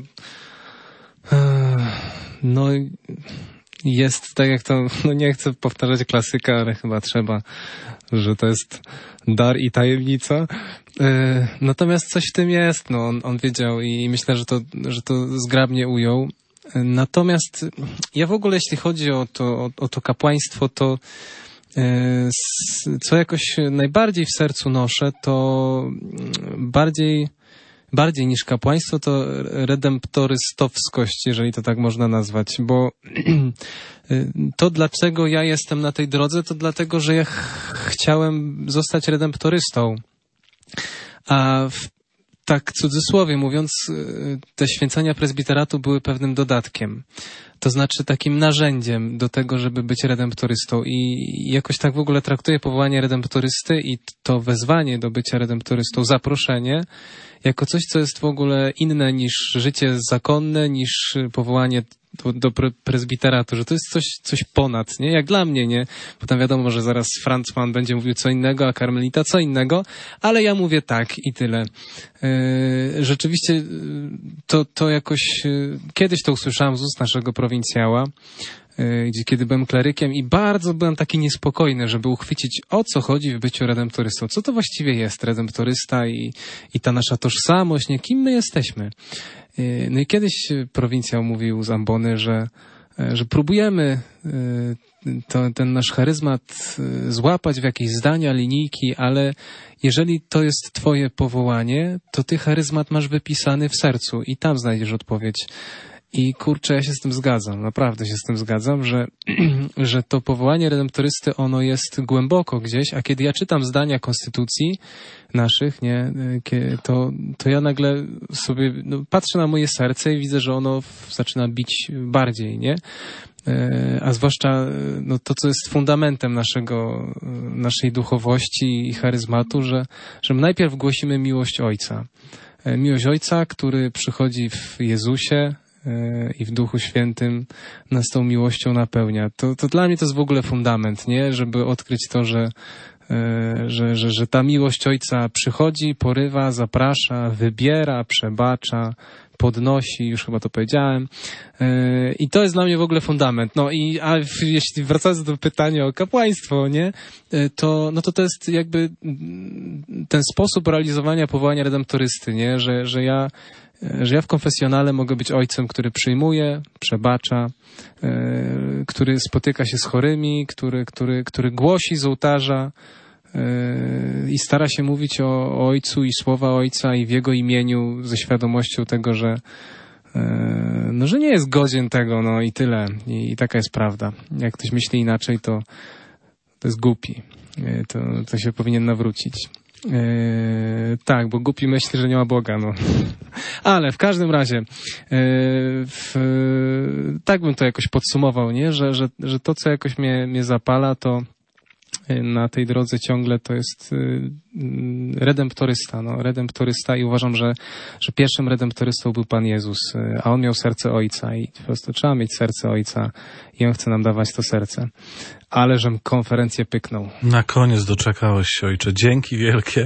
jest tak jak to, nie chcę powtarzać klasyka, ale chyba trzeba że to jest dar i tajemnica. Natomiast coś w tym jest, no, on wiedział i myślę, że to zgrabnie ujął. Natomiast ja w ogóle, jeśli chodzi o to kapłaństwo, to co jakoś najbardziej w sercu noszę, to bardziej niż kapłaństwo, to redemptorystowskość, jeżeli to tak można nazwać, bo to, dlaczego ja jestem na tej drodze, to dlatego, że ja chciałem zostać redemptorystą. A tak cudzysłowie mówiąc, te święcenia prezbiteratu były pewnym dodatkiem. To znaczy takim narzędziem do tego, żeby być redemptorystą. I jakoś tak w ogóle traktuję powołanie redemptorysty i to wezwanie do bycia redemptorystą, zaproszenie, jako coś, co jest w ogóle inne niż życie zakonne, niż powołanie do prezbiteratu, że to jest coś ponad, nie? Jak dla mnie, nie? Bo tam wiadomo, że zaraz Francman będzie mówił co innego, a Karmelita co innego, ale ja mówię tak i tyle. Rzeczywiście to jakoś kiedyś to usłyszałem z ust naszego prowincjała, kiedy byłem klerykiem i bardzo byłem taki niespokojny, żeby uchwycić, o co chodzi w byciu redemptorystą. Co to właściwie jest redemptorysta i ta nasza tożsamość, nie? Kim my jesteśmy? No i kiedyś prowincjał mówił z ambony, że próbujemy ten nasz charyzmat złapać w jakieś zdania, linijki, ale jeżeli to jest twoje powołanie, to ty charyzmat masz wypisany w sercu i tam znajdziesz odpowiedź. I kurczę, ja się z tym zgadzam, naprawdę się z tym zgadzam, że to powołanie redemptorysty, ono jest głęboko gdzieś, a kiedy ja czytam zdania konstytucji naszych, nie, to ja nagle sobie patrzę na moje serce i widzę, że ono zaczyna bić bardziej, nie? A zwłaszcza to, co jest fundamentem naszej duchowości i charyzmatu, że my najpierw głosimy miłość Ojca. Miłość Ojca, który przychodzi w Jezusie, i w Duchu Świętym nas tą miłością napełnia. To dla mnie to jest w ogóle fundament, nie? Żeby odkryć to, że ta miłość Ojca przychodzi, porywa, zaprasza, wybiera, przebacza, podnosi, już chyba to powiedziałem. I to jest dla mnie w ogóle fundament. A jeśli wracając do pytania o kapłaństwo, nie? To jest jakby ten sposób realizowania powołania redemptorysty, nie? Że ja w konfesjonale mogę być ojcem, który przyjmuje, przebacza, który spotyka się z chorymi, który głosi z ołtarza i stara się mówić o Ojcu i słowa Ojca i w Jego imieniu ze świadomością tego, że nie jest godzien tego, i tyle. I taka jest prawda. Jak ktoś myśli inaczej, to jest głupi. To się powinien nawrócić. Tak, bo głupi myśli, że nie ma Boga, Ale w każdym razie tak bym to jakoś podsumował, nie? Że to, co jakoś mnie zapala, to na tej drodze ciągle to jest redemptorysta, redemptorysta i uważam, że pierwszym redemptorystą był Pan Jezus, a On miał serce Ojca i po prostu trzeba mieć serce Ojca i On chce nam dawać to serce. Ale żem konferencję pyknął. Na koniec doczekałeś się, ojcze. Dzięki wielkie.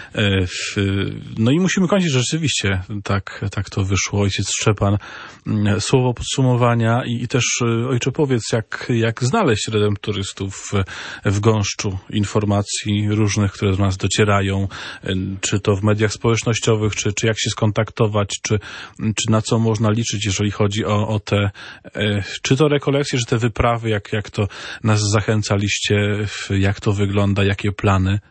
I musimy kończyć rzeczywiście. Tak to wyszło. Ojciec Szczepan. Słowo podsumowania i też, ojcze, powiedz, jak znaleźć redemptorystów w gąszczu informacji różnych, które do nas docierają, czy to w mediach społecznościowych, czy jak się skontaktować, czy na co można liczyć, jeżeli chodzi o te, czy to rekolekcje, czy te wyprawy, jak to nas zachęcaliście, jak to wygląda, jakie plany?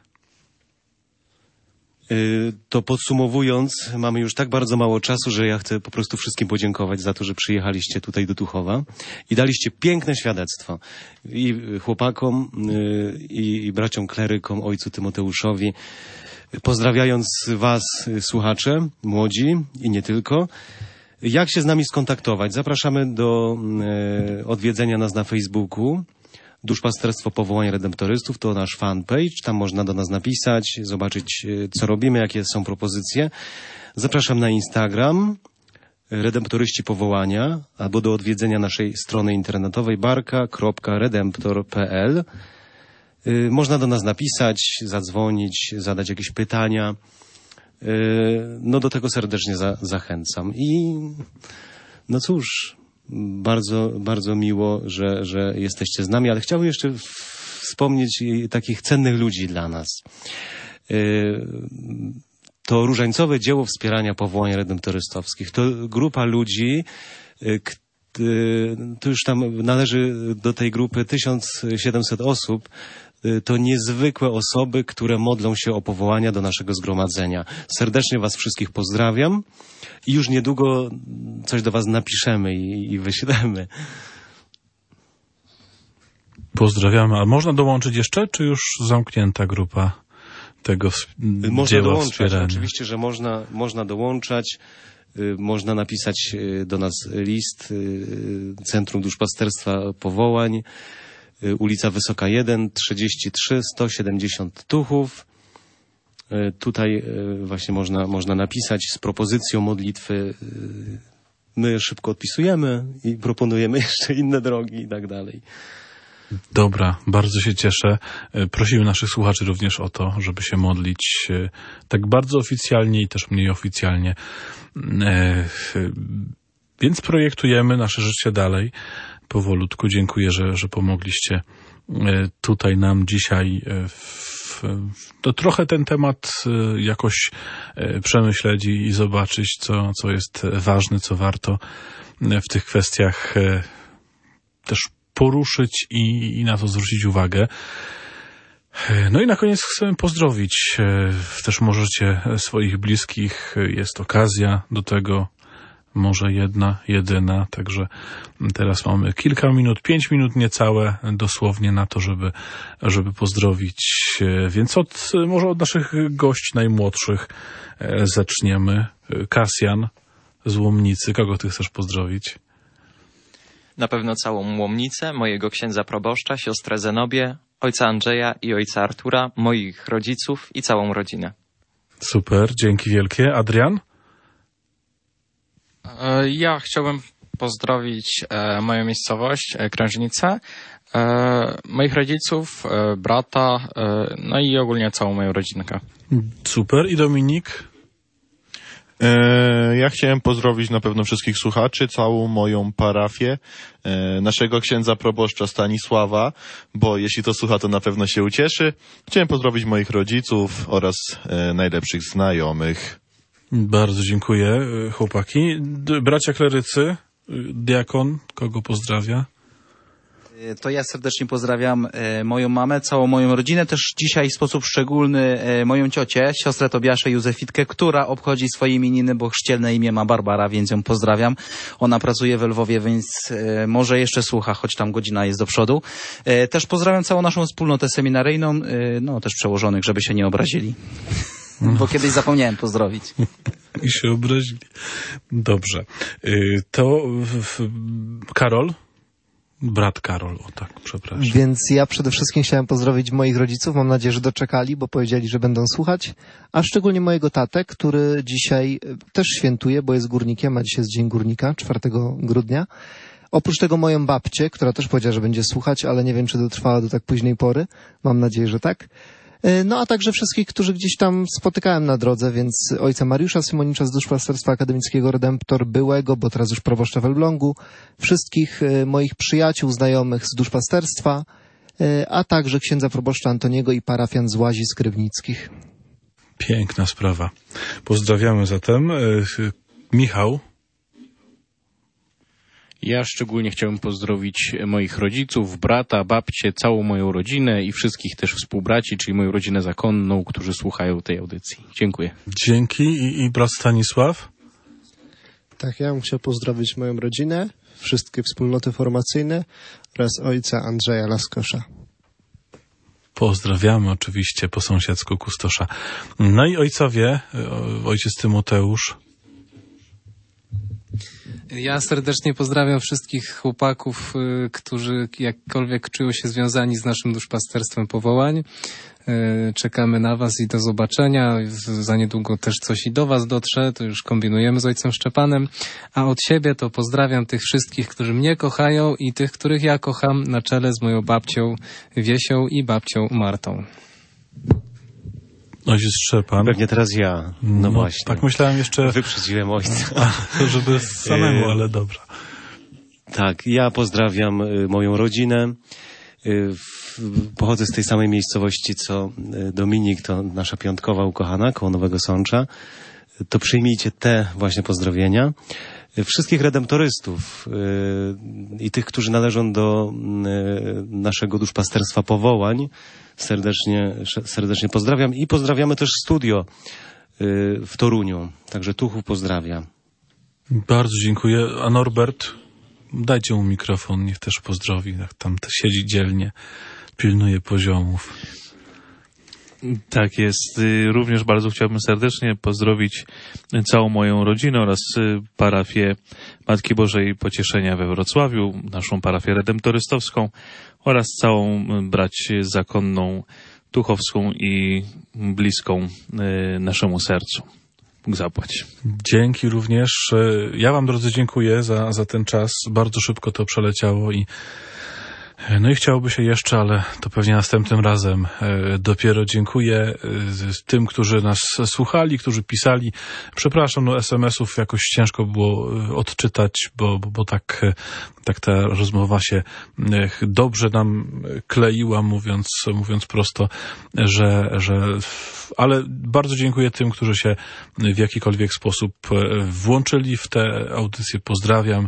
To podsumowując, mamy już tak bardzo mało czasu, że ja chcę po prostu wszystkim podziękować za to, że przyjechaliście tutaj do Tuchowa i daliście piękne świadectwo i chłopakom, i braciom klerykom, ojcu Tymoteuszowi. Pozdrawiając was, słuchacze, młodzi i nie tylko. Jak się z nami skontaktować? Zapraszamy do odwiedzenia nas na Facebooku. Duszpasterstwo Powołania Redemptorystów to nasz fanpage. Tam można do nas napisać, zobaczyć, co robimy, jakie są propozycje. Zapraszam na Instagram Redemptoryści Powołania albo do odwiedzenia naszej strony internetowej barka.redemptor.pl. Można do nas napisać, zadzwonić, zadać jakieś pytania. Do tego serdecznie zachęcam. I cóż, bardzo, bardzo miło, że jesteście z nami, ale chciałbym jeszcze w wspomnieć takich cennych ludzi dla nas. To różańcowe dzieło wspierania powołań redemptorystowskich. To grupa ludzi, to już tam należy do tej grupy 1700 osób. To niezwykłe osoby, które modlą się o powołania do naszego zgromadzenia. Serdecznie was wszystkich pozdrawiam i już niedługo coś do was napiszemy i wyślemy. Pozdrawiamy. A można dołączyć jeszcze, czy już zamknięta grupa tego Można dołączać, wspierania? oczywiście, że można dołączać. Można napisać do nas list, Centrum Duszpasterstwa Powołań, ulica Wysoka 1, 33 170 Tuchów. Tutaj właśnie można napisać z propozycją modlitwy. My szybko odpisujemy i proponujemy jeszcze inne drogi i tak dalej. Dobra, bardzo się cieszę. Prosimy naszych słuchaczy również o to, żeby się modlić tak bardzo oficjalnie i też mniej oficjalnie. Więc projektujemy nasze życie dalej powolutku. Dziękuję, że pomogliście tutaj nam dzisiaj to trochę ten temat jakoś przemyśleć i zobaczyć, co jest ważne, co warto w tych kwestiach też poruszyć i na to zwrócić uwagę. No i na koniec chcemy pozdrowić. Też możecie swoich bliskich. Jest okazja do tego. Może jedna, jedyna. Także teraz mamy kilka minut, 5 minut niecałe dosłownie na to, żeby pozdrowić. Więc może od naszych gości najmłodszych zaczniemy. Kasjan z Łomnicy. Kogo ty chcesz pozdrowić? Na pewno całą Łomnicę, mojego księdza proboszcza, siostrę Zenobię, ojca Andrzeja i ojca Artura, moich rodziców i całą rodzinę. Super, dzięki wielkie. Adrian? Ja chciałbym pozdrowić moją miejscowość, Krężnicę, moich rodziców, brata, no i ogólnie całą moją rodzinkę. Super. I Dominik? Ja chciałem pozdrowić na pewno wszystkich słuchaczy, całą moją parafię, naszego księdza proboszcza Stanisława, bo jeśli to słucha, to na pewno się ucieszy. Chciałem pozdrowić moich rodziców oraz najlepszych znajomych. Bardzo dziękuję, chłopaki. Bracia klerycy, diakon, kogo pozdrawia? To ja serdecznie pozdrawiam moją mamę, całą moją rodzinę, też dzisiaj w sposób szczególny moją ciocię, siostrę Tobiaszę Józefitkę, która obchodzi swoje imieniny, bo chrzcielne imię ma Barbara, więc ją pozdrawiam. Ona pracuje w Lwowie, więc może jeszcze słucha, choć tam godzina jest do przodu. Też pozdrawiam całą naszą wspólnotę seminaryjną, no też przełożonych, żeby się nie obrazili. Bo kiedyś zapomniałem pozdrowić. I się obrazili. Dobrze. To Karol? Brat Karol, o tak, przepraszam. Więc ja przede wszystkim chciałem pozdrowić moich rodziców. Mam nadzieję, że doczekali, bo powiedzieli, że będą słuchać. A szczególnie mojego tatę, który dzisiaj też świętuje, bo jest górnikiem, a dzisiaj jest Dzień Górnika, 4 grudnia. Oprócz tego moją babcię, która też powiedziała, że będzie słuchać, ale nie wiem, czy dotrwała do tak późnej pory. Mam nadzieję, że tak. No a także wszystkich, którzy gdzieś tam spotykałem na drodze, więc ojca Mariusza Symonicza z Duszpasterstwa Akademickiego Redemptor, byłego, bo teraz już proboszcza w Elblągu, wszystkich moich przyjaciół, znajomych z duszpasterstwa, a także księdza proboszcza Antoniego i parafian z Łazisk Rybnickich. Piękna sprawa. Pozdrawiamy zatem. Michał? Ja szczególnie chciałbym pozdrowić moich rodziców, brata, babcię, całą moją rodzinę i wszystkich też współbraci, czyli moją rodzinę zakonną, którzy słuchają tej audycji. Dziękuję. Dzięki. I brat Stanisław? Tak, ja bym chciał pozdrowić moją rodzinę, wszystkie wspólnoty formacyjne oraz ojca Andrzeja Laskosza. Pozdrawiamy oczywiście po sąsiedzku kustosza. No i ojcowie, ojciec Tymoteusz. Ja serdecznie pozdrawiam wszystkich chłopaków, którzy jakkolwiek czują się związani z naszym duszpasterstwem powołań. Czekamy na was i do zobaczenia. Za niedługo też coś i do was dotrze, to już kombinujemy z ojcem Szczepanem. A od siebie to pozdrawiam tych wszystkich, którzy mnie kochają i tych, których ja kocham, na czele z moją babcią Wiesią i babcią Martą. Ojciec Szczepan. Pewnie teraz ja. No właśnie. Tak myślałem jeszcze. Wyprzedziłem ojca. Żeby samemu, ale dobra. Tak, ja pozdrawiam moją rodzinę, Pochodzę z tej samej miejscowości, co Dominik, to nasza piątkowa ukochana, koło Nowego Sącza. To przyjmijcie te właśnie pozdrowienia. Wszystkich redemptorystów i tych, którzy należą do naszego duszpasterstwa powołań, serdecznie pozdrawiam i pozdrawiamy też studio w Toruniu. Także Tuchów pozdrawia. Bardzo dziękuję. A Norbert, dajcie mu mikrofon, niech też pozdrowi. Tam siedzi dzielnie, pilnuje poziomów. Tak jest. Również bardzo chciałbym serdecznie pozdrowić całą moją rodzinę oraz parafię Matki Bożej Pocieszenia we Wrocławiu, naszą parafię redemptorystowską oraz całą brać zakonną tuchowską i bliską naszemu sercu. Bóg zapłać. Dzięki również. Ja wam, drodzy, dziękuję za ten czas. Bardzo szybko to przeleciało i chciałoby się jeszcze, ale to pewnie następnym razem. Dopiero dziękuję tym, którzy nas słuchali, którzy pisali. Przepraszam, SMS-ów jakoś ciężko było odczytać, bo tak ta rozmowa się dobrze nam kleiła, mówiąc prosto, ale bardzo dziękuję tym, którzy się w jakikolwiek sposób włączyli w tę audycję. Pozdrawiam.